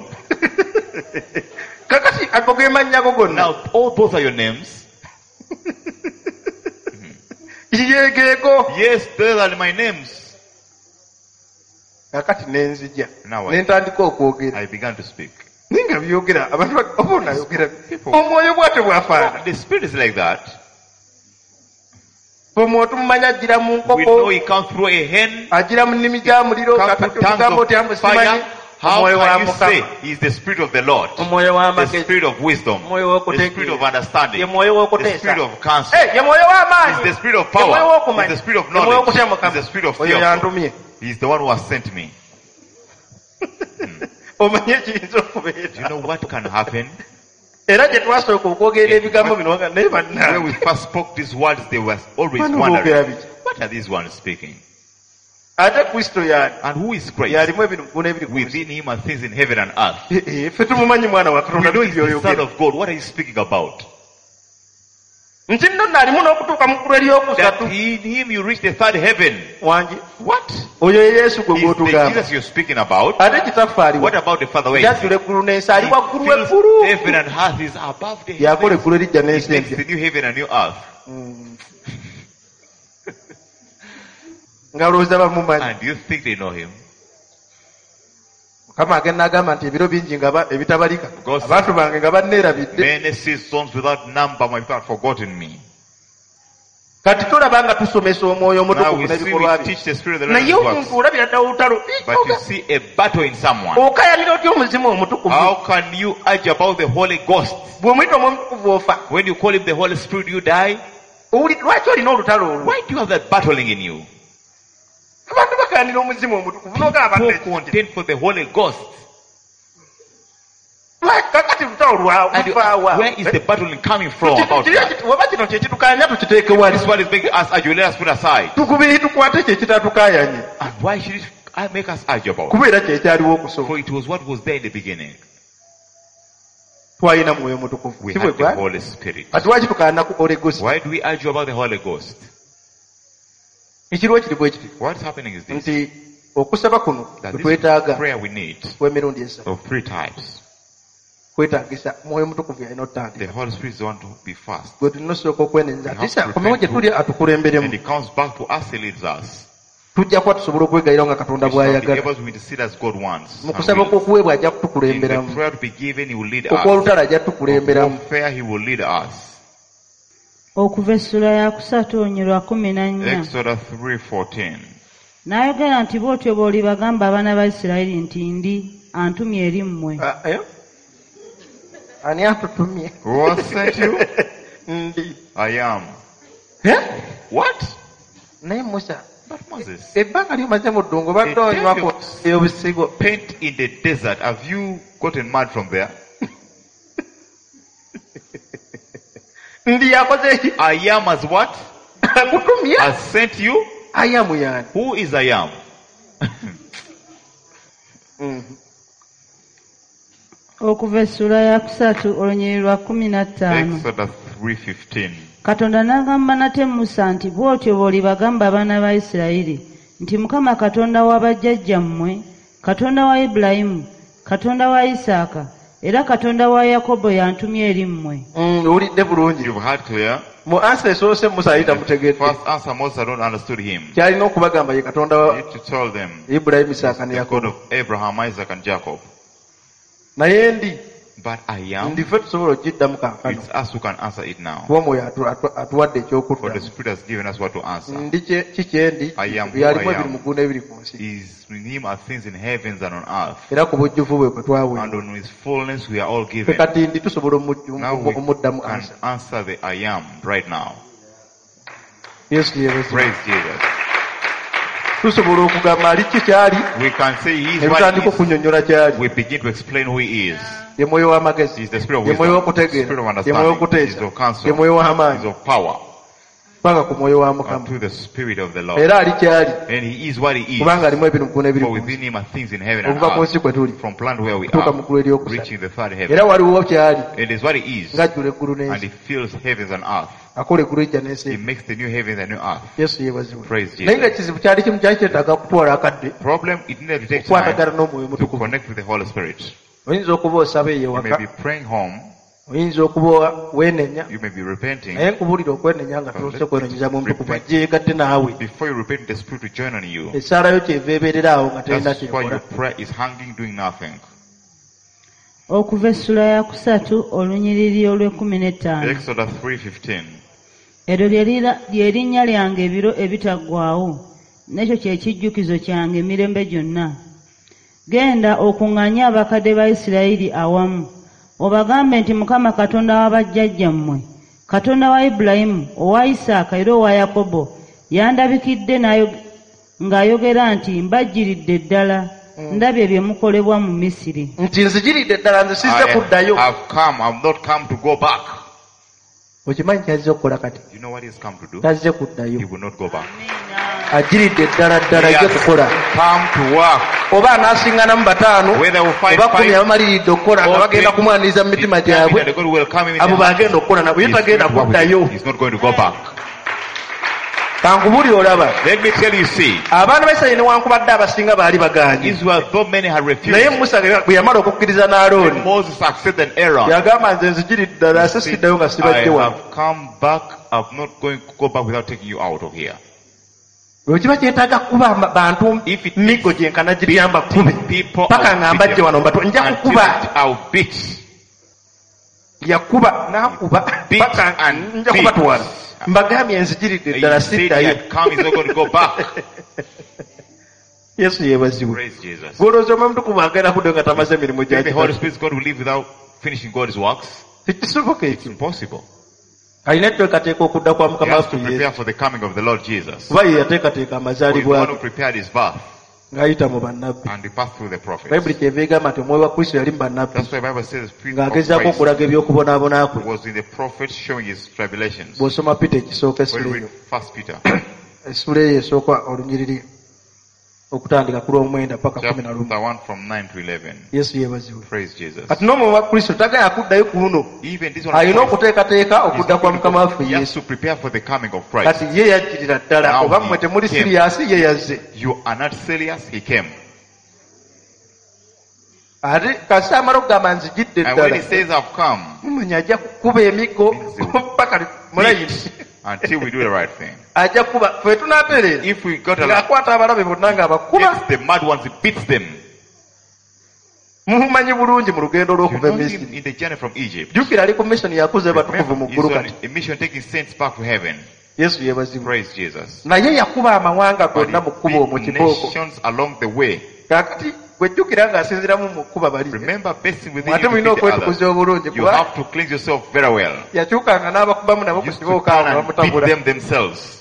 Kakati ago ge mannya go gonna. Now, all those are your names. Yegeego. Yes, those are my names. Kakati ne nzija. Now Ne I, ntandika okwogera. I began to speak. Naye nga byogera abantu bati oba onayogera. Omwoyo bw'ate bw'afaana. The Spirit is like that. Omwoyo tumumanya ajjira mu We know nkoko. He comes through a hen, Ajjira mu nnimi gya muliro. comes Kakati through tongues otugamba oti ambu of simanyi. fire. How Omwoyo wa can you say Mukama. He is the Spirit of the Lord? Omwoyo The w'amagezi. Spirit of wisdom, Omwoyo the Spirit of w'okutegeera. understanding, Ye mwoyo the w'okuteesa. Spirit of counsel, Eh, ye mwoyo w'amaanyi. He's the Spirit of Ye mwoyo power, w'okumanya. He's the Spirit of Ye mwoyo knowledge, w'okutya He's Mukama. the Spirit of Oyo fear. yantumye. He's the one who has sent me. Omanye ekiyinza Do you okubeera. know what can happen? Era gye twasooka okwogera ebigambo bino naye When we bannange. first spoke these words, they were always Bano boogera wondering, biki? what are these ones speaking? Ate Kristo y'ani? And who is Christ? Y'alimu ebintu mu ggulu n'ebiri ku nsi. Within Him are things in heaven and earth. Eh, eh, ffe tumumanyi mwana wa We Katonda know biki He's the Son by'oyogera. of God. What are you speaking about? Nti nno nno alimu n'okutuuka mu ggulu eryokusatu. That in Him you reach the third heaven. Wangi. What? Oyo ye Yesu gwe Is the gw'otugamba. Jesus you're speaking about? Ate kitaffe aliwa. What about the Father? Where is Yajjula He? eggulu n'ensi ali He waggulu fills w'eggulu. heaven and earth is above the Yakola heavens. eggulu erijja He n'ensi makes empya. the new heaven and new earth. Mm. Nga olowooza bamumanyi. And you think they know Him? Mukama agenda agamba nti ebiro bingi nga ba- ebitabalika. God said- Abantu bange nga banneerabidde. Many seasons without number, my people have forgotten me. Kati tulaba nga tusomesa omwoyo Now omutukuvu we see n'ebikolwa we bye. teach the Spirit of the Lord Naye and His omuntu works. olabira ddala olutalo. But you see a battle in someone. Okayanira otya omuzimu omutukuvu? How can you urge about the Holy Ghost? Bw'omuyita omwoyo omutukuvu ofa. When you call Him the Holy Spirit, you die. Owuli- Lwaki olina olutalo olwo? Why do you have that battling in you? Abantu bakayanira omuzimu omutukuvu n'ogamba People nti contend for the Holy Ghost. lwaki kakati lutalo lwawe And you, luvaawa? where is the battling coming from about Kiri that? ekiti- Oba kino kye kitukayanya tukiteeke wali. This one is making us argue. Let us put aside. Tukubiri tukwate kye kitatukayanye. And why should it I make us argue about? Kubeera kye kyaliwo okusooka. For it was what was there in the beginning. Twalina mwoyo mutukuvu. We Si bwe had the gwali? Holy Spirit. Kati lwaki tukaana ku Holy Ghost? Why do we argue about the Holy Ghost? Ekiriwo kiri bwe kiti. What's happening is this. Nti okusaba kuno That kwe this twetaaga prayer we need kw'emirundi esatu. of three types. kwetagisa mwoyo mutukuvu yalina The otandika Holy Spirit is the one to be first. gwe tulina osooka okwenenza We have tisa to komewo gye repent tuli And atukulemberemu He comes back to us, He leads us. tujja kuba tusobola okwegayirawo nga katonda We shall be bw'ayagala able to intercede as God wants. mu and kusaba wills. kw'okuweebwa ajja In the kutukulemberamu prayer to be given, He will lead us. okw'olutalo ajja Of tukulemberamu warfare, He will lead us. okuva essula ya kusatu olunyi lwa kumi na nnya Exodus three fourteen. n'ayogera nti bw'otyo bw'oli bagamba abaana ba Isirayiri nti ndi antumye eri mmwe. Ah, eh? ani atutumye Who has sent you? ndi I am. Eh? What? naye musa But Moses, ebbanga lyomaze mu ddungu badde It onywako tells ebisigo paint in the desert. Have you gotten mud from there? ndi yakoze eki I am as what? akutumye Has sent you? ayamu yani Who is I am? Mhm. okuva essula ya kusatu olunyiri lwa kumi na ttaano Exodus three fifteen. katonda n'agamba nate musa nti bw'otyo bw'oli bagamba abaana ba Isirayiri nti mukama katonda wa bajjajjammwe katonda wa Ibulayimu katonda wa Isaaka era katonda wa Yakobo yantumye eri mmwe. Mm, owulidde bulungi You've heard clear. mu ansa esoose musa yali tamutegedde First answer, Moses had not understood him. kyalina okubagamba ye katonda You wa need to tell them ibulayimu isaaka ne the God yakobo of Abraham, Isaac, and Jacob. naye ndi But I am. ndife tusobola okiddamu kaakano It's us who can answer it now. kuba omwoyo atu- atu- atuwadde For the ekyokuddamu Spirit has given us what to answer. ndi kye- kikyendi I am who byalimu I ebiri am. mu ggulu n'ebiri ku nsi Is in Him are things in heavens and on earth. era ku bujjuvu bwe kwe And twaweebwa on His fullness we are all fe given. kati ndi tusobola omu- Now we omuddamu can ansa answer the I am right now. yesu yeebazibwe. Praise Jesus. tusobola okugamba ali ki kyali We can say He is ne what tutandika He is. okunnyonnyola kyali We begin to explain who He is. ye mwoyo w'amagezi He is the Spirit of ye mwoyo wisdom, w'okutegeera Spirit of ye mwoyo understanding, He is w'okuteesa of counsel, ye mwoyo He is w'amaanyi of power, paka ku mwoyo wa and mukama to the Spirit of the Lord. era ali kyali And He is what He is. kubanga alimu ebintu ggulu n'ebiri For ku nsi within Him are things in heaven and okuva ku earth. nsi kwe tuli From planet where we kutuuka mu are, ggulu eryokusatu reaching the third heaven. era waliwo kyali It is what He is. ng'ajjula eggulu And n'ensi He fills heavens and earth. akola eggulu ejja He n'ensi makes the new heavens and new earth. yesu yeebazibwe Praise Jesus. naye nga ekizibu kyali kimu kyali kyetaaga kutwala akadde Problem, it needed to take okukwatagana time n'omwoyo to mutukuvu connect with the Holy Spirit. oyinza okuba osaba eyo You may waka be praying home, oyinza okuba weenenya you may be repenting. naye nkubulira okwenenya nga tose kwenenyeza mu mutukuvu ajje yeegatte naawe Before you repent, the Spirit will join on you. essaalayo kyeva ebeerera awo nga terina That's why your kyekola prayer is hanging, doing nothing. okuva essula ya kusatu olunyiriri olw'ekumi n'ettaano Exodus three fifteen. eryo lye lira- lye linnya lyange ebiro ebitaggwaawo n'ekyo kye kijjukizo kyange emirembe gyonna. Genda okuŋŋaanye abakadde ba Isirayiri awamu obagambe nti Mukama Katonda wa bajjajjammwe Katonda wa Ibulayimu owa Isaaka era owa Yakobo yandabikidde n'ayo- ng'ayogera nti mbajjiridde ddala ndabye bye mukolebwa mu Misiri. nti nzijiridde ddala nze sizze I kuddayo have come, I have not come to go back. okimanyi kyazze okukola kati You know what He has come to do? tazze kuddayo He will not go back. ajiridde ddala ddala He ajje has kukola come to work. oba anaasiŋŋanamu bataano Whether we find oba kumi five abamaliridde okukola nga bagenda kumwaniriza mu mitima gyabwe that God will come in with abo their hearts. bagenda okukola nabo ye He's tagenda not going to- kuddayo He's not going to go back. kankubuli olaba Let me tell you, see, abaana ba Isirayiri newankubadde abasinga baali bagaanye Israel, though many had naye refused, musa bwe yamala okukkiriza n'alooni Moses accepted Aaron. yagamba nze nzijiridde ddala ase siddayo nga I sibajje wano have come back. I'm not going to go back without taking you out of here. bwe kiba kyetaaga kuba amba- bantu If it migo gyenkana giriyamba kube People, paka nga mbajje wano mbato nja until kukuba I'll beat. yakuba n'akuba Beat paka and nja beat. kubatwala mbagambye nzijiridde He ddala said he siddayo had come. He's not going to go back. yesu yeebazibwe Praise Jesus. bwolowooza omwe mutukuvu agenda kuddayo nga tamaze emirimu If the Holy gyakitalo Spirit is going to live without finishing God's works, tekisoboka it's ekyo impossible. alina etteekateeka okudda kwa He mukama has waffe to yesu prepare for the coming of the Lord Jesus. kuba ye yateekateeka For he's the amazaalibwa one ge who prepared his birth ng'ayita mu bannabbi and he passed through the prophets. bayibuli kyeva egamba nti omwoyo wa kristo yali mu bannabbi That's why the Bible says the Spirit of ng'agezaako Christ okulaga ebyokubonaabona kwe was in the prophets showing his tribulations. bw'osoma peter ekisooka When essula we eyo read First Peter, essula eyo esooka olunyiriri okutandika ku lw'omwenda paka kumi na lumu chapter one from nine to eleven. yesu yeebazibwe Praise Jesus. kati n'omwoyo wa kristo tagaya kuddayo ku luno Even this one, alina of Christ, okuteekateeka he's okudda not kwa going to mukama go- waffe he has yesu to prepare for the coming of Christ. kati ye yajjirira ddala Now oba he mmwe temuli came. siriyasi ye yazze You are not serious, he came. ate kasi amala okugamba nzijidde And when he eddala says, I've come, mumanya ajja kukuba emigo paka mulayini until we do the right thing. ajja kuba ffe tunaatereera If we got a lot, ng'akwata abalabe bonna ng'abakuba it's the mad ones, he beats them. mumumanyi bulungi mu lugendo You lw'okuva know e him misiri in the journey from Egypt. jjukira ali ku mission yakuza batukuvu Remember, mu he's ggulu on kati a mission taking saints back to heaven. yesu yeebazibwa Praise Jesus. naye yakuba amawanga But gonna mu he kkubo omwo beat kibooko nations along the way. kaakati gwejjukira ng'asinziramu mu kkuba bali Remember, basing within ate you to mulina beat the others. okwetukuza obulungi You kuba have to cleanse yourself very well. yakyukanga n'abakubamu nabo ku Used to kibooka awo turn and beat bamutambula them themselves.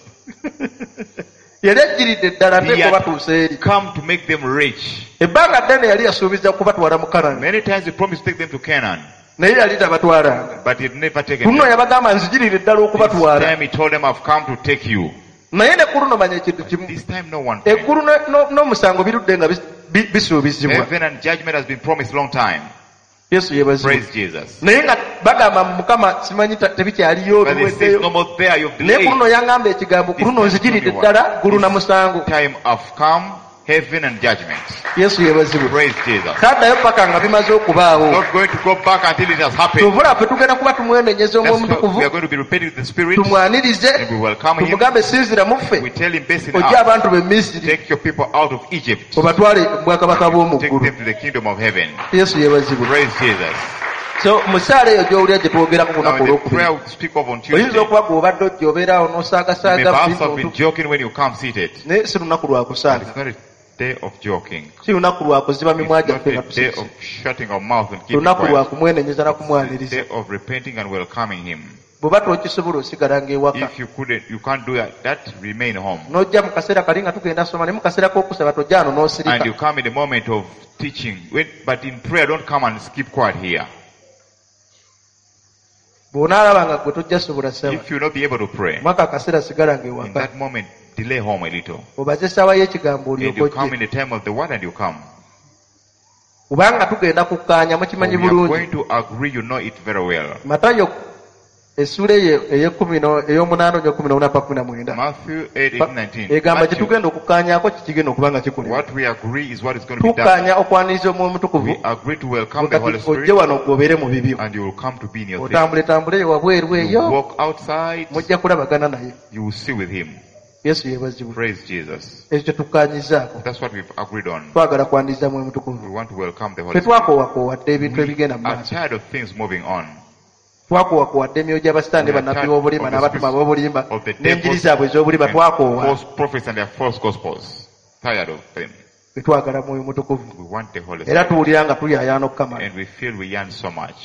yali ajjiridde ddala He nteeko had batuusa eri come to make them rich. ebbanga ddene yali yasuubiza kubatwala mu kanani Many times he promised to take them to Canaan, naye yali tabatwalanga but he had never taken kuno them. yabagamba nzijirire ddala This okubatwala time he told them, I've come to take you. naye ne ku luno manya ekintu kimu This time no one came. eggulu ne- no- n'omusango birudde nga bis- bi- bisuubizibwa Heaven and judgment has been promised long time. yesu yeebazibwa Praise Jesus. naye nga bagamba mu mukama simanyi ta- tebikyaliyo But he says, biweddeyo no more there, you've naye ku delayed. luno yangamba ekigambo ku luno nzijiridde ddala gulu na musango Time have come, heaven and judgment. yesu yeebazibwa Praise Jesus. taddayo paka nga bimaze okubaawo Not going to go back until it has happened. tuvula ffe tugenda kuba tumwenenyeza That's why omwomutukuvu we are going to be repenting with the Spirit. tumwanirize And we welcome him. tumugambe sinzira mu ffe We tell him, based in ojja us, abantu b'e misiri take your people out of Egypt. obatwale mu bwakabaka bw'omu Take ggulu them to the kingdom of heaven. yesu yeebazibwa Praise Jesus. so mu ssaala eyo gy'owulira gye twogerako ku Now lunaku in the olwokubiri prayer we speak of on oyinza Tuesday, okuba gweobadde ojja obeeraawo you may n'osaagasaaga perhaps have been bintu joking when you come seated. naye si lunaku lwa But kusaala it's not a day of joking. si lunaku lwa kuziba It's mimwa not gyaffe nga a day tusirisi of shutting our mouth and keeping lunaku lwa quiet. kumwenenyeza na It's a kumwaniriza day of repenting and welcoming him. bw'oba tokisobola osigala ng'ewaka If you couldn't, you can't do that, that remain home. n'ojja mu kaseera kali nga tugenda soma ne mu kaseera k'okusaba tojja ano And n'osirika you come in the moment of teaching. When, but in prayer, don't come and keep quiet here. bw'onaalaba nga gwe tojja sobola saba If you not be able to pray, mwaka akaseera sigala in ng'ewaka that moment, delay home a little. obaze essaawa y'ekigambo And olyoka you come ojje in the time of the word and you come. kubanga tugenda kukkaanya mukimanyi We are bulungi going to agree, you know it very well. matayo essula eyo ey'ekkumi no- ey'omunaana n'ekkumi n'ona pa kumi na mwenda Matthew eight, eight, nineteen. egamba gye Matthew, tugenda okukkaanyaako kikigenda okuba nga kikolebwa what we agree is what is going to be done. tukkaanya okwaniriza omwoyo mutukuvu We agree to welcome the Holy kati ojje Spirit wano gobeere mu bibyo and you will come to be in your thing. otambuletambule eyo wabweru You eyo walk outside, mujja kulabagana naye you will see with him. yesu yeebazibwa Praise Jesus. ekyo kye tukkaanyizaako That's what we've agreed on. twagala kwaniriza mwoyo mutukuvu We want to welcome the Holy Spirit. tetwakoowakowadde ebintu We ebigenda mu are maaso tired of things moving on. twakoowakowadde emyoyo gy'abasitaani We are bannabbi tired b'obulimba of the n'abatuma spirits b'obulimba of the n'enjiri devils zaabwe ez'obulimba and twakoowa false prophets and their false gospels. Tired of them. tetwagala mwoyo mutukuvu We want the Holy era Spirit. tuwulira nga tuyaayaana okukamala And we feel we yearn so much.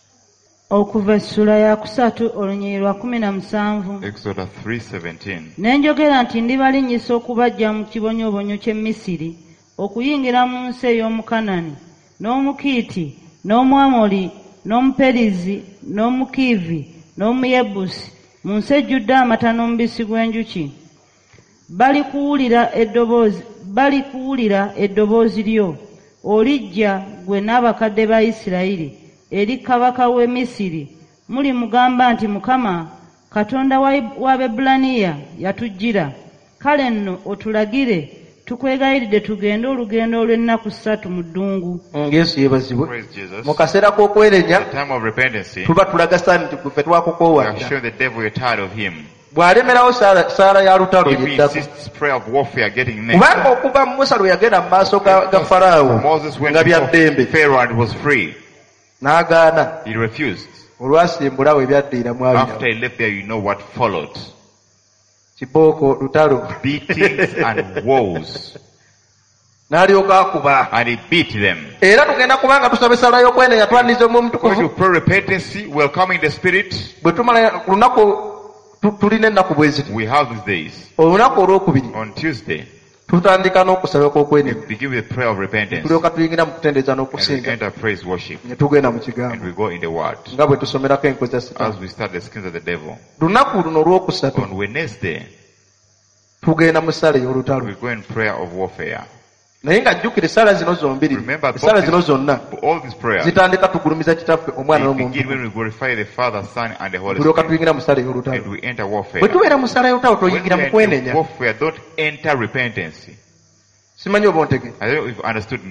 okuva essula ya kusatu olunyiri lwa kumi na musanvu Exodus three seventeen. ne njogera nti ndibalinnyisa okubaggya mu kibonyoobonyo ky'e misiri okuyingira mu nsi ey'omu kanani n'omukiiti n'omwamoli n'omuperizi n'omukiivi n'omuyebusi mu nsi ejjudde amata n'omubisi gw'enjuki balikuwulira eddoboozi balikuwulira eddoboozi lyo olijja gwe n'abakadde ba Isirayiri eri kabaka w'e Misiri mulimugamba nti Mukama Katonda wa- w'Abebbulaniya yatujjira kale nno otulagire tukwegayiridde tugende olugendo olw'ennaku ssatu mu ddungu yesu yeebazibwe Praise Jesus. mu kaseera k'okwerenya The time of repentance. tuba tulaga sitaani nti gwe ffe We are twakukoowadda showing the devil you're tired of him. bw'alemerawo saala saala ya lutalo If he yeddako insists prayer of warfare getting next. kubanga okuva mu musa lwe yagenda mu maaso ga ga falaawo Moses went nga bya before ddembe Pharaoh and was free. n'agaana He refused. olwasimbulawo ebyaddiiramu After abira he left there, you know what followed. kibooko lutalo Beatings and woes. n'alyoka akuba And he beat them. era tugenda kubanga tusaba essala y'okwenenya twaniriza omwoyo Going to mutukuvu pray repentance, welcoming the Spirit. bwe tumala ku lunaku tu- tulina ennaku bwe ziti We have these days. olunaku olwokubiri On Tuesday, tutandika n'okusaba we kw'okwenenya begin with the prayer of repentance. tulyoka tuyingira mu kutendeeza And we n'okusinga enter praise worship. ne tugenda mu And kigambo we go in the Word. nga bwe tusomerako enkwe za sitaani As we start the skins of the devil. lunaku luno olwokusatu On Wednesday, tugenda mu ssala ey'olutalo we go in prayer of warfare. naye nga jjukira essala zino zombiri Remember, both essala zino these- zonna all these prayers, zitandika tugulumiza kitaffe omwana they n'omuntu begin when we glorify the Father, Son, and the Holy bulyoka Spirit. tuyingira mu ssala And ey'olutalo we enter warfare. bwe tubeera mu ssala y'olutalo When we toyingira mu enter kwenenya warfare, don't enter repentance. simanyi oba ontegere I don't know if you understood me.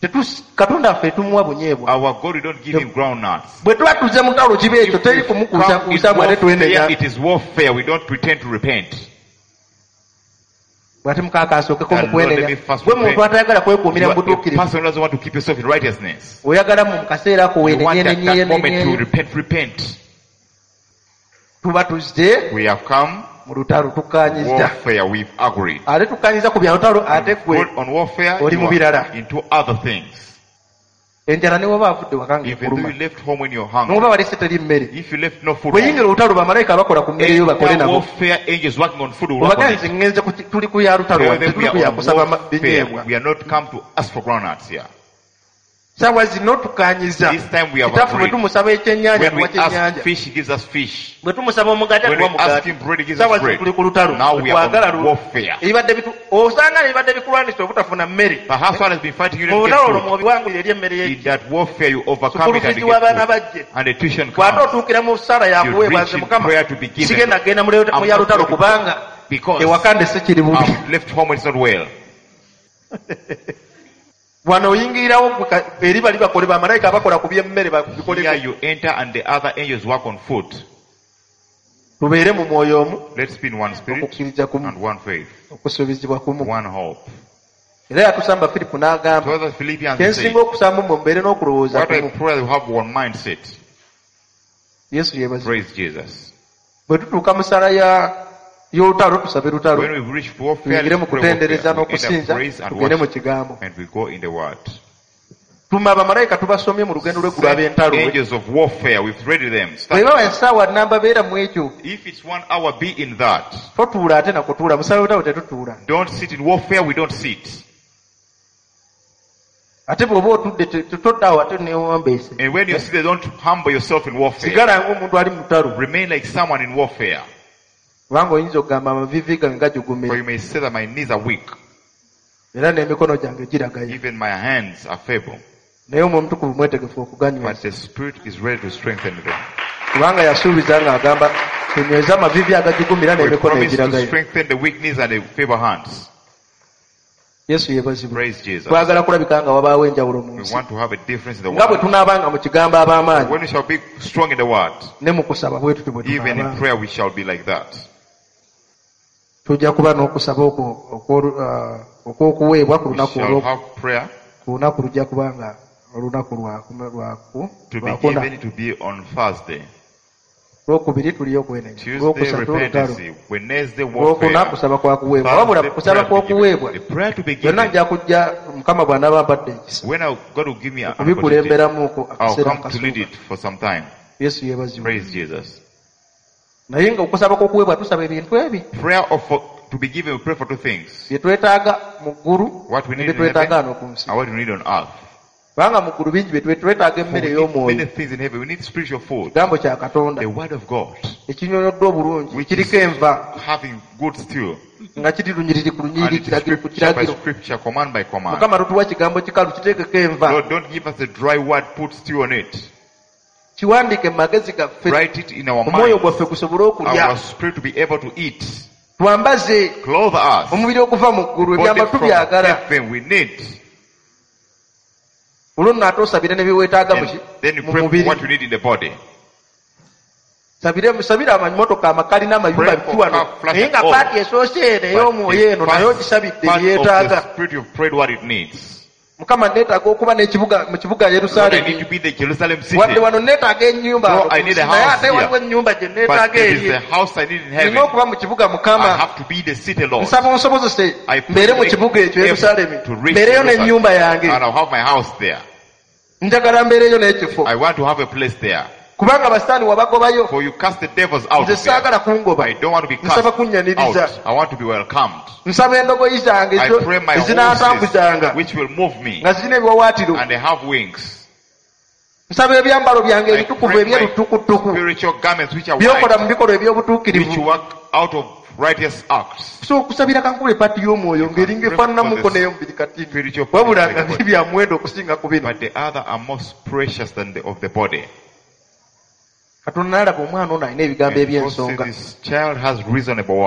Tetus Katonda ffe tumuwa bunyeebwa. Our God, we don't give him groundnuts. Bwe tuba tuze mu ttalo kibe ekyo teri kumukuusa kuusa bw'ate twenenya. It is warfare. We don't pretend to repent. Bw'ate mukaaka asookeko mu kwenenya. Bwe muntu atayagala kwekuumira mu butuukirivu. The person doesn't want to keep yourself in righteousness. Oyagala mu kaseera ako weenenye nenye that moment to repent, repent. Tuba tuzze. We have come. Mu lutalo tukkaanyiza. Warfare, we've agreed. Ate tukkaanyiza ku bya lutalo ate gwe. On warfare, oli mu birala. Into other things. Enjala ne waba avudde wakange even though you left home when you're hungry. N'oba walese teri mmere. If you left no food. Bwe yingira olutalo bamalayika bakola ku mmere yo bakole nabo. Warfare angels working on food. Obagenzi ngenze tuli ku ya lutalo tuli ku ya kusaba binyeebwa. We are not come to ask for groundnuts here. Sawa zino tukanyiza. This time we have agreed. Bwe tumusaba ekyennyanja tuwa kyennyanja. Fish, he gives us fish. Bwe tumusaba omugati atuwa mugati. When we ask him bread, he gives us bread. Tuli ku lutalo. Now we are on warfare. Ebibadde bitu osanga ebibadde bikulwanisa obutafuna mmere. Perhaps one has been fighting you to get food. In that warfare you overcome it and you get food. And the tuition comes. Bw'ate otuukira mu ssala yakuweebwa nze Mukama. Sigenda genda mu ya lutalo kubanga ewakande si kiri bubi. I've left home it's not well. Wano oyingirirawo eri bali bakole bamalayika abakola ku by'emmere babikoleko. Here you enter and the other angels work on food. Tubeere mu mwoyo omu. Let's be in one spirit and one faith. Okusuubizibwa kumu. One hope. Era yatusamba Filipo n'agamba. Kyensinga okusamba mu mubeere n'okulowooza kumu. What I pray you have one mindset. Yesu yebazi. Praise Jesus. Bwe tutuuka mu ssala ya y'olutalo tusabe lutalo. When we reach warfare, tugende mu kutendereza n'okusinza tugende mu kigambo. And we go in the word. Tuma bamalayika tubasomye mu lugendo lw'eggulu ab'entalo. Angels of warfare, we've read them. Bwe baba ensaawa n'ambabeera mu ekyo. If it's one hour, be in that. Totuula ate na kutuula mu ssala lutalo tetutuula. Don't sit in warfare, we don't sit. Ate bw'oba otudde totoddawo ate neewombeese. And when you sit there, don't humble yourself in warfare. Sigala ng'omuntu ali mu lutalo. Remain like someone in warfare. Kubanga oyinza okugamba amavivi gange gajugumira. For you may say that my knees are weak. Era n'emikono gyange giragayo. Even my hands are feeble. Naye Omutukuvu mwetegefu okuganyweza. But the Spirit is ready to strengthen them. Kubanga yasuubiza ng'agamba tunyweze amavivi agajugumira n'emikono egiragayo. To strengthen the weak knees and the feeble hands. Yesu yeebazibwe. Praise Jesus. Twagala kulabika nga wabaawo enjawulo mu nsi. We want to have a difference in the nga bwe word. tunaabanga mu kigambo ab'amaanyi. When we shall be strong in the word. Ne mu kusaba bwe tutyo bwe Even in prayer we shall be like that. Tujja kuba n'okusaba okw'okuweebwa ku lunaku olwo. Ku lunaku lujja kubanga olunaku lwaku. To be given to be on Thursday. Lwokubiri tuli okwenenya. Tuesday repentance. Wednesday warfare. Lwokuna kusaba kwa kuweebwa. Wabula kusaba kwa kuweebwa. Byonna nja kujja Mukama bw'anaaba ampadde ekisa. When God will give me an opportunity, I'll come to lead it for some time. Yesu yeebazibwe. Praise Jesus. Naye nga okusaba kw'okuweebwa tusaba ebintu ebi. Prayer of to be given, we pray for two things. Bye twetaaga mu ggulu, what we need in heaven, and what we need on earth. Kubanga mu ggulu bingi bye twetaaga emmere y'omwoyo. Many things in heaven. We need spiritual food. Kigambo kya Katonda. The word of God. Ekinyonyoddwa obulungi, kiriko enva. Having good stew. Nga kiri lunyiriri ku lunyiriri, kiragiro ku kiragiro. Scripture, command by command. Mukama tutuwa kigambo kikalu kiteekeko enva. Lord, don't give us a dry word, put stew on it. Kiwandiike mu magezi gaffe. Write it in our mind. Omwoyo gwaffe gusobole okulya. Our spirit to be able to eat. Twambaze. Clothe us. Omubiri okuva mu ggulu ebyambalo tubyagala. We need. Olwo nno ate osabira ne biweetaaga mu mubiri. What you need in the body. Sabire musabira amamotoka amakali n'amayumba bituwano. Naye nga paati esoose eno ey'omwoyo eno nayo ogisabidde byetaaga. Mukama neetaaga okuba n'ekibuga mu kibuga Yerusaalemi. Wadde wano neetaaga ennyumba. Naye ate waliwo ennyumba gye neetaaga eri. Nina okuba mu kibuga Mukama. Nsaba onsobozese mbeere mu kibuga ekyo Yerusaalemi. Mbeereyo n'ennyumba yange. Njagala mbeereyo n'ekifo. Kubanga abasitaani wabagobayo. Nze saagala kungoba. Nsaba kunnyaniriza. Nsaba endogoyi zange ezinaatambuzanga nga zirina ebiwawaatiro. Nsaba ebyambalo byange ebitukuvu ebyerutukutuku byokola mu bikolwa eby'obutuukirivu. So okusabira kankule pati y'omwoyo ng'eringa efaananamuko n'ey'omubiri kati wabula nga biri bya muwendo okusinga ku bino. Katonda n'alaba omwana ono alina ebigambo eby'ensonga.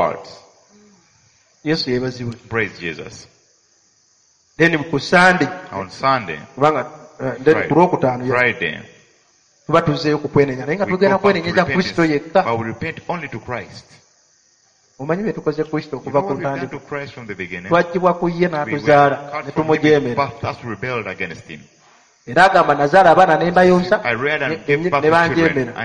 Yesu yeebazibwe. Praise Jesus. Then ku Sunday On Sunday. Kubanga uh, ku Lwokutaano Friday. tuba tuzzeeyo ku kwenenya naye nga tugenda kwenenyeza Kristo yekka. But we repent only to Christ. Omanyi bye tukoze Kristo okuva ku ntandikwa. Twaggyibwa ku ye n'atuzaala ne tumujeemera. Era agamba nazaala abaana ne mbayonsa ne banjeemera.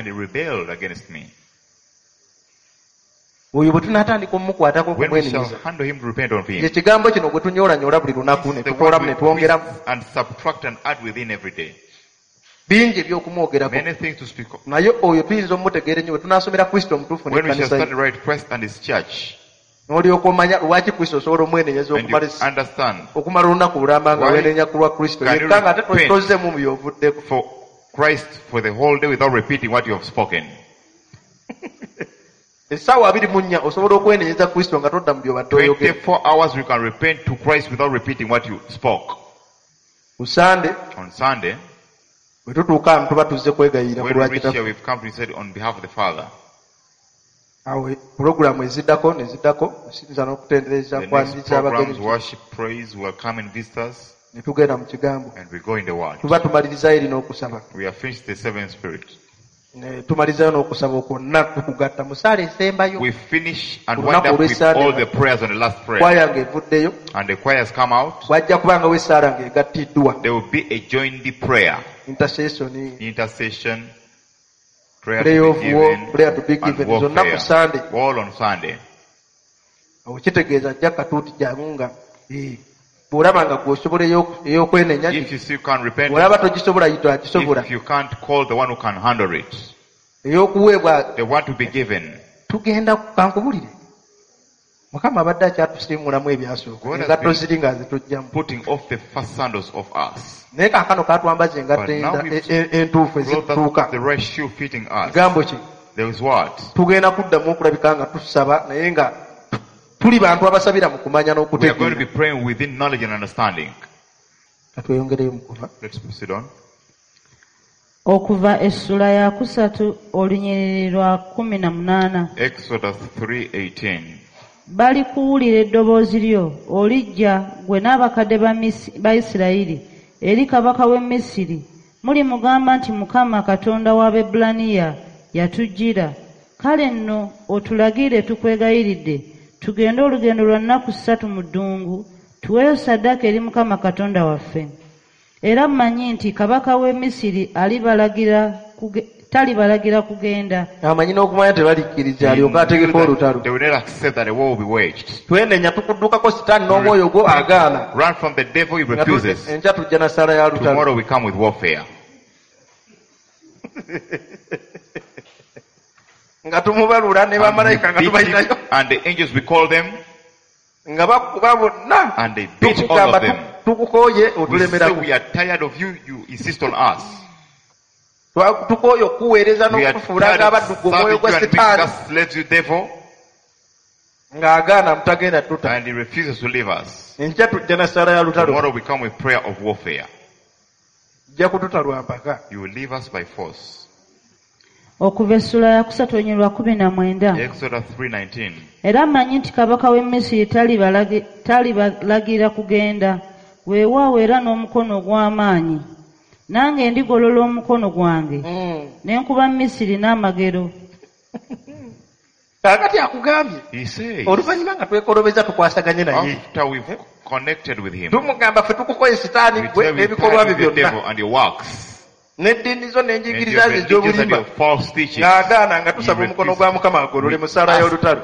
Oyo bwe tunaatandika omukwatako okumwenyeza ekigambo kino gwe tunyoolanyoola buli lunaku ne tukoolamu ne twongeramu bingi ebyokumwogerako naye oyo tuyinza omutegeera ennyo bwe tunaasomera Kristo omutuufu n'ekkanisa n'olyoka omanya lwaki Kristo osobola omwenenyeza okumala olunaku lulamba nga weenenya ku lwa Kristo yekka nga ate tozzemu byovuddeko. Essaawa abiri mu nnya osobola okwenenyeza Kristo nga todda mu byobadde oyogera. twenty-four hours we can repent to Christ without repeating what you spoke. Ku Sunday, on Sunday, bwe tutuuka awo tuba tuzze kwegayirira ku lwa Kitaffe. We've come to say on behalf of the Father. Awo pulogulaamu eziddako ne ziddako okusinza n'okutendereza kwaniriza abagenyi. Worship, praise, welcoming visitors. Ne tugenda mu kigambo. And we go in the word. Tuba tumalirizayo eri n'okusaba. We have finished the seven spirits. Tumalizayo n'okusaba okwonna tukugatta mu ssaala esembayo. We finish and wind up with all the prayers on the last prayer. Kwaya ng'evuddeyo. And the choirs come out. Wajja kubanga w'essaala ng'egattiddwa. There will be a joined prayer. Intercession. Intercession. Prayer, prayer to of be given, war, prayer to be given. Zonna ku Sunday. All on Sunday. Awo kitegeeza ajja katuuti jangu nga bw'olaba nga gw'osobola ey'okwenenya bw'olaba togisobola yita agisobola. If you can't call the one who can handle it. Ey'okuweebwa the one to be given. Tugenda kankubulire. Mukama abadde akyatusiimulamu ebyasooka. Engatto ziri nga zitujjamu. Putting off the first sandals of us. Naye kaakano katwambaza engatto entuufu ezituuka. The right shoe fitting us. Kigambo ki? There is what? Tugenda kuddamu okulabika nga tusaba naye nga tuli bantu abasabira mu kumanya n'okutegeera. We are going to be praying within knowledge and understanding. Katweyongereyo mu kuva. Let's proceed on. Okuva essula ya kusatu olunyiriri lwa kumi na munaana. Exodus three eighteen. Bali kuwulira eddoboozi lyo olijja gwe n'abakadde ba Isirayiri eri kabaka w'e Misiri muli mugamba nti Mukama Katonda w'Abebbulaniya yatujjira. Kale nno otulagire tukwegayiridde tugende olugendo lwa nnaku ssatu mu ddungu tuweeyo ssaddaaka eri Mukama Katonda waffe. Era mmanyi nti kabaka w'e Misiri alibalagira kuge talibalagira kugenda. Amanyi n'okumanya tebalikkiriza alyoka ategeka olutalo. They will not accept that a war will be waged. Twenenya tukuddukako sitaani n'omwoyo gwo agaana. Run from the devil, he refuses. Enkya tujja na ssala ya lutalo. Tomorrow we come with warfare. Nga tumubalula ne bamalayika nga tubayitayo. And the angels we call them. Nga bakuba bonna. And they beat all of them. Tukukooye otulemerako. We say we are tired of you, you insist on us. Tukoyo okuweereza n'okufuula ng'abadduka omwoyo gwa Setaani ng'agaana mutagenda tuta. And he refuses to leave us. Enkya tujja na ssala ya lutalo. Tomorrow we come with prayer of warfare. Jja kututa lwa mpaka. You will leave us by force. Okuva essula ya kusatu olunyiriri lwa kumi na mwenda. Exodus three nineteen. Era mmanyi nti kabaka w'e Misiri talibalagira kugenda weewaawo era n'omukono ogw'amaanyi. Nange ndigolola omukono gwange ne nkuba Misiri n'amagero. Kaakati akugambye oluvannyuma nga twekolobeza tukwasaganye naye tumugamba ffe tukukoye Setaani gwe n'ebikolwa bye byonna n'eddiini zo n'enjigiriza ze ez'obulimba ng'agaana nga tusaba omukono gwa Mukama agolole mu ssaala y'olutalo.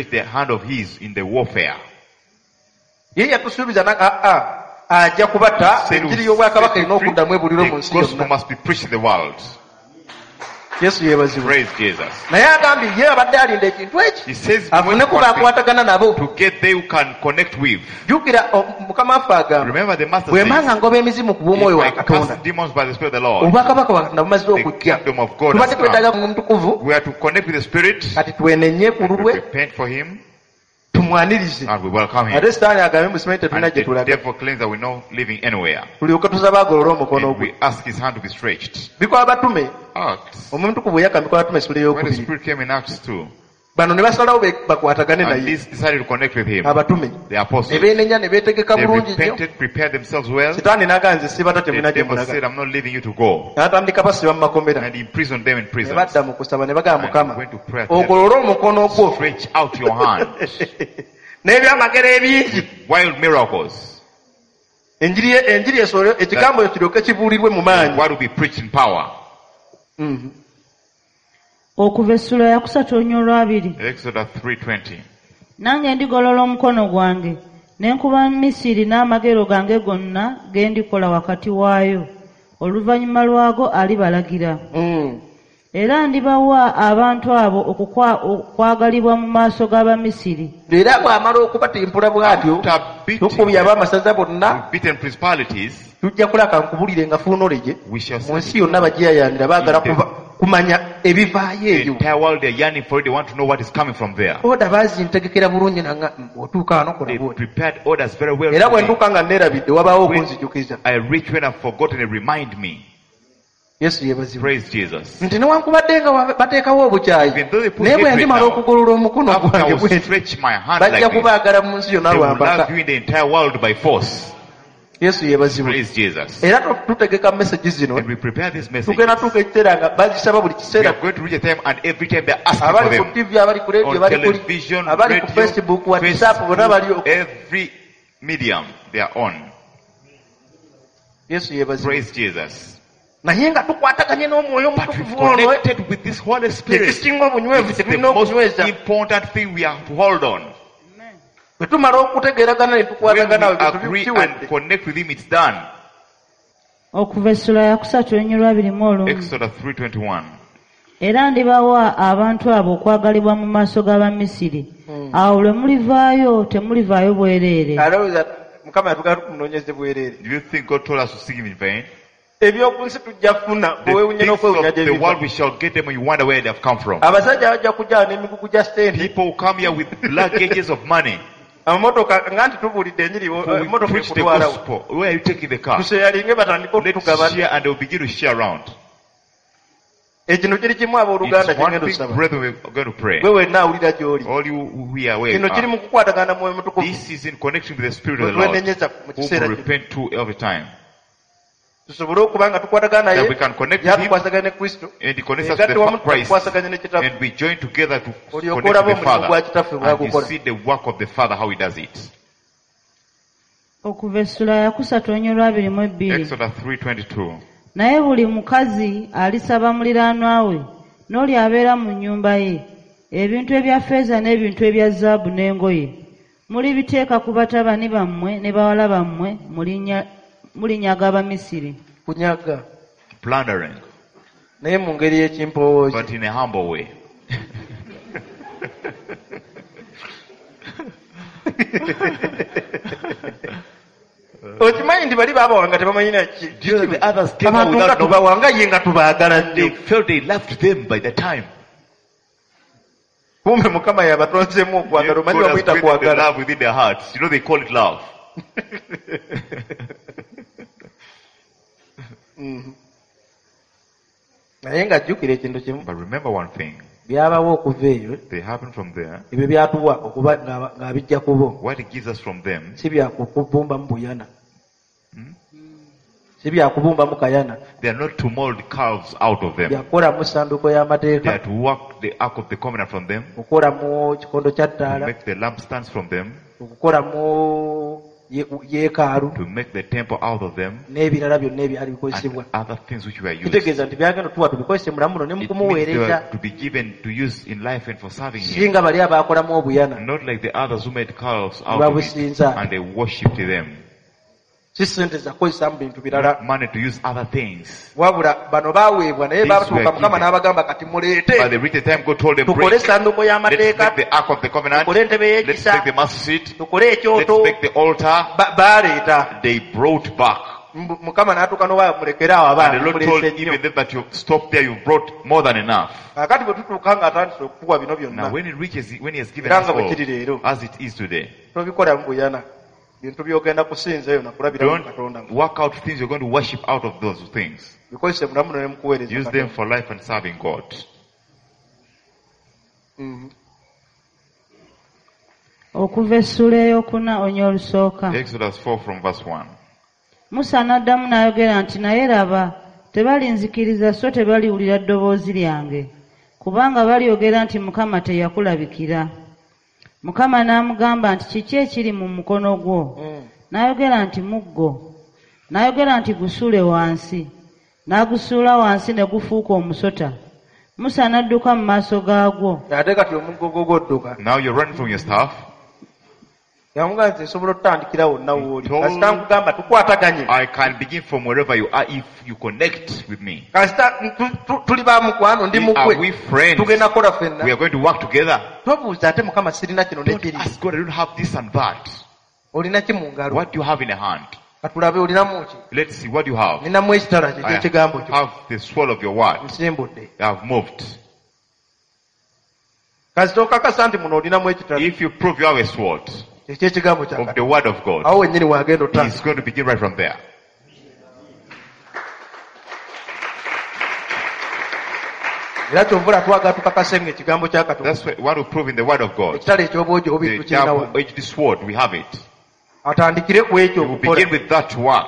Ye yatusuubiza aa ajja kubatta enjiri y'obwakabaka erina okuddamu ebuliro mu nsi yonna. Yesu yeebazibwe. Naye agambye ye abadde alinda ekintu eki afune ku baakwatagana nabo. Jjukira Mukama waffe agamba bwe manga ngoba emizimu ku bw'omwoyo wa Katonda obwakabaka bwa Katonda bumaze okujja tubadde twetaaga mu mutukuvu kati twenenye ku lulwe tumwanirize ate Setaani agambe musimanyi tetulina gye tulaga tulyoke tusaba agolole omukono gwe. Bikola batume omuntu ku bwe yakka bikola batume essula ey'okubiri bano ne basalawo bakwatagane And naye these decided to connect with him. abatume The apostles. ne beenenya ne beetegeka They bulungi nnyo repented, prepared themselves well. sitaani n'aganze sibata The temuna gye devil mulaga said, I'm not leaving you to go. n'atandika basiba mu makomera And he imprisoned them in ne prison. badda mu kusaba ne bagamba And mukama he went to prayer. to heaven. ogolole omukono gwo Stretch out your hand. n'ebyamagero ebingi Wild miracles. enjiri enjiri esobole ekigambo ekyo kiryoke kibuulirwe mu maanyi What will be preached in power? Mhm. okuva essula ya kusatu olunya olwabiri. Exodus three twenty. Nange ndigolola omukono gwange ne nkuba Misiri n'amagero gange gonna ge ndikola wakati waayo, oluvannyuma lwago alibalagira. Mm. Era ndibawa abantu abo okukwa- okwagalibwa mu maaso g'Abamisiri. era bw'amala okubatimpula bw'atyo After beating tukubya ab'amasaza bonna with beaten principalities, tujja kulaka nkubulire nga fuunoleje we shall mu see nsi yonna bagyeyayandira baagala kuba- kumanya ebivaayo the ebyo entire world they're yearning for it. They want to know what is coming from there. oda baazintegekera bulungi nanga otuuka wano kola They bwoti prepared orders very well. era for bwe me. ntuuka nga neerabidde wabaawo okunzijukiza I reach when I've forgotten and remind me. yesu yeebazibwa Praise Jesus. nti newankubadde nga wa- bateekawo obukyayi Even though they put naye bwe hatred ndimala now, okugolola omukono After I gwange will bwe nti stretch my hand bajja like this, kubaagala mu nsi yonna they will lwambaka love you in the entire world by force. yesu yeebazibwa Praise Jesus. era tu- tutegeka message zino And we prepare this message. tugenda tuuka ekiseera nga bazisaba buli We kiseera are going to reach a time, and every time they're asking for abali ku them. tivi abali ku radio On abali ku television, abali ku radio, facebook whatsapp bonna bali Facebook, every medium they are on. yesu yeebazibwa Praise Jesus. naye nga tukwataganye n'omwoyo But we've omutukuvu ono connected with this Holy Spirit. ekisinga obunywevu It's the tetulina most okunyweza important thing we have to hold on. bwe tumala okutegeeragana ne When we tukwatagana agree and connect with Him, it's done. Okuva essula ya kusatu olunya olwabiri mu olumu. Exodus three twenty-one. Era ndibawa abantu abo okwagalibwa mu maaso g'Abamisiri. Awo lwe mulivaayo temulivaayo bwereere. alowooza mukama yatugala tumunoonyeze bwereere Do you think God told us to seek Him in vain? ebyoku nsi tujja kufuna The bwewunya things n'okwewunya of the world, gyebiva we shall get them and you wonder where they have come from. abasajja bajja kujjao n'emigugu gya sente People who come here with luggages of money. amamotoka nga nti tubuulidde enjiri Who emotoka will preach the ekutwalawo gospel. Where are you taking the car? tuseyalinge batandike Let's okutugabana share, and they will begin to share around. ekino kiri kimu abooluganda It's one kyengenda thing, osaba brethren, we're going to pray. gwe wenna awulira gy'oli All you who are aware, kino kiri uh, mu kukwatagana mwoyo mutukuvu this is in connection with the Spirit of the Lord, twenenyeza mu whom kiseera we kino repent to every time. tusobole okuba nga tukwatagana That naye we can connect with Him, yatukwasaganya ne kristo and He connects us to egatte the wamu Fa- Christ, tukwasaganya ne kitaffe and we join together to olyoke connect olaba with the omulimu gwa Father, kitaffe and you bwagukola see the work of the Father, how He does it. Okuva essula ya kusatu olunya olwabiri mu ebbiri. Exodus three twenty-two. Naye buli mukazi alisaba muliraanwa we n'oli abeera mu nnyumba ye, ebintu ebya ffeeza n'ebintu ebya zaabu n'engoye mulibiteeka ku batabani bammwe ne bawala bammwe, mulinya- mulinyaga Abamisiri. kunyaga Plundering, naye mu ngeri y'ekimpowoozi but in a humble way. okimanyi nti bali baabawanga tebamanyina ki Do you know the others came out abantu nga without knowing? tubawanga ye nga tubaagala They nnyo felt they loved them by the time. kumbe mukama yabatonzemu okwagala God omanyi has bamuyita created the kwagala love within their hearts. You know they call it love. Mhm. naye ng'ajjukira ekintu kimu But remember one thing, byabawo okuva eyo they happen from there. ebyo byatuwa okuba ng'aba- ng'abijja kubo What He gives us from them, si byakubumbamu buyana Hmm? si byakubumbamu kayana they are not to mold calves out of them. byakukolamu ssanduuko They y'amateeka are to work the ark of the covenant from them, okukolamu kikondo kya to ttaala make the lampstands from them, okukolamu ye- yeekaalu to make the temple out of them, n'ebirala byonna ebyali and bikozesebwa other things which were used. kitegeeza nti byagenda tuwa tubikozese mulamu muno ne It means they mukumuweereza were to be given to use in life and for serving Him. singa bali abaakolamu obuyana Not like the others who made calves out of it babusinza and they worshipped them. si sente zakozesa mu bintu birala Not money to use other things. wabula bano baaweebwa naye These baatuuka were mukama given. n'abagamba kati By muleete the written time, God told them, tukole bring, essanduuko let's y'amateeka make the ark of the covenant, tukole entebe let's y'ekisa make the master seat, tukole let's ekyoto make the altar. Ba- baaleeta They brought back. Mbu- mukama n'atuuka n'oba mulekere awo And the Lord told abamuleese nnyo even them that you stop there, you've brought more than enough. kakati bwe tutuuka ng'atandise okukuwa bino byonna Now when it reaches, when He has given era us nga bwe all, kiri leero as it is today, tobikolamu buyana bintu byogenda kusinza eyo nakulabiramu don't katonda work out things you're going to worship out of those things. bikozese mulamu muno ne mukuweereza Use Katonda. them for life and serving God. Mhm. Okuva essula ey'okuna onya olusooka. Exodus four from verse one. Musa n'addamu n'ayogera nti naye laba tebalinzikiriza so tebaliwulira ddoboozi lyange kubanga balyogera nti Mukama teyakulabikira. Mukama n'amugamba nti kiki ekiri mu mukono gwo? Mm. N'ayogera nti muggo. N'ayogera nti gusuule wansi. N'agusuula wansi ne gufuuka omusota. Musa n'adduka mu maaso gaagwo. Now you're running from your staff. I can begin from wherever you are if you connect with me. Are we friends? We are going to work together. Don't ask God, I don't have this and that. What do you have in your hand? Let's see what you have. I have the sword of your word. I have moved. If you prove you have a sword of the word of God, he's going to begin right from there. That's what we want to prove in the word of God. The double-edged sword, we have it. We will begin with that work.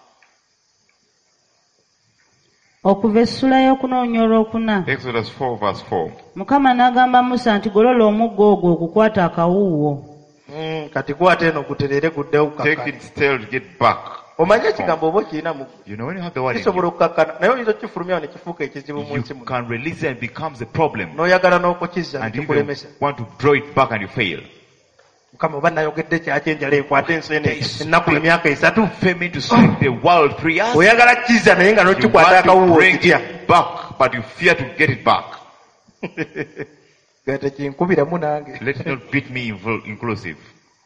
Exodus four verse four. Mukama n'agamba Musa nti golola omuggo ogwo okukwata akawuuwo. Kati kwata eno guterere guddewo kukakana. Take it still to get back. Omanye ekigambo oba okirina mu. You know when you have the word in kisobola okukakana naye oyinza okifulumyawo ne kifuuka ekizibu mu nsi muno. You can release it and it becomes a problem. N'oyagala n'okukizza ne kikulemesa. Want to draw it back and you fail. Mukama oba nayogedde kyaki enjala ekwata ensi eno ennaku emyaka esatu. Famine to sweep the world three years. Oyagala kizza naye nga n'okikwata akawuwo okitya. Back but you fear to get it back. Gata kinkubiramu nange. Let it not beat me inclusive.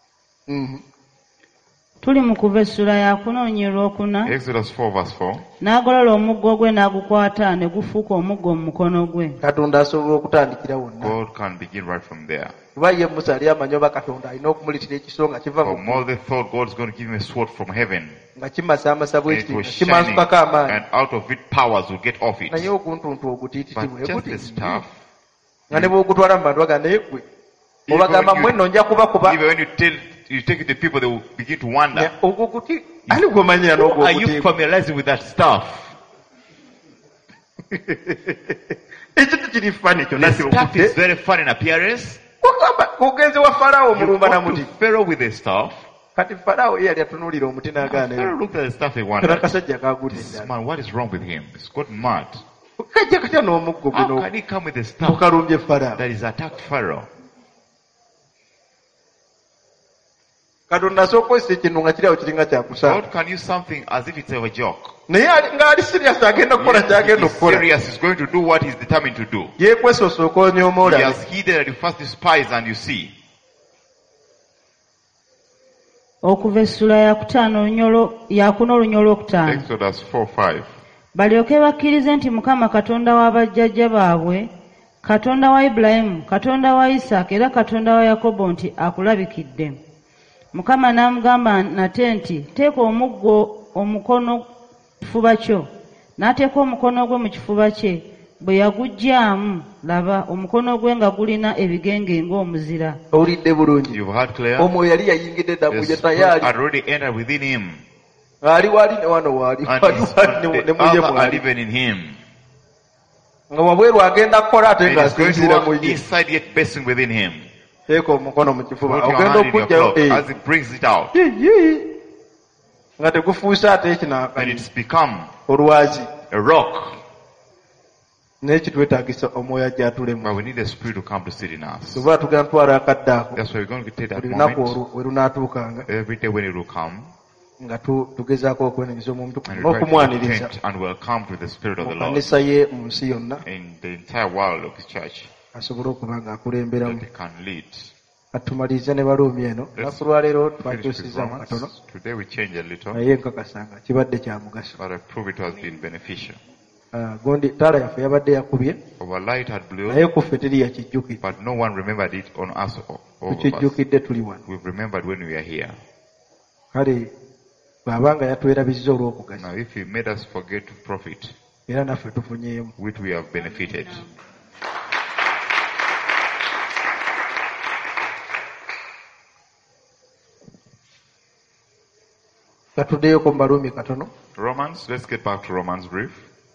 Tuli mu kuva essula ya kunoonyerwa okuna. Exodus four verse four. N'agolola omuggo gwe n'agukwata ne gufuuka omuggo mu mukono gwe. Katonda asobola okutandikira wonna. God can begin right from there. Kuba ye Musa yali amanyi oba Katonda alina okumulitira ekisonga kiva mu. Moses thought God is going to give him a sword from heaven. Nga kimasaamasa bw'ekiti kimansukako amaanyi. And out of it powers will get off it. Naye oguntuntu ogutiititi bwe buti. Nga ne bw'ogutwala mu bantu bagamba naye gwe. Obagamba mwe nno nja kuba kuba. Even when you tell you take it to people, they will begin to wonder. Who are you familiarizing with that stuff? The stuff is very fun in appearance. Pharaoh with the stuff. Pharaoh looked at the stuff and wondered, this man, what is wrong with him? He's got mad. How can he come with the stuff that is attacked Pharaoh? God can use something as if it's a joke. He's serious, he's going to do what he's determined to do. He has hidden and you first despise and you see. Exodus four five. Balyoke bakkirize nti Mukama Katonda wa bajjajja baabwe, Katonda wa Ibulayimu, Katonda wa Isaaka era Katonda wa Yakobo nti akulabikidde. Mukama n'amugamba nate nti teeka omuggo omukono kifuba kyo. N'ateeka omukono gwe mu kifuba kye. Bwe yaguggyaamu laba omukono gwe nga gulina ebigenge ng'omuzira. Owulidde bulungi. Omwoyo yali yayingidde dda mu ye tayali. Already entered within him. Ali wali ne wano wali. Ne muye mwali. Even in him. Nga wabweru agenda kukola ate nga asinziira mu ye. Inside yet basing within him. Teeka omukono mu kifuba. Ogenda okugyayo. As he brings it out. Nga tegufuuse ate ekina. And it's become olwazi. A rock. N'ekitwetaagisa omwoyo ajja atulemu. But we need the spirit to come to sit in us. Tuba tugenda twala akadde ako. That's why we're going to take that moment. Lunaku we lunaatuukanga. Every day when it will come. Nga tugezaako okwenyigiza omuntu n'okumwaniriza. And welcome to the spirit of the Lord. Mu kkanisa ye mu nsi yonna. In the entire world of his church. Asobole okuba ng'akulemberamu. That he can lead. Atumaliriza ne Baluumi eno. Olunaku lwa leero twakyusizaamu katono. Today we change a little. Naye nkakasa nga kibadde kya mugaso. But I prove it has been beneficial. Gondi taala yaffe yabadde yakubye. Our light had blew. Naye ku ffe teri yakijjukidde. But no one remembered it on us. Tukijjukidde tuli wano. We've remembered when we are here. Kale bw'abanga yatwerabizza olw'okugasa. Now if he made us forget to profit. Era naffe tufunyeemu. Which we have benefited. Katuddeyo mu Baruumi katono. Romans, let's get back to Romans brief.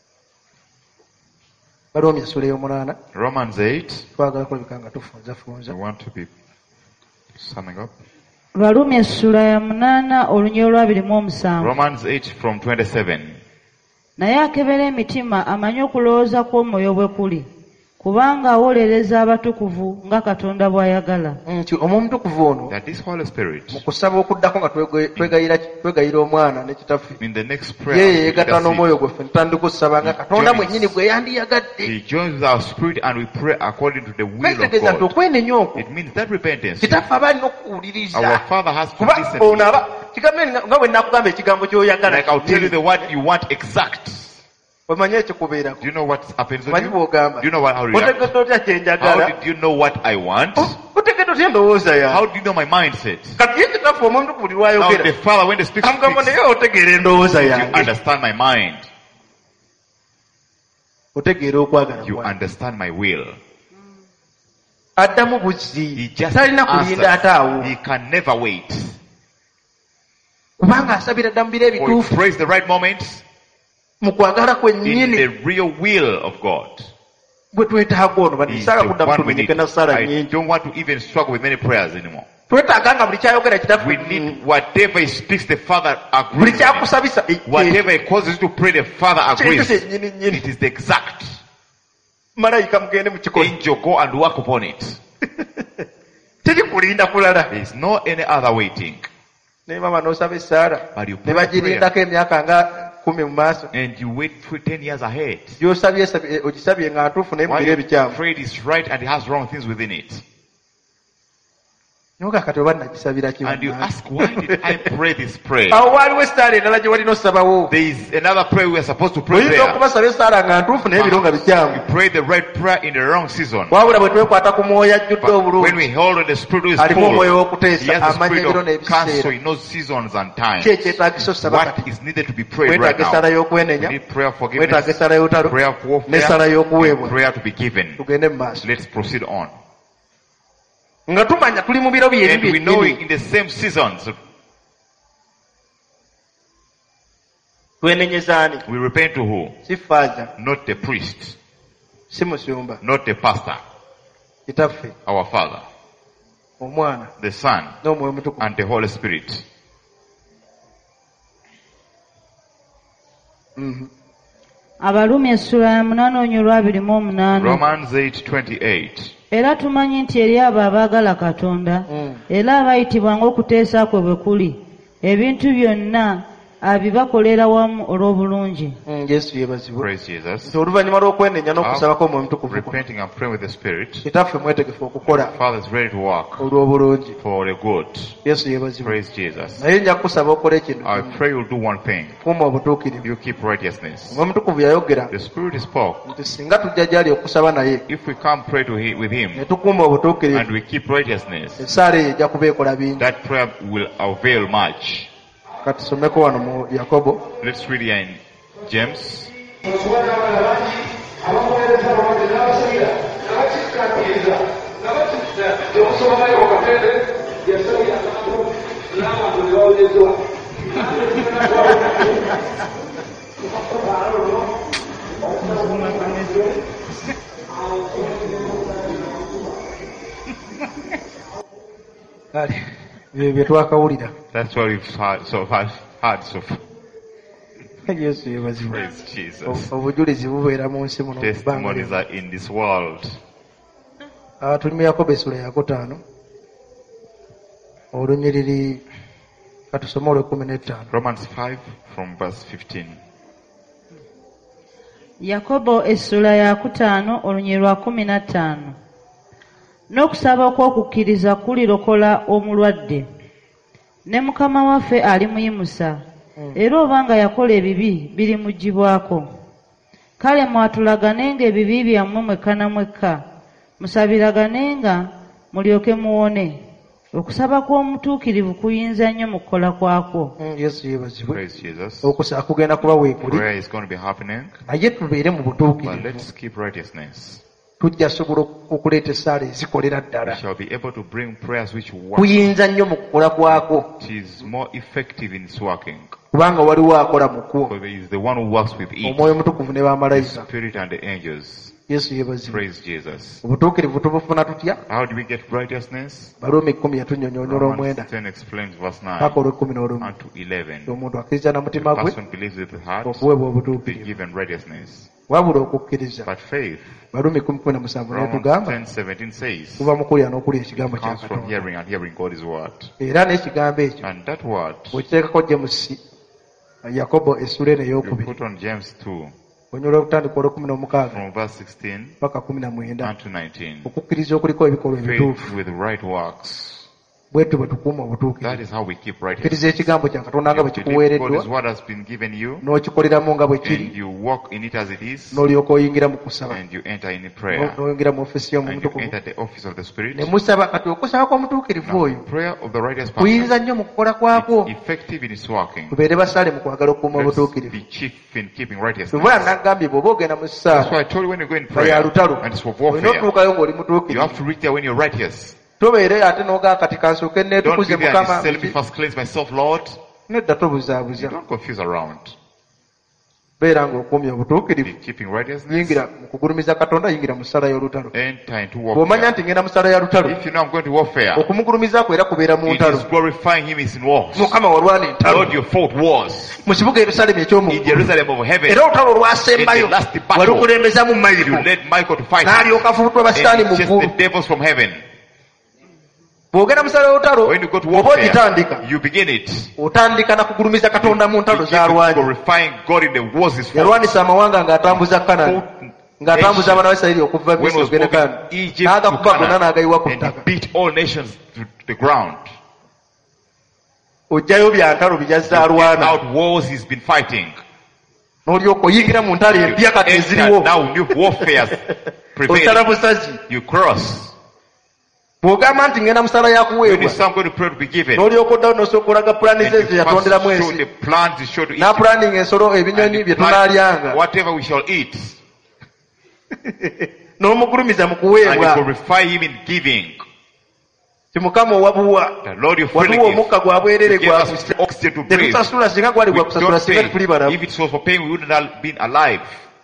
Baruumi essula ey'omunaana. Romans eight. Twagala kulabika nga tufunza funza. We want to be summing up. Baruumi essula ya munaana olunyiriro lw'abiri mu omusanvu. Romans eight from twenty-seven. Naye akebera emitima amanye okulowooza kw'omwoyo bwe kuli. Kubanga awolereza abatukuvu nga Katonda bw'ayagala. Nti omumutukuvu ono mu kusaba okuddako nga twegayira omwana ne kitaffe ye yeegatta n'omwoyo gwaffe ntandika okusaba nga Katonda mwennyini bwe yandiyagadde. Kitegeeza nti okwenenya okwo kitaffe aba alina okuwuliriza kuba ono aba kigambe nga bwe nakugamba ekigambo ky'oyagala. Omanyi ekikubeerako. Do you know what happens to you? Do you know what how react? How did you know what I want? How do you know my mindset? Now the Father, when they speak, speaks, you understand my mind. You understand my will. He just answers. He can never wait. For you praise the right moments. In the real will of God. I don't want to even struggle with many prayers anymore. We need whatever he speaks, the Father agrees. Whatever he causes to pray, the Father agrees. It is the exact. Angel, go and work upon it. There is no any other waiting. But you pray prayer. And you wait for ten years ahead. Why you afraid is right and it has wrong things within it. And you ask, why did I pray this prayer? There is another prayer we are supposed to pray there. You pray the right prayer in the wrong season. When we hold on the Spirit is full, he has the spirit of counsel, he knows seasons and times. What is needed to be prayed right now? We need prayer of forgiveness, prayer of warfare, and prayer to be given. Let's proceed on. And we know in the same seasons. We repent to who? Not the priest. Not the pastor. Our Father. The Son. And the Holy Spirit. Romans eight twenty-eight. Era tumanyi nti eri abo abaagala Katonda era abayitibwa ng'okuteesa kwe bwe kuli ebintu byonna abibakolera wamu olw'obulungi. Yesu yeebazibwe. Praise Jesus. Oluvannyuma lw'okwenenya n'okusabako Omwoyo Mutukuvu, repenting and praying with the Spirit, kitaffe mwetegefu okukola Father is ready to work olw'obulungi. For the good. Yesu yeebazibwe. Praise Jesus. Naye nja kukusaba okole ekintu. I pray you'll do one thing. Kuuma obutuukirivu. You keep righteousness. Omwoyo Mutukuvu yayogera. The Spirit spoke. Nti singa tujja gy'ali okusaba naye, if we come pray to him, with him, ne tukuuma obutuukirivu, and we keep righteousness, essaala eyo ejja kuba ekola bingi. That prayer will avail much. Katusomeko wano mu Yakobo. Let's read here in James. That's what we've heard so far. Heard so far. Praise Jesus. Testimonies are in this world. Tuli mu Yakobo essula ya kutaano olunyiriri katusome olw'ekkumi n'ettaano. Romans five from verse fifteen. Yakobo essula ya kutaano olunyiriri lwa kumi na ttaano. N'okusaba okw'okukkiriza kulirokola omulwadde, ne Mukama waffe alimuyimusa, era obanga yakola ebibi birimuggyibwako. Kale mwatulaganenga ebibi byammwe mwekka na mwekka, musabiraganenga mulyoke muwone. Okusaba kw'omutuukirivu kuyinza nnyo mu kukola kwakwo. Yesu yeebazibwe. Okusaba kugenda kuba weekuli. Prayer is going to be happening. Naye tubeere mu butuukirivu. But let's keep righteousness. tujja sobola okuleeta essaala ezikolera ddala. We shall be able to bring prayers which work. Kuyinza nnyo mu kukola kwako. It is more effective in its working. Kubanga waliwo akola mu kwo. For there is the one who works with it. Omwoyo Mutukuvu ne bamalayika. The Spirit and the angels. Yesu yebazi. Praise Jesus. Obutuukirivu tubufuna tutya? How do we get righteousness? Baluumi kumi yatunnyonnyola omwenda. ten explains verse nine. Paka olw'ekkumi n'olumu. Unto eleven. Omuntu akkiriza na mutima gwe. The person believes with his heart. Okuweebwa obutuukirivu. Be given righteousness. Wabula okukkiriza. But faith. Baluumi kumi kumi na musanvu n'etugamba. ten seventeen says. Kuva mu kulya n'okulya ekigambo kya Katonda. From hearing and hearing God's word. Era n'ekigambo ekyo. And that word. Bw'ekiteekako James Yakobo essula eno ey'okubiri. You put on James two. Onyola okutandika olw'ekkumi n'omukaaga. From verse sixteen. Paka kumi na mwenda. Unto nineteen. Okukkiriza okuliko ebikolwa ebituufu. Faith with right works. Bwetu bwe tukuuma obutuukirivu. That is how we keep righteousness. Okkiriza ekigambo kya Katonda nga bwe kikuweereddwa. God's word has been given you. N'okikoleramu nga bwe kiri. And you walk in it as it is. N'olyoka oyingira mu kusaba. And you enter in prayer. N'oyingira mu office y'omu Mutukuvu. And you enter the office of the Spirit. Ne musaba kati okusaba kw'omutuukirivu oyo. Prayer of the righteous person. Kuyinza nnyo mu kukola kwakwo. Effective in its working. Tubeere basaale mu kwagala okukuuma obutuukirivu. Be chief in keeping righteousness. Tubula nagambye bw'oba ogenda mu ssaawa. That's why I told you when you go in prayer. And it's for warfare. Olina otuukayo ng'oli mutuukirivu. You have to reach there when you're righteous. Tobeere ate n'ogaa kati kansooke neetukuze Mukama. Don't be first cleanse myself, Lord. Nedda tobuzaabuza. Don't confuse around. Beera ng'okuumya obutuukirivu. Keeping righteousness. Yingira mu kugulumiza Katonda, yingira mu ssala y'olutalo. Enter into warfare. Bw'omanya nti ngenda mu ssala ya lutalo. If you know I'm going to warfare. Okumugulumizaako era kubeera mu ntalo. It is glorifying him in wars. Mukama walwana entalo. Lord, you fought wars. Mu kibuga Yerusaalemi eky'omu in Jerusalem of heaven. Era olutalo lwasembayo. Wali okulembeza mu Michael. You led Michael to fight. N'alyoka afubuttwa basitaani mu ggulu. The devils from heaven. Bw'ogenda mu ssala y'olutalo, oba ogitandika. You begin it. Otandika na kugulumiza Katonda mu ntalo z'alwanyi. Glorifying God in the wars is fought. Yalwanisa amawanga ng'atambuza Kanani. Ng'atambuza abaana ba Isirayiri okuva Misiri okugenda Kanani. N'agakuba gonna n'agayiwa ku ttaka. Beat all nations to the ground. Ojjayo bya ntalo bijazza alwana. Out wars he's been fighting. N'olyoka oyingira mu ntalo empya kati eziriwo. Now new warfare prevail. Otala busazi. You cross. Bw'ogamba nti ngenda mu ssala yakuweebwa. N'olyoka oddawo n'osooka olaga pulaani ze ze yatonderamu ensi. N'apulaaninga ensolo ebinyonyi bye tunaalyanga. Whatever we shall eat. N'omugulumiza mu kuweebwa. And you glorify him in giving. Ti Mukama owabuwa. Waliwo omukka gwa bwerere gwa tetusasula singa gwali gwa kusasula singa tuli balamu. If it was for pain we wouldn't have been alive.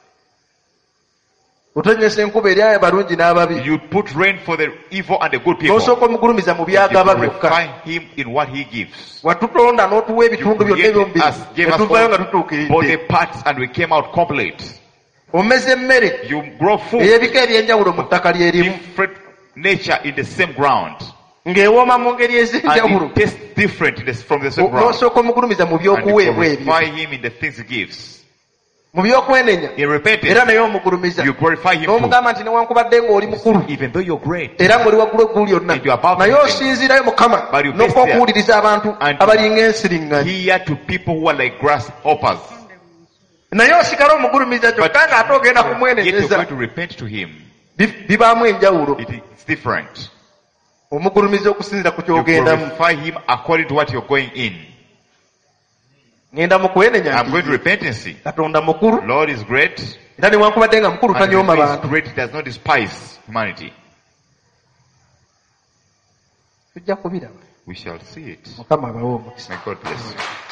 Otonyesa enkuba eri abalungi n'ababi. You put rain for the evil and the good people. N'osooka omugulumiza mu byagaba byokka. Find him in what he gives. Watutonda n'otuwa ebitundu byonna ebyomubiri. Ne tuvaayo nga tutuukiridde. Body parts and we came out complete. Omeza emmere. You grow food. Ey'ebika eby'enjawulo mu ttaka lyerimu. Different nature in the same ground. Ng'ewooma mu ngeri ez'enjawulo. And it tastes different from the same ground. N'osooka omugulumiza mu by'okuweebwa ebyo. And you glorify him in the things he gives. Mu by'okwenenya. Era naye omugulumiza. N'omugamba nti newankubadde ng'oli mukulu. Era ng'oli waggulu eggulu lyonna. Naye osinziirayo Mukama. N'okuwuliriza abantu abalinga ensiriŋŋanyi. Naye osigala omugulumiza kyokka ng'ate ogenda kumwenenyeza. Bibaamu enjawulo. Omugulumiza okusinziira ku ky'ogendamu. Ngenda mu kwenenya. I'm going to repentance. Katonda mukulu. Lord is great. Era newankubadde nga mukulu tanyooma bantu. Great, he does not despise humanity. Tujja kubiraba. We shall see it. Mukama abawe omukisa. May God bless you.